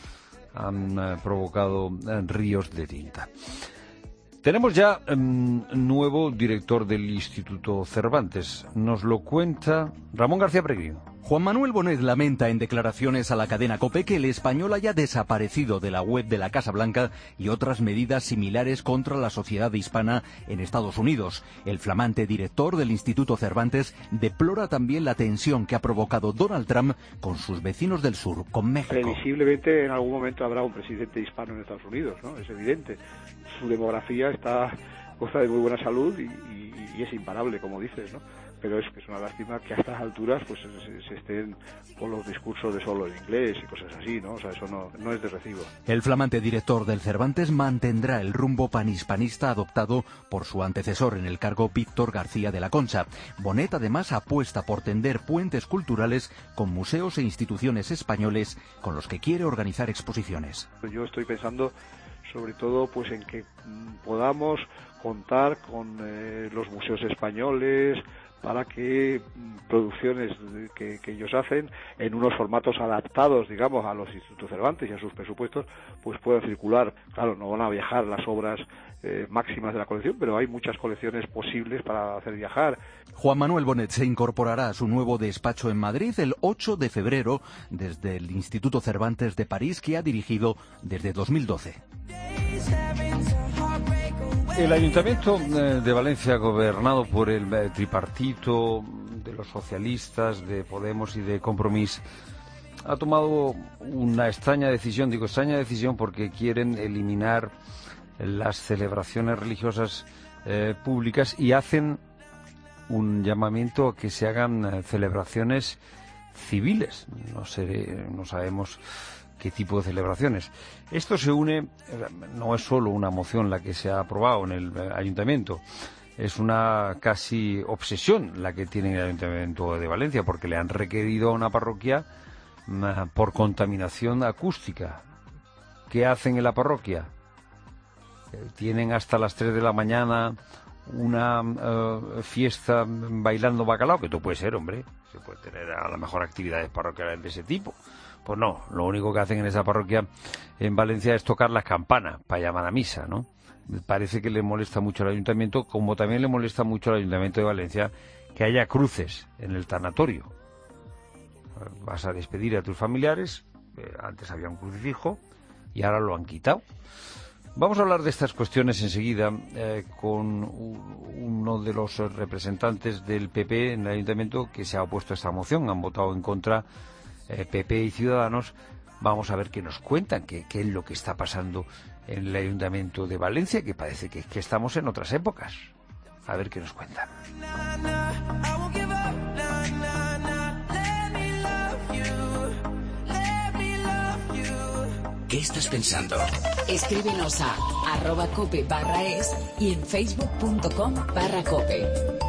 han eh, provocado eh, ríos de tinta. Tenemos ya um, nuevo director del Instituto Cervantes. Nos lo cuenta Ramón García Peregrino. Juan Manuel Bonet lamenta en declaraciones a la cadena COPE que el español haya desaparecido de la web de la Casa Blanca y otras medidas similares contra la sociedad hispana en Estados Unidos. El flamante director del Instituto Cervantes deplora también la tensión que ha provocado Donald Trump con sus vecinos del sur, con México. Previsiblemente en algún momento habrá un presidente hispano en Estados Unidos, ¿no? Es evidente. Su demografía está goza de muy buena salud y, y, y es imparable, como dices, ¿no? Pero es que es una lástima que a estas alturas pues se, se estén con los discursos de solo en inglés y cosas así, ¿no? O sea, eso no, no es de recibo. El flamante director del Cervantes mantendrá el rumbo panhispanista adoptado por su antecesor en el cargo, Víctor García de la Concha. Bonet además apuesta por tender puentes culturales con museos e instituciones españoles con los que quiere organizar exposiciones. Yo estoy pensando sobre todo pues en que podamos contar con eh, los museos españoles para que producciones que, que ellos hacen en unos formatos adaptados, digamos, a los Institutos Cervantes y a sus presupuestos, pues puedan circular. Claro, no van a viajar las obras eh, máximas de la colección, pero hay muchas colecciones posibles para hacer viajar. Juan Manuel Bonet se incorporará a su nuevo despacho en Madrid el ocho de febrero desde el Instituto Cervantes de París, que ha dirigido desde dos mil doce. El Ayuntamiento de Valencia, gobernado por el tripartito de los socialistas, de Podemos y de Compromís, ha tomado una extraña decisión. Digo extraña decisión porque quieren eliminar las celebraciones religiosas eh, públicas y hacen un llamamiento a que se hagan eh, celebraciones civiles. No sé, no sabemos qué tipo de celebraciones. Esto se une, no es solo una moción la que se ha aprobado en el Ayuntamiento, es una casi obsesión la que tiene el Ayuntamiento de Valencia, porque le han requerido a una parroquia por contaminación acústica. ¿Qué hacen en la parroquia? Tienen hasta las tres de la mañana una uh, fiesta bailando bacalao, que esto puede ser, hombre, se puede tener a lo mejor actividades parroquiales de ese tipo. Pues no, lo único que hacen en esa parroquia en Valencia es tocar las campanas para llamar a misa, ¿no? Parece que le molesta mucho al ayuntamiento, como también le molesta mucho al Ayuntamiento de Valencia que haya cruces en el tanatorio. Vas a despedir a tus familiares, eh, antes había un crucifijo y ahora lo han quitado. Vamos a hablar de estas cuestiones enseguida eh, con uno de los representantes del P P en el Ayuntamiento que se ha opuesto a esta moción, han votado en contra. Eh, P P y Ciudadanos. Vamos a ver qué nos cuentan, qué, qué es lo que está pasando en el Ayuntamiento de Valencia, que parece que, que estamos en otras épocas. A ver qué nos cuentan. ¿Qué estás pensando? Escríbenos a arroba cope barra es y en facebook punto com barra cope.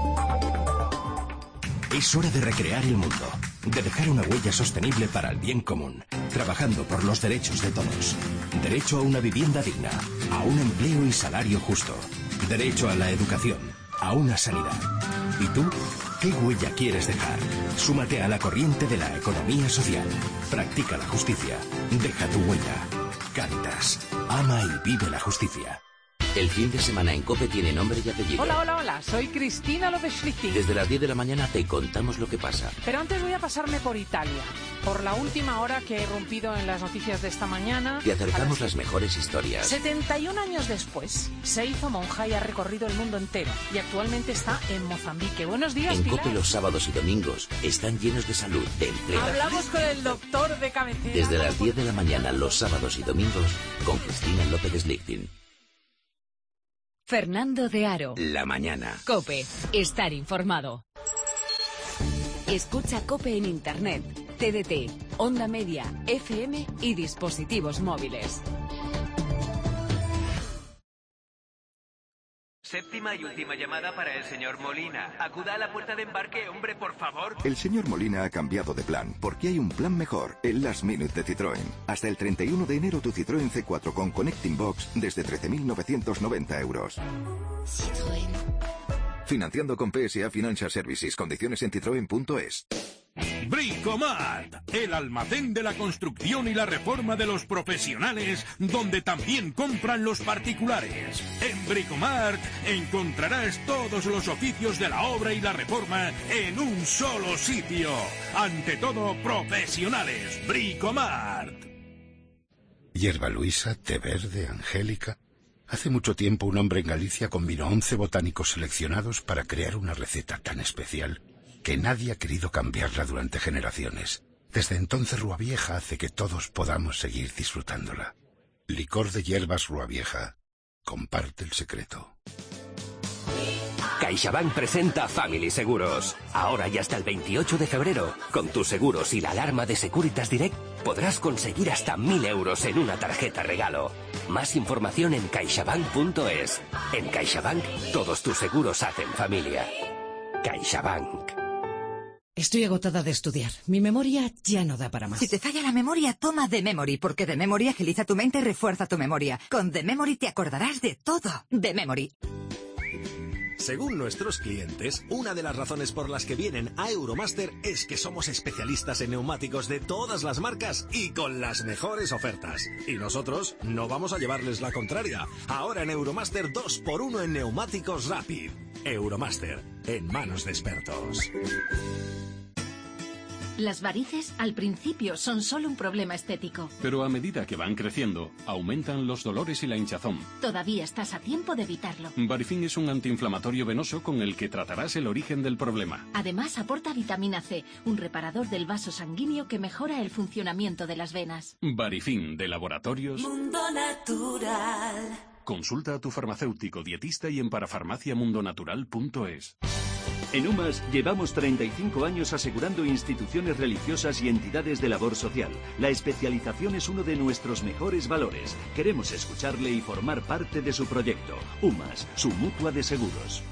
Es hora de recrear el mundo, de dejar una huella sostenible para el bien común, trabajando por los derechos de todos. Derecho a una vivienda digna, a un empleo y salario justo. Derecho a la educación, a una sanidad. ¿Y tú? ¿Qué huella quieres dejar? Súmate a la corriente de la economía social. Practica la justicia. Deja tu huella. Cáritas. Ama y vive la justicia. El fin de semana en COPE tiene nombre y apellido. Hola, hola, hola, soy Cristina López Schlichting. Desde las diez de la mañana te contamos lo que pasa. Pero antes voy a pasarme por Italia, por la última hora que he irrumpido en las noticias de esta mañana. Te acercamos las... las mejores historias. setenta y un años después, se hizo monja y ha recorrido el mundo entero. Y actualmente está en Mozambique. Buenos días, En Pilar. COPE los sábados y domingos están llenos de salud, de empleo. Hablamos con el doctor de cabecera. Desde las diez de la mañana los sábados y domingos con Cristina López Schlichting. Fernando de Aro. La mañana. COPE. Estar informado. Escucha COPE en Internet, T D T, Onda Media, F M y dispositivos móviles. Séptima y última llamada para el señor Molina. Acuda a la puerta de embarque, hombre, por favor. El señor Molina ha cambiado de plan, porque hay un plan mejor, el Last Minute de Citroën. Hasta el treinta y uno de enero tu Citroën C cuatro con Connecting Box desde trece mil novecientos noventa euros. Citroën. Financiando con P S A Financial Services. Condiciones en citroen punto es. Bricomart, el almacén de la construcción y la reforma de los profesionales, donde también compran los particulares. En Bricomart encontrarás todos los oficios de la obra y la reforma en un solo sitio. Ante todo, profesionales. Bricomart. Hierba Luisa, té verde, angélica. Hace mucho tiempo un hombre en Galicia combinó once botánicos seleccionados para crear una receta tan especial que nadie ha querido cambiarla durante generaciones. Desde entonces Rua Vieja hace que todos podamos seguir disfrutándola. Licor de hierbas Rua Vieja. Comparte el secreto. CaixaBank presenta Family Seguros. Ahora y hasta el veintiocho de febrero, con tus seguros y la alarma de Securitas Direct, podrás conseguir hasta mil euros en una tarjeta regalo. Más información en caixabank punto es. En CaixaBank, todos tus seguros hacen familia. CaixaBank. Estoy agotada de estudiar. Mi memoria ya no da para más. Si te falla la memoria, toma The Memory, porque The Memory agiliza tu mente y refuerza tu memoria. Con The Memory te acordarás de todo. The Memory. Según nuestros clientes, una de las razones por las que vienen a Euromaster es que somos especialistas en neumáticos de todas las marcas y con las mejores ofertas. Y nosotros no vamos a llevarles la contraria. Ahora en Euromaster dos por uno en neumáticos Rapid. Euromaster, en manos de expertos. Las varices al principio son solo un problema estético. Pero a medida que van creciendo, aumentan los dolores y la hinchazón. Todavía estás a tiempo de evitarlo. Varifin es un antiinflamatorio venoso con el que tratarás el origen del problema. Además aporta vitamina C, un reparador del vaso sanguíneo que mejora el funcionamiento de las venas. Varifin, de Laboratorios Mundo Natural. Consulta a tu farmacéutico dietista y en parafarmaciamundonatural punto es. En UMAS llevamos treinta y cinco años asegurando instituciones religiosas y entidades de labor social. La especialización es uno de nuestros mejores valores. Queremos escucharle y formar parte de su proyecto. UMAS, su mutua de seguros.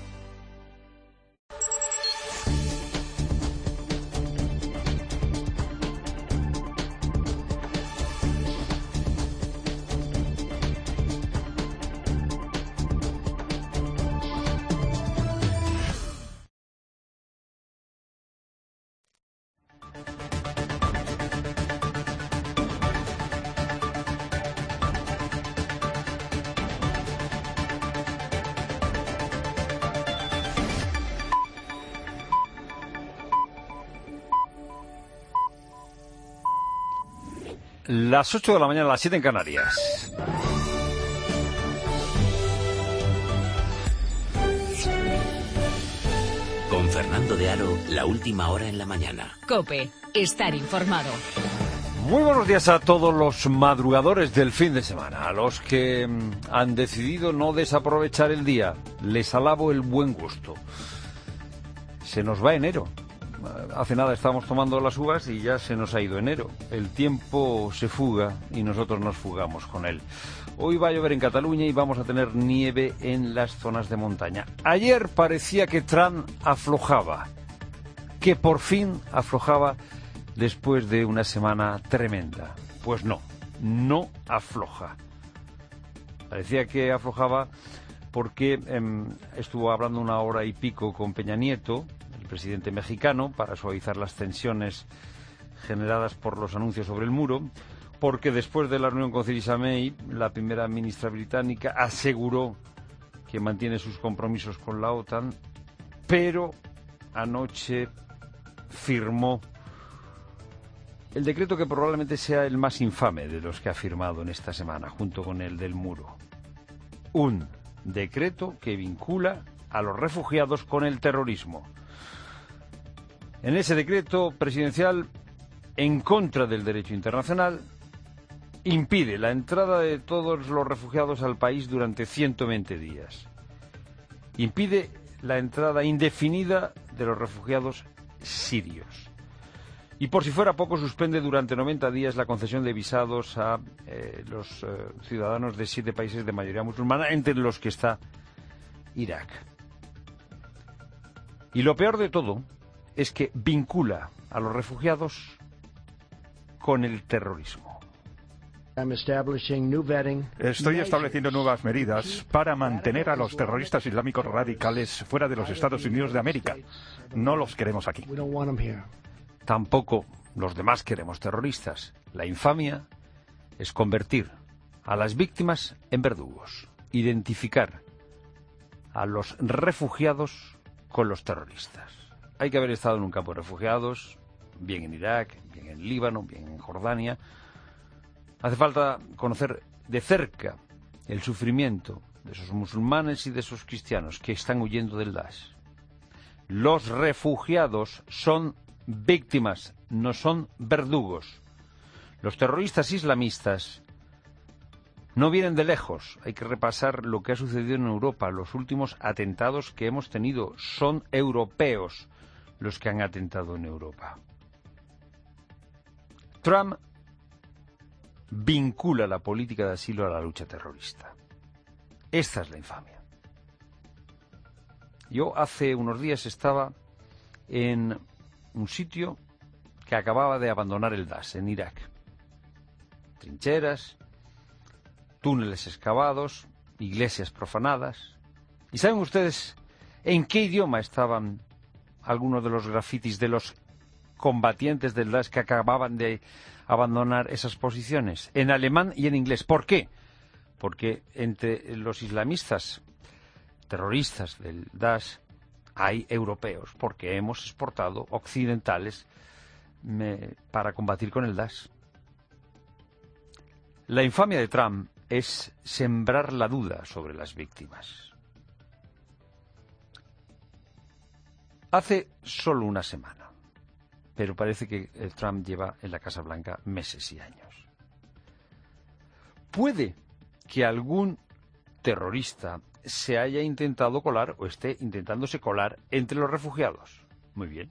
Las ocho de la mañana, las siete en Canarias. Con Fernando de Aro, la última hora en la mañana. COPE, estar informado. Muy buenos días a todos los madrugadores del fin de semana, a los que mm, han decidido no desaprovechar el día. Les alabo el buen gusto. Se nos va enero. Hace nada estábamos tomando las uvas y ya se nos ha ido enero. El tiempo se fuga y nosotros nos fugamos con él. Hoy va a llover en Cataluña y vamos a tener nieve en las zonas de montaña. Ayer parecía que Trump aflojaba, que por fin aflojaba después de una semana tremenda. Pues no, no afloja. Parecía que aflojaba porque eh, estuvo hablando una hora y pico con Peña Nieto, presidente mexicano, para suavizar las tensiones generadas por los anuncios sobre el muro, porque después de la reunión con Theresa May, la primera ministra británica aseguró que mantiene sus compromisos con la OTAN, pero anoche firmó el decreto que probablemente sea el más infame de los que ha firmado en esta semana, junto con el del muro. Un decreto que vincula a los refugiados con el terrorismo. En ese decreto presidencial, en contra del derecho internacional, impide la entrada de todos los refugiados al país durante ciento veinte días. Impide la entrada indefinida de los refugiados sirios. Y por si fuera poco, suspende durante noventa días la concesión de visados a eh, los eh, ciudadanos de siete países de mayoría musulmana, entre los que está Irak. Y lo peor de todo es que vincula a los refugiados con el terrorismo. Estoy estableciendo nuevas medidas para mantener a los terroristas islámicos radicales fuera de los Estados Unidos de América. No los queremos aquí. Tampoco los demás queremos terroristas. La infamia es convertir a las víctimas en verdugos, identificar a los refugiados con los terroristas. Hay que haber estado en un campo de refugiados, bien en Irak, bien en Líbano, bien en Jordania. Hace falta conocer de cerca el sufrimiento de esos musulmanes y de esos cristianos que están huyendo del Daesh. Los refugiados son víctimas, no son verdugos. Los terroristas islamistas no vienen de lejos. Hay que repasar lo que ha sucedido en Europa. Los últimos atentados que hemos tenido son europeos los que han atentado en Europa. Trump vincula la política de asilo a la lucha terrorista. Esta es la infamia. Yo hace unos días estaba en un sitio que acababa de abandonar el Daesh, en Irak. Trincheras, túneles excavados, iglesias profanadas. ¿Y saben ustedes en qué idioma estaban algunos de los grafitis de los combatientes del Daesh que acababan de abandonar esas posiciones? En alemán y en inglés. ¿Por qué? Porque entre los islamistas terroristas del Daesh hay europeos, porque hemos exportado occidentales me, para combatir con el Daesh. La infamia de Trump es sembrar la duda sobre las víctimas. Hace solo una semana, pero parece que Trump lleva en la Casa Blanca meses y años. Puede que algún terrorista se haya intentado colar o esté intentándose colar entre los refugiados. Muy bien.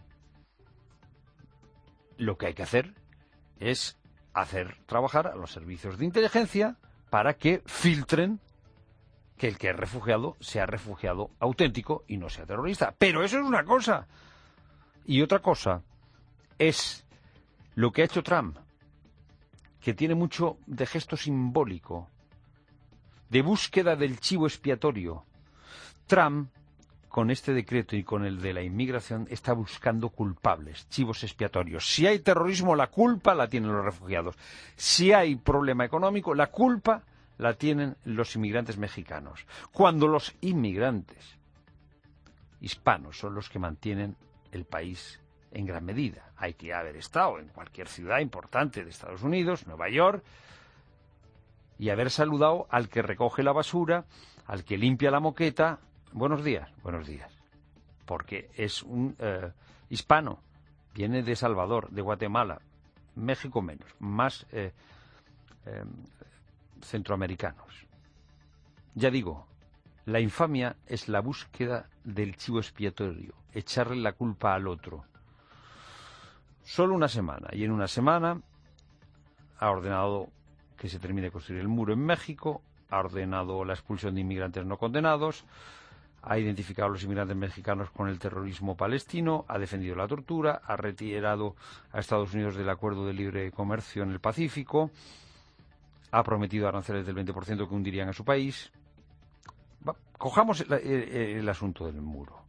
Lo que hay que hacer es hacer trabajar a los servicios de inteligencia para que filtren que el que es refugiado sea refugiado auténtico y no sea terrorista. Pero eso es una cosa. Y otra cosa es lo que ha hecho Trump, que tiene mucho de gesto simbólico, de búsqueda del chivo expiatorio. Trump, con este decreto y con el de la inmigración, está buscando culpables, chivos expiatorios. Si hay terrorismo, la culpa la tienen los refugiados. Si hay problema económico, la culpa la tienen los inmigrantes mexicanos. Cuando los inmigrantes hispanos son los que mantienen el país en gran medida. Hay que haber estado en cualquier ciudad importante de Estados Unidos, Nueva York, y haber saludado al que recoge la basura, al que limpia la moqueta. Buenos días, buenos días. Porque es un eh, hispano, viene de Salvador, de Guatemala, México menos, más eh, eh, centroamericanos. Ya digo, la infamia es la búsqueda del chivo expiatorio, echarle la culpa al otro. Solo una semana, y en una semana ha ordenado que se termine de construir el muro en México, ha ordenado la expulsión de inmigrantes no condenados, ha identificado a los inmigrantes mexicanos con el terrorismo palestino, ha defendido la tortura, ha retirado a Estados Unidos del acuerdo de libre comercio en el Pacífico, ha prometido aranceles del veinte por ciento que hundirían a su país. Va, cojamos el, el, el asunto del muro.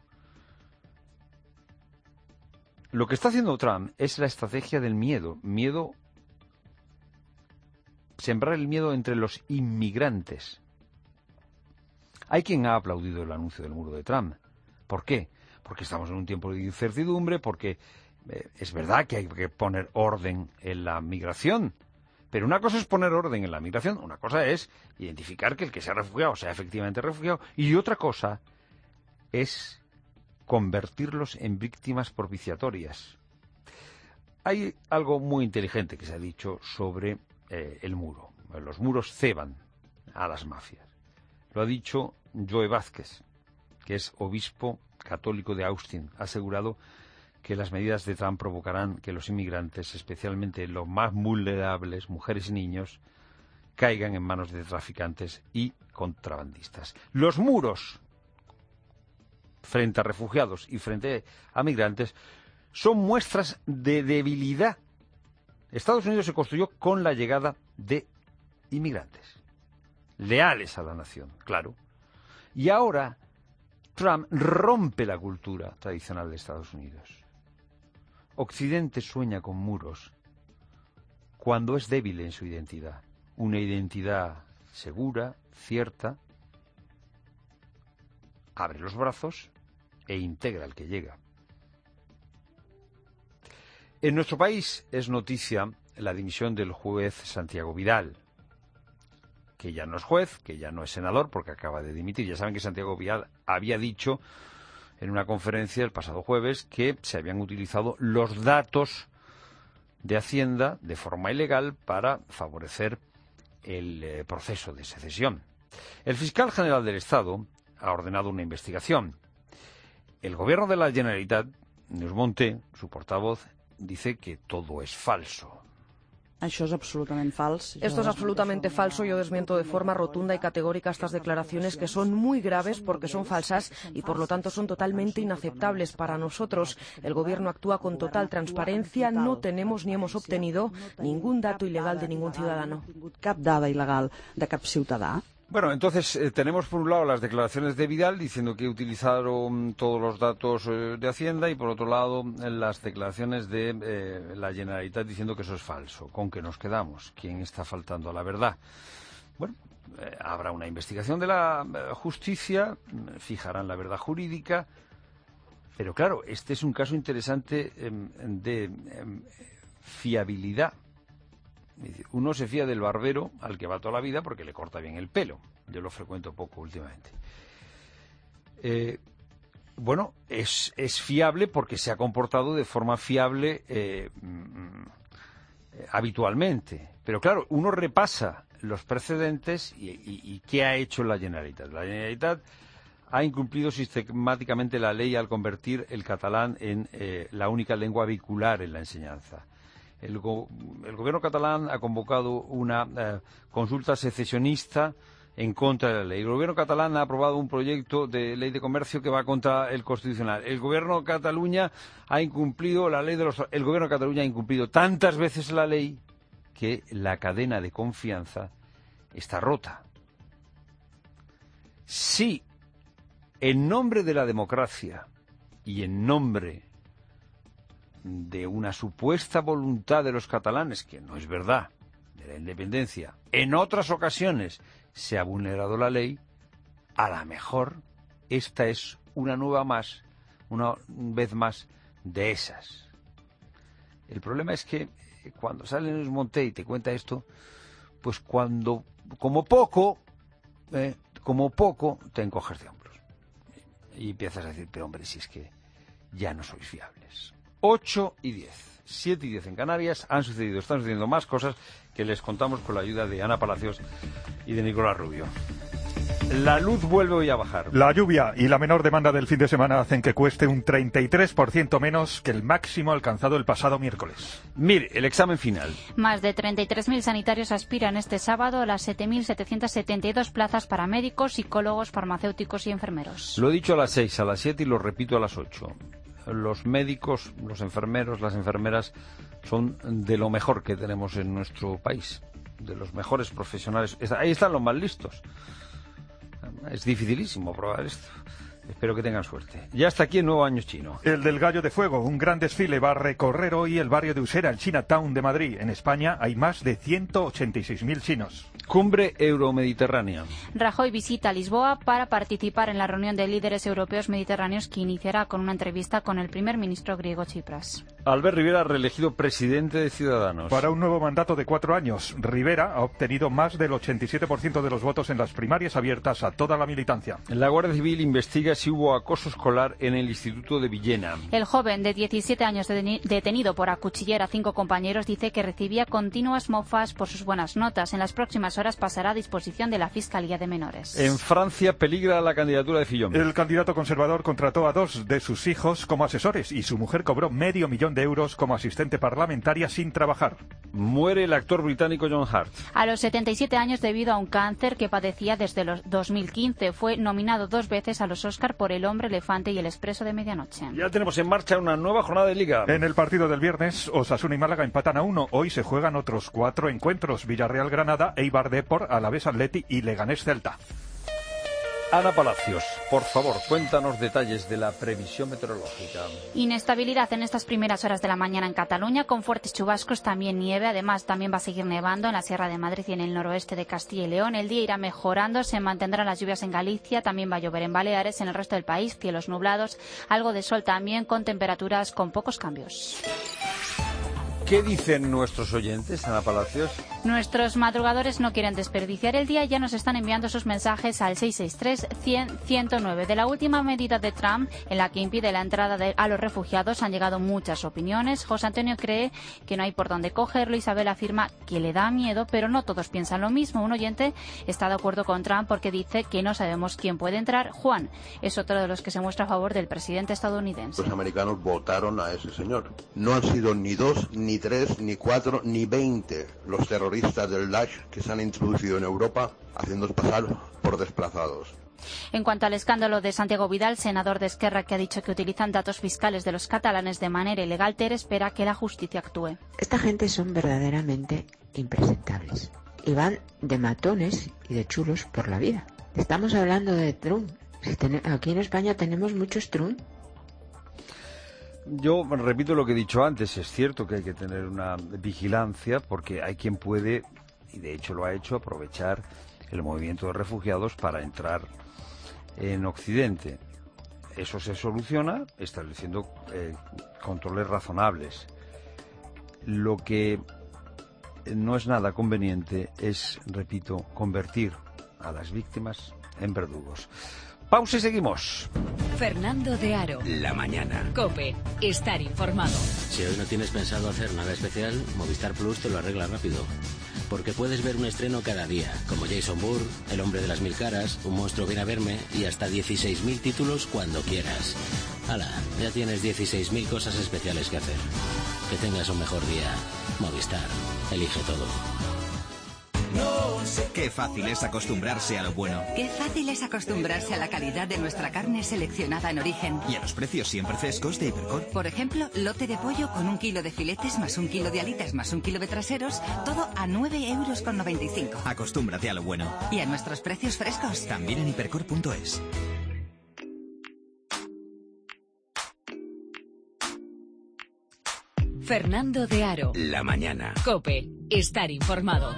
Lo que está haciendo Trump es la estrategia del miedo, miedo sembrar el miedo entre los inmigrantes. Hay quien ha aplaudido el anuncio del muro de Trump. ¿Por qué? Porque estamos en un tiempo de incertidumbre, porque eh, es verdad que hay que poner orden en la migración. Pero una cosa es poner orden en la migración, una cosa es identificar que el que sea refugiado sea efectivamente refugiado, y otra cosa es convertirlos en víctimas propiciatorias. Hay algo muy inteligente que se ha dicho sobre Eh, el muro. Los muros ceban a las mafias. Lo ha dicho Joe Vázquez, que es obispo católico de Austin. Ha asegurado que las medidas de Trump provocarán que los inmigrantes, especialmente los más vulnerables, mujeres y niños, caigan en manos de traficantes y contrabandistas. Los muros frente a refugiados y frente a migrantes son muestras de debilidad. Estados Unidos se construyó con la llegada de inmigrantes, leales a la nación, claro. Y ahora Trump rompe la cultura tradicional de Estados Unidos. Occidente sueña con muros cuando es débil en su identidad. Una identidad segura, cierta, abre los brazos e integra al que llega. En nuestro país es noticia la dimisión del juez Santiago Vidal, que ya no es juez, que ya no es senador, porque acaba de dimitir. Ya saben que Santiago Vidal había dicho en una conferencia el pasado jueves que se habían utilizado los datos de Hacienda de forma ilegal para favorecer el eh, proceso de secesión. El fiscal general del Estado ha ordenado una investigación. El gobierno de la Generalitat, Neus Munté, su portavoz, dice que todo es falso. Això és absolutament fals. Esto es absolutamente falso. Yo desmiento de forma rotunda y categórica estas declaraciones que son muy graves porque son falsas y por lo tanto son totalmente inaceptables para nosotros. El Gobierno actúa con total transparencia. No tenemos ni hemos obtenido ningún dato ilegal de ningún ciudadano. Cap dada il·legal de cap ciutadà. Bueno, entonces eh, tenemos por un lado las declaraciones de Vidal diciendo que utilizaron todos los datos eh, de Hacienda y por otro lado eh, las declaraciones de eh, la Generalitat diciendo que eso es falso. ¿Con qué nos quedamos? ¿Quién está faltando a la verdad? Bueno, eh, habrá una investigación de la eh, justicia, fijarán la verdad jurídica, pero claro, este es un caso interesante eh, de eh, fiabilidad. Uno se fía del barbero al que va toda la vida porque le corta bien el pelo. Yo lo frecuento poco últimamente. Eh, bueno, es, es fiable porque se ha comportado de forma fiable eh, eh, habitualmente. Pero claro, uno repasa los precedentes y, y, y ¿qué ha hecho la Generalitat? La Generalitat ha incumplido sistemáticamente la ley al convertir el catalán en eh, la única lengua vehicular en la enseñanza. El, go el gobierno catalán ha convocado una eh, consulta secesionista en contra de la ley. El gobierno catalán ha aprobado un proyecto de ley de comercio que va contra el constitucional. El gobierno de Cataluña ha incumplido la ley de los... El gobierno de Cataluña ha incumplido tantas veces la ley que la cadena de confianza está rota. Si en nombre de la democracia y en nombre de una supuesta voluntad de los catalanes, que no es verdad, de la independencia, en otras ocasiones se ha vulnerado la ley, a lo mejor esta es una nueva más, una vez más, de esas. El problema es que cuando sale Neus Munté y te cuenta esto, pues cuando, como poco, eh, como poco, te encoges de hombros. Y empiezas a decir, pero hombre, si es que ya no sois fiables. ocho y diez, siete y diez en Canarias, han sucedido, están sucediendo más cosas que les contamos con la ayuda de Ana Palacios y de Nicolás Rubio. La luz vuelve hoy a bajar. La lluvia y la menor demanda del fin de semana hacen que cueste un treinta y tres por ciento menos que el máximo alcanzado el pasado miércoles. Mire, el examen final. Más de treinta y tres mil sanitarios aspiran este sábado a las siete mil setecientas setenta y dos plazas para médicos, psicólogos, farmacéuticos y enfermeros. Lo he dicho a las seis, a las siete y lo repito a las ocho. Los médicos, los enfermeros, las enfermeras son de lo mejor que tenemos en nuestro país, de los mejores profesionales. Ahí están los más listos. Es dificilísimo probar esto. Espero que tengan suerte. Ya está aquí el nuevo año chino. El del Gallo de Fuego, un gran desfile, va a recorrer hoy el barrio de Usera, el Chinatown de Madrid. En España hay más de ciento ochenta y seis mil chinos. Cumbre Euromediterránea. Rajoy visita Lisboa para participar en la reunión de líderes europeos mediterráneos que iniciará con una entrevista con el primer ministro griego Tsipras. Albert Rivera, reelegido presidente de Ciudadanos. Para un nuevo mandato de cuatro años, Rivera ha obtenido más del ochenta y siete por ciento de los votos en las primarias abiertas a toda la militancia. La Guardia Civil investiga si hubo acoso escolar en el Instituto de Villena. El joven de diecisiete años detenido por acuchillar a cinco compañeros dice que recibía continuas mofas por sus buenas notas. En las próximas horas pasará a disposición de la Fiscalía de Menores. En Francia peligra la candidatura de Fillon. El candidato conservador contrató a dos de sus hijos como asesores y su mujer cobró medio millón de euros como asistente parlamentaria sin trabajar. Muere el actor británico John Hart. A los setenta y siete años debido a un cáncer que padecía desde los dos mil quince. Fue nominado dos veces a los Oscar por El hombre elefante y El expreso de medianoche. Ya tenemos en marcha una nueva jornada de Liga. En el partido del viernes, Osasuna y Málaga empatan a uno. Hoy se juegan otros cuatro encuentros. Villarreal Granada, Eibar Depor, Alavés Atleti y Leganés Celta. Ana Palacios, por favor, cuéntanos detalles de la previsión meteorológica. Inestabilidad en estas primeras horas de la mañana en Cataluña, con fuertes chubascos, también nieve. Además, también va a seguir nevando en la Sierra de Madrid y en el noroeste de Castilla y León. El día irá mejorando, se mantendrán las lluvias en Galicia, también va a llover en Baleares, en el resto del país, cielos nublados, algo de sol también, con temperaturas con pocos cambios. ¿Qué dicen nuestros oyentes, Ana Palacios? Nuestros madrugadores no quieren desperdiciar el día y ya nos están enviando sus mensajes al seis seis tres, cien, ciento nueve. De la última medida de Trump, en la que impide la entrada de, a los refugiados, han llegado muchas opiniones. José Antonio cree que no hay por dónde cogerlo. Isabel afirma que le da miedo, pero no todos piensan lo mismo. Un oyente está de acuerdo con Trump porque dice que no sabemos quién puede entrar. Juan es otro de los que se muestra a favor del presidente estadounidense. Los americanos votaron a ese señor. No han sido ni dos, ni tres, ni cuatro, ni veinte los terroristas del Daesh que se han introducido en Europa haciéndonos pasar por desplazados. En cuanto al escándalo de Santiago Vidal, senador de Esquerra, que ha dicho que utilizan datos fiscales de los catalanes de manera ilegal, Ter espera que la justicia actúe. Esta gente son verdaderamente impresentables y van de matones y de chulos por la vida. Estamos hablando de Trump. Si ten- aquí en España tenemos muchos Trump. Yo repito lo que he dicho antes, es cierto que hay que tener una vigilancia porque hay quien puede, y de hecho lo ha hecho, aprovechar el movimiento de refugiados para entrar en Occidente. Eso se soluciona estableciendo eh, controles razonables. Lo que no es nada conveniente es, repito, convertir a las víctimas en verdugos. Pausa y seguimos. Fernando de Aro. La mañana. COPE. Estar informado. Si hoy no tienes pensado hacer nada especial, Movistar Plus te lo arregla rápido. Porque puedes ver un estreno cada día, como Jason Bourne, El hombre de las mil caras, Un monstruo viene a verme y hasta dieciséis mil títulos cuando quieras. ¡Hala! Ya tienes dieciséis mil cosas especiales que hacer. Que tengas un mejor día. Movistar. Elige todo. No sé. Qué fácil es acostumbrarse a lo bueno. Qué fácil es acostumbrarse a la calidad de nuestra carne seleccionada en origen. Y a los precios siempre frescos de Hipercor. Por ejemplo, lote de pollo con un kilo de filetes más un kilo de alitas más un kilo de traseros, todo a nueve euros con noventa y cinco. Acostúmbrate a lo bueno. Y a nuestros precios frescos. También en hipercor punto es. Fernando de Aro. La mañana. COPE. Estar informado.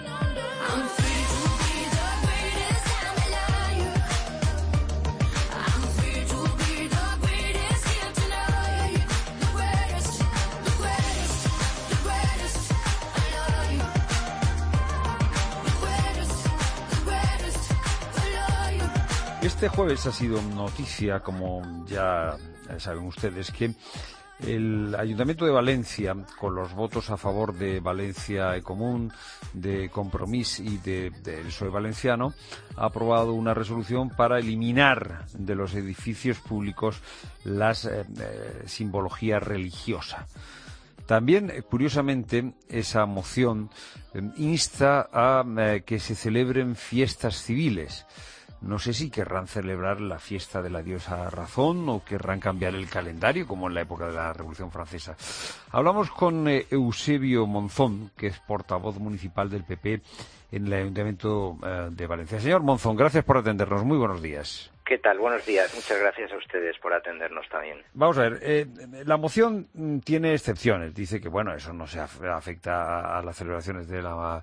Este jueves ha sido noticia, como ya saben ustedes, que el Ayuntamiento de Valencia, con los votos a favor de Valencia Ecomún, de Compromís y de, del P S O E valenciano, ha aprobado una resolución para eliminar de los edificios públicos la eh, eh, simbología religiosa. También, curiosamente, esa moción eh, insta a eh, que se celebren fiestas civiles. No sé si querrán celebrar la fiesta de la diosa Razón o querrán cambiar el calendario, como en la época de la Revolución Francesa. Hablamos con eh, Eusebio Monzón, que es portavoz municipal del P P en el Ayuntamiento eh, de Valencia. Señor Monzón, gracias por atendernos. Muy buenos días. ¿Qué tal? Buenos días. Muchas gracias a ustedes por atendernos también. Vamos a ver, eh, la moción tiene excepciones. Dice que, bueno, eso no se afecta a las celebraciones de la,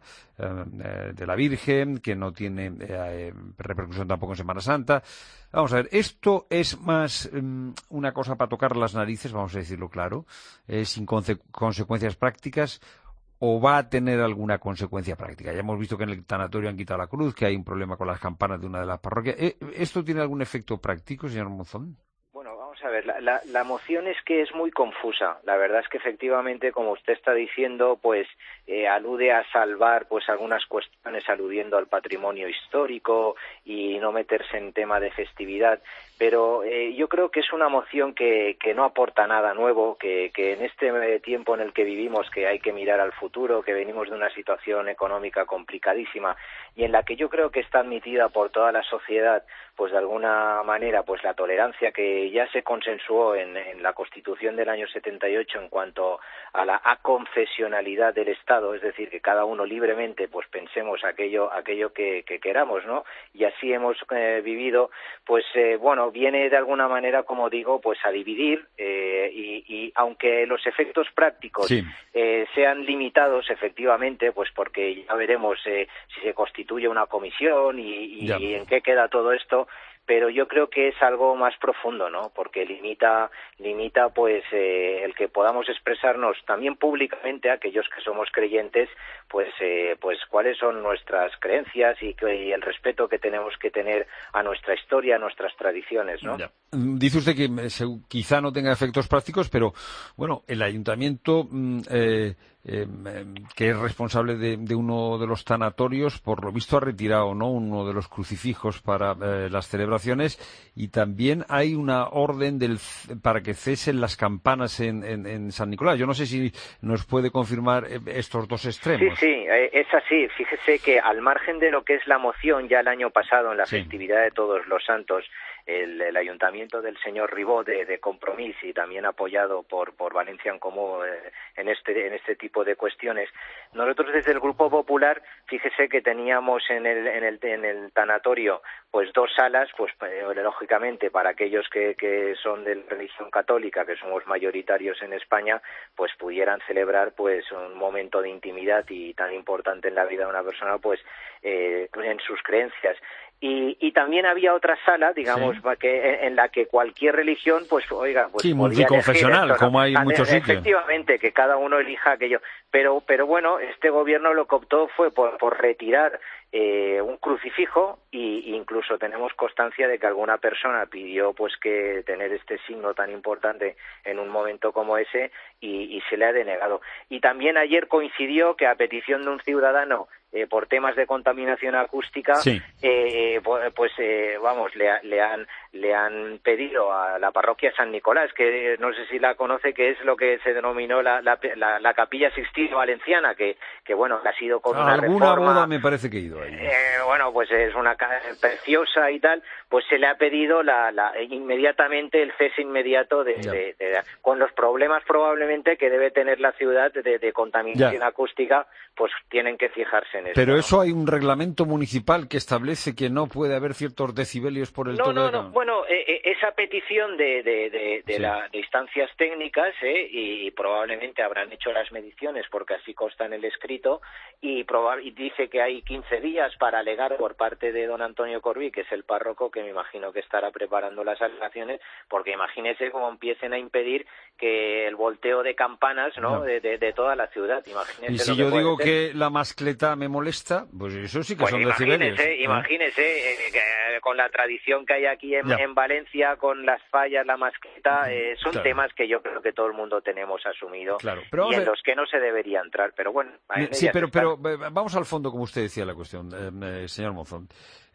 eh, de la Virgen, que no tiene eh, repercusión tampoco en Semana Santa. Vamos a ver, esto es más um, una cosa para tocar las narices, vamos a decirlo claro, eh, sin conse- consecuencias prácticas, o va a tener alguna consecuencia práctica. Ya hemos visto que en el tanatorio han quitado la cruz, que hay un problema con las campanas de una de las parroquias. Eh, ¿Esto tiene algún efecto práctico, señor Monzón? Bueno, vamos a ver, la, la, la moción es que es muy confusa. La verdad es que efectivamente, como usted está diciendo, pues eh, alude a salvar pues algunas cuestiones aludiendo al patrimonio histórico y no meterse en tema de festividad. Pero eh, yo creo que es una moción que, que no aporta nada nuevo, que, que en este tiempo en el que vivimos, que hay que mirar al futuro, que venimos de una situación económica complicadísima y en la que yo creo que está admitida por toda la sociedad, pues de alguna manera, pues la tolerancia que ya se consensuó en, en la Constitución del año setenta y ocho en cuanto a la aconfesionalidad del Estado, es decir, que cada uno libremente pues pensemos aquello aquello que, que queramos, ¿no? Y así hemos eh, vivido, pues eh, bueno, viene de alguna manera, como digo, pues a dividir eh, y, y aunque los efectos prácticos sí. eh, sean limitados, efectivamente, pues porque ya veremos eh, si se constituye una comisión y, y, y en qué queda todo esto, pero yo creo que es algo más profundo, ¿no? Porque limita, limita pues eh, el que podamos expresarnos también públicamente a aquellos que somos creyentes, pues eh, pues cuáles son nuestras creencias y, que, y el respeto que tenemos que tener a nuestra historia, a nuestras tradiciones, ¿no? Ya. Dice usted que se, quizá no tenga efectos prácticos, pero bueno, el ayuntamiento eh, eh, que es responsable de, de uno de los tanatorios, por lo visto ha retirado, ¿no?, uno de los crucifijos para eh, las celebraciones, y también hay una orden del, para que cesen las campanas en, en, en San Nicolás. Yo no sé si nos puede confirmar estos dos extremos. Sí, sí, eh, es así. Fíjese que al margen de lo que es la moción, ya el año pasado en la sí. festividad de Todos los Santos, El, el ayuntamiento del señor Ribó de, de Compromís y también apoyado por, por Valencia en Comú eh, en este en este tipo de cuestiones. Nosotros desde el Grupo Popular, fíjese que teníamos en el en el en el tanatorio pues dos salas, pues eh, lógicamente para aquellos que, que son de religión católica, que somos mayoritarios en España, pues pudieran celebrar pues un momento de intimidad y tan importante en la vida de una persona, pues eh, en sus creencias. Y, y también había otra sala, digamos, sí. que en la que cualquier religión, pues, oiga, pues sí, multiconfesional, esto, ¿no? Como hay en muchos sitios. Efectivamente, que cada uno elija aquello. Pero, pero bueno, este gobierno lo que optó fue por, por retirar eh, un crucifijo, y incluso tenemos constancia de que alguna persona pidió, pues, que tener este signo tan importante en un momento como ese, y, y se le ha denegado. Y también ayer coincidió que a petición de un ciudadano, Eh, por temas de contaminación acústica, sí. eh, pues eh, vamos, le, le han le han pedido a la parroquia San Nicolás, que no sé si la conoce, que es lo que se denominó la, la, la, la Capilla Sixtina Valenciana, que, que bueno, ha sido con una alguna reforma, boda me parece que he ido ahí. Eh, bueno, pues es una preciosa y tal, pues se le ha pedido la, la inmediatamente el cese inmediato de, de, de, de con los problemas probablemente que debe tener la ciudad de, de contaminación ya. acústica, pues tienen que fijarse en eso. Pero ¿no? eso hay un reglamento municipal que establece que no puede haber ciertos decibelios por el no, toque no, de... no, bueno, eh, esa petición de, de, de, de, sí. la, de instancias técnicas, eh, y probablemente habrán hecho las mediciones porque así consta en el escrito, y, proba- y dice que hay quince días para alegar por parte de don Antonio Corbí, que es el párroco, que me imagino que estará preparando las alegaciones, porque imagínese cómo empiecen a impedir que el volteo de campanas, ¿no?, no. De, de, de toda la ciudad. Imagínese. Y si lo yo que digo ser. que la mascleta me molesta, pues eso sí que pues son imagínese, decibelios. ¿eh? Imagínese, eh, que, con la tradición que hay aquí en, en Valencia, con las fallas, la mascleta, eh, son claro. temas que yo creo que todo el mundo tenemos asumido, claro. Pero y en ver... los que no se debería entrar. Pero bueno, sí, pero, pero vamos al fondo, como usted decía la cuestión, eh, eh, señor Monzón.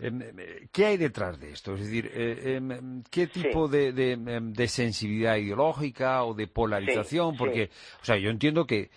Eh, ¿Qué hay detrás de esto? Es decir, eh, eh, ¿qué tipo sí. de, de, de sensibilidad ideológica o de polarización? Sí, Porque, sí. o sea, yo entiendo que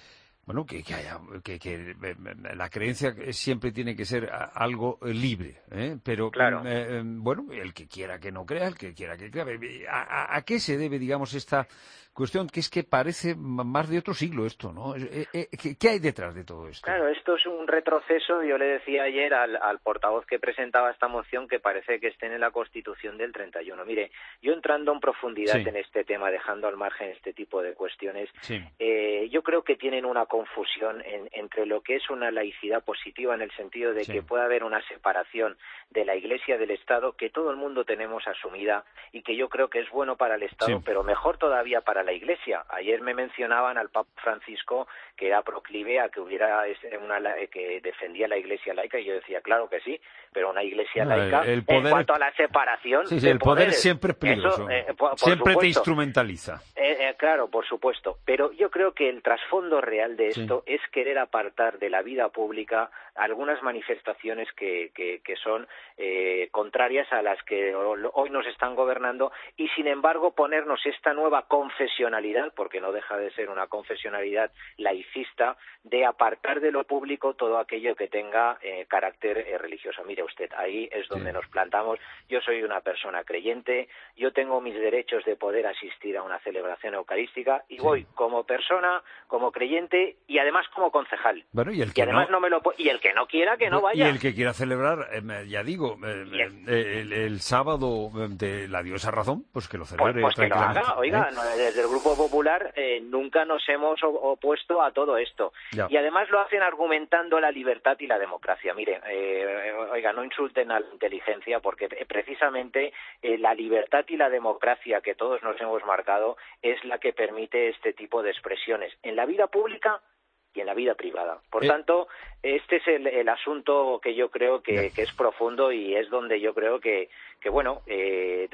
bueno, que, que haya, que, que la creencia siempre tiene que ser algo libre, ¿eh? Pero, claro. eh, bueno, el que quiera que no crea, el que quiera que crea. ¿A, a, a qué se debe, digamos, esta cuestión que es que parece más de otro siglo esto, ¿no? Eh, eh, ¿Qué hay detrás de todo esto? Claro, esto es un retroceso. Yo le decía ayer al, al portavoz que presentaba esta moción que parece que esté en la Constitución del treinta y uno. Mire, yo entrando en profundidad sí. en este tema, dejando al margen este tipo de cuestiones, sí. eh, yo creo que tienen una confusión en, entre lo que es una laicidad positiva en el sentido de sí. que pueda haber una separación de la Iglesia del Estado que todo el mundo tenemos asumida y que yo creo que es bueno para el Estado, sí. pero mejor todavía para la Iglesia. Ayer me mencionaban al Papa Francisco que era proclive a que hubiera una que defendía la Iglesia laica y yo decía, claro que sí, pero una Iglesia no, laica el poder, en cuanto a la separación sí, sí, de el poderes, poder siempre es peligroso, eso, eh, por, siempre por te instrumentaliza. Eh, eh, claro, por supuesto, pero yo creo que el trasfondo real de esto sí. es querer apartar de la vida pública algunas manifestaciones que, que, que son eh, contrarias a las que hoy nos están gobernando y sin embargo ponernos esta nueva confesionalidad, porque no deja de ser una confesionalidad laicista, de apartar de lo público todo aquello que tenga eh, carácter eh, religioso. Mire usted, ahí es donde sí. nos plantamos. Yo soy una persona creyente, yo tengo mis derechos de poder asistir a una celebración eucarística y sí. voy como persona, como creyente y además como concejal. Bueno, y el que y además no... no me lo y el que no quiera que no vaya. Y el que quiera celebrar, eh, ya digo, eh, el... El, el sábado de la diosa razón, pues que lo celebre. Pues, pues que lo haga. Oiga, ¿eh? desde el Grupo Popular eh, nunca nos hemos opuesto a todo esto. Ya. Y además lo hacen argumentando la libertad y la democracia. Mire, eh, oiga, no insulten a la inteligencia porque precisamente eh, la libertad y la democracia que todos nos hemos marcado es la que permite este tipo de expresiones en la vida pública y en la vida privada. Por eh. tanto, este es el, el asunto que yo creo que, que es profundo y es donde yo creo que, que bueno, eh,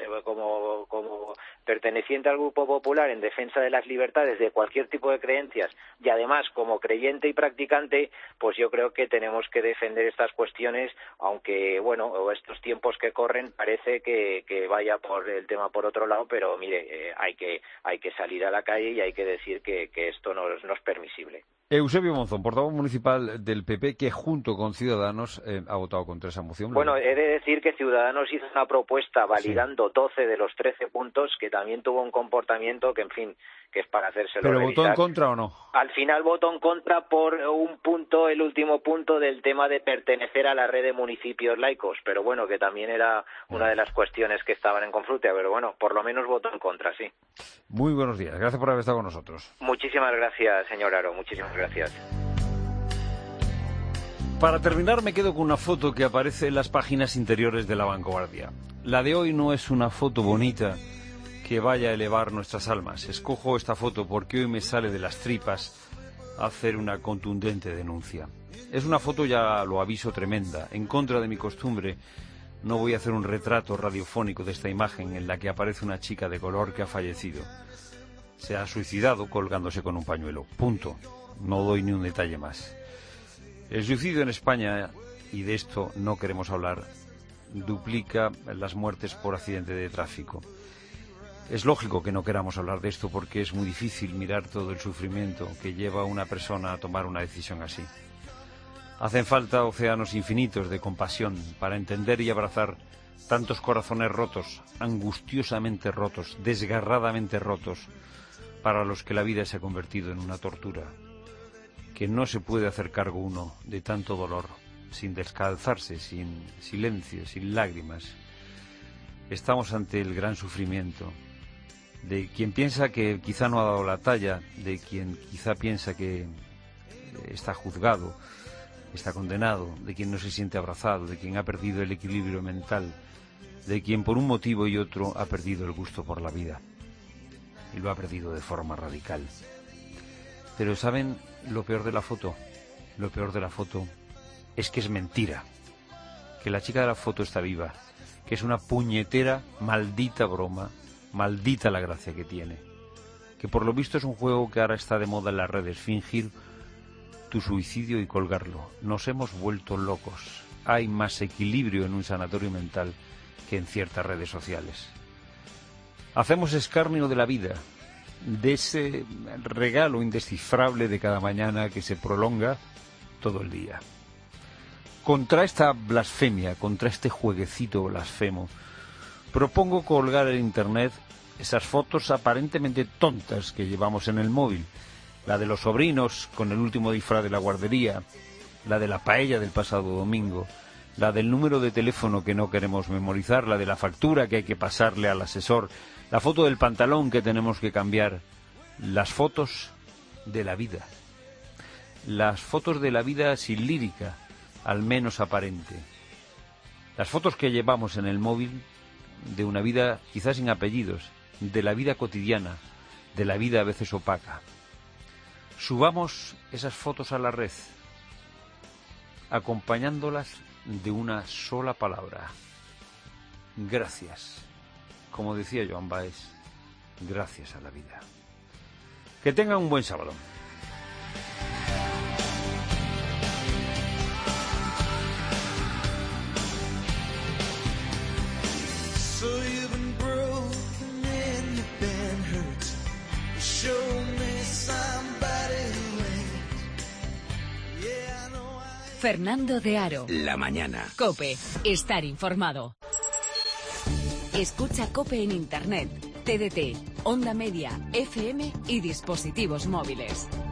como, como perteneciente al Grupo Popular en defensa de las libertades de cualquier tipo de creencias y además como creyente y practicante, pues yo creo que tenemos que defender estas cuestiones, aunque, bueno, estos tiempos que corren parece que, que vaya por el tema por otro lado, pero mire, eh, hay que hay que salir a la calle y hay que decir que, que esto no, no es permisible. Eusebio Monzón, portavoz municipal del P P, que junto con Ciudadanos eh, ha votado contra esa moción. Bueno, he de decir que Ciudadanos hizo una propuesta validando sí. doce de los trece puntos, que también tuvo un comportamiento que, en fin, que es para hacérselo ¿Pero revisar. votó en contra o no? Al final votó en contra por un punto, el último punto del tema de pertenecer a la red de municipios laicos, pero bueno, que también era una de las cuestiones que estaban en confluencia, pero bueno, por lo menos votó en contra, sí. Muy buenos días, gracias por haber estado con nosotros. Muchísimas gracias, señor Aro, muchísimas gracias. Para terminar me quedo con una foto que aparece en las páginas interiores de La Vanguardia. La de hoy no es una foto bonita que vaya a elevar nuestras almas. Escojo esta foto porque hoy me sale de las tripas hacer una contundente denuncia. Es una foto, ya lo aviso, tremenda. En contra de mi costumbre, no voy a hacer un retrato radiofónico de esta imagen en la que aparece una chica de color que ha fallecido. Se ha suicidado colgándose con un pañuelo. Punto. No doy ni un detalle más. El suicidio en España, y de esto no queremos hablar, duplica las muertes por accidente de tráfico. Es lógico que no queramos hablar de esto porque es muy difícil mirar todo el sufrimiento que lleva a una persona a tomar una decisión así. Hacen falta océanos infinitos de compasión para entender y abrazar tantos corazones rotos, angustiosamente rotos, desgarradamente rotos, para los que la vida se ha convertido en una tortura, que no se puede hacer cargo uno de tanto dolor, sin descalzarse, sin silencio, sin lágrimas. Estamos ante el gran sufrimiento de quien piensa que quizá no ha dado la talla, de quien quizá piensa que está juzgado, está condenado, de quien no se siente abrazado, de quien ha perdido el equilibrio mental, de quien por un motivo y otro ha perdido el gusto por la vida. Y lo ha perdido de forma radical. Pero ¿saben lo peor de la foto? Lo peor de la foto es que es mentira. Que la chica de la foto está viva. Que es una puñetera, maldita broma. Maldita la gracia que tiene. Que por lo visto es un juego que ahora está de moda en las redes. Fingir tu suicidio y colgarlo. Nos hemos vuelto locos. Hay más equilibrio en un sanatorio mental que en ciertas redes sociales. Hacemos escarnio de la vida, de ese regalo indescifrable de cada mañana que se prolonga todo el día. Contra esta blasfemia, contra este jueguecito blasfemo, propongo colgar en Internet esas fotos aparentemente tontas que llevamos en el móvil. La de los sobrinos con el último disfraz de la guardería, la de la paella del pasado domingo, la del número de teléfono que no queremos memorizar, la de la factura que hay que pasarle al asesor, la foto del pantalón que tenemos que cambiar, las fotos de la vida. Las fotos de la vida sin lírica, al menos aparente. Las fotos que llevamos en el móvil de una vida quizás sin apellidos, de la vida cotidiana, de la vida a veces opaca. Subamos esas fotos a la red, acompañándolas de una sola palabra. Gracias. Como decía Joan Baez, gracias a la vida. Que tengan un buen sábado. So you've been broken and you've been hurt. Show me somebody who ain't. Yeah, I know I... Fernando de Aro. La mañana. COPE. Estar informado. Escucha COPE en Internet, T D T, Onda Media, F M y dispositivos móviles.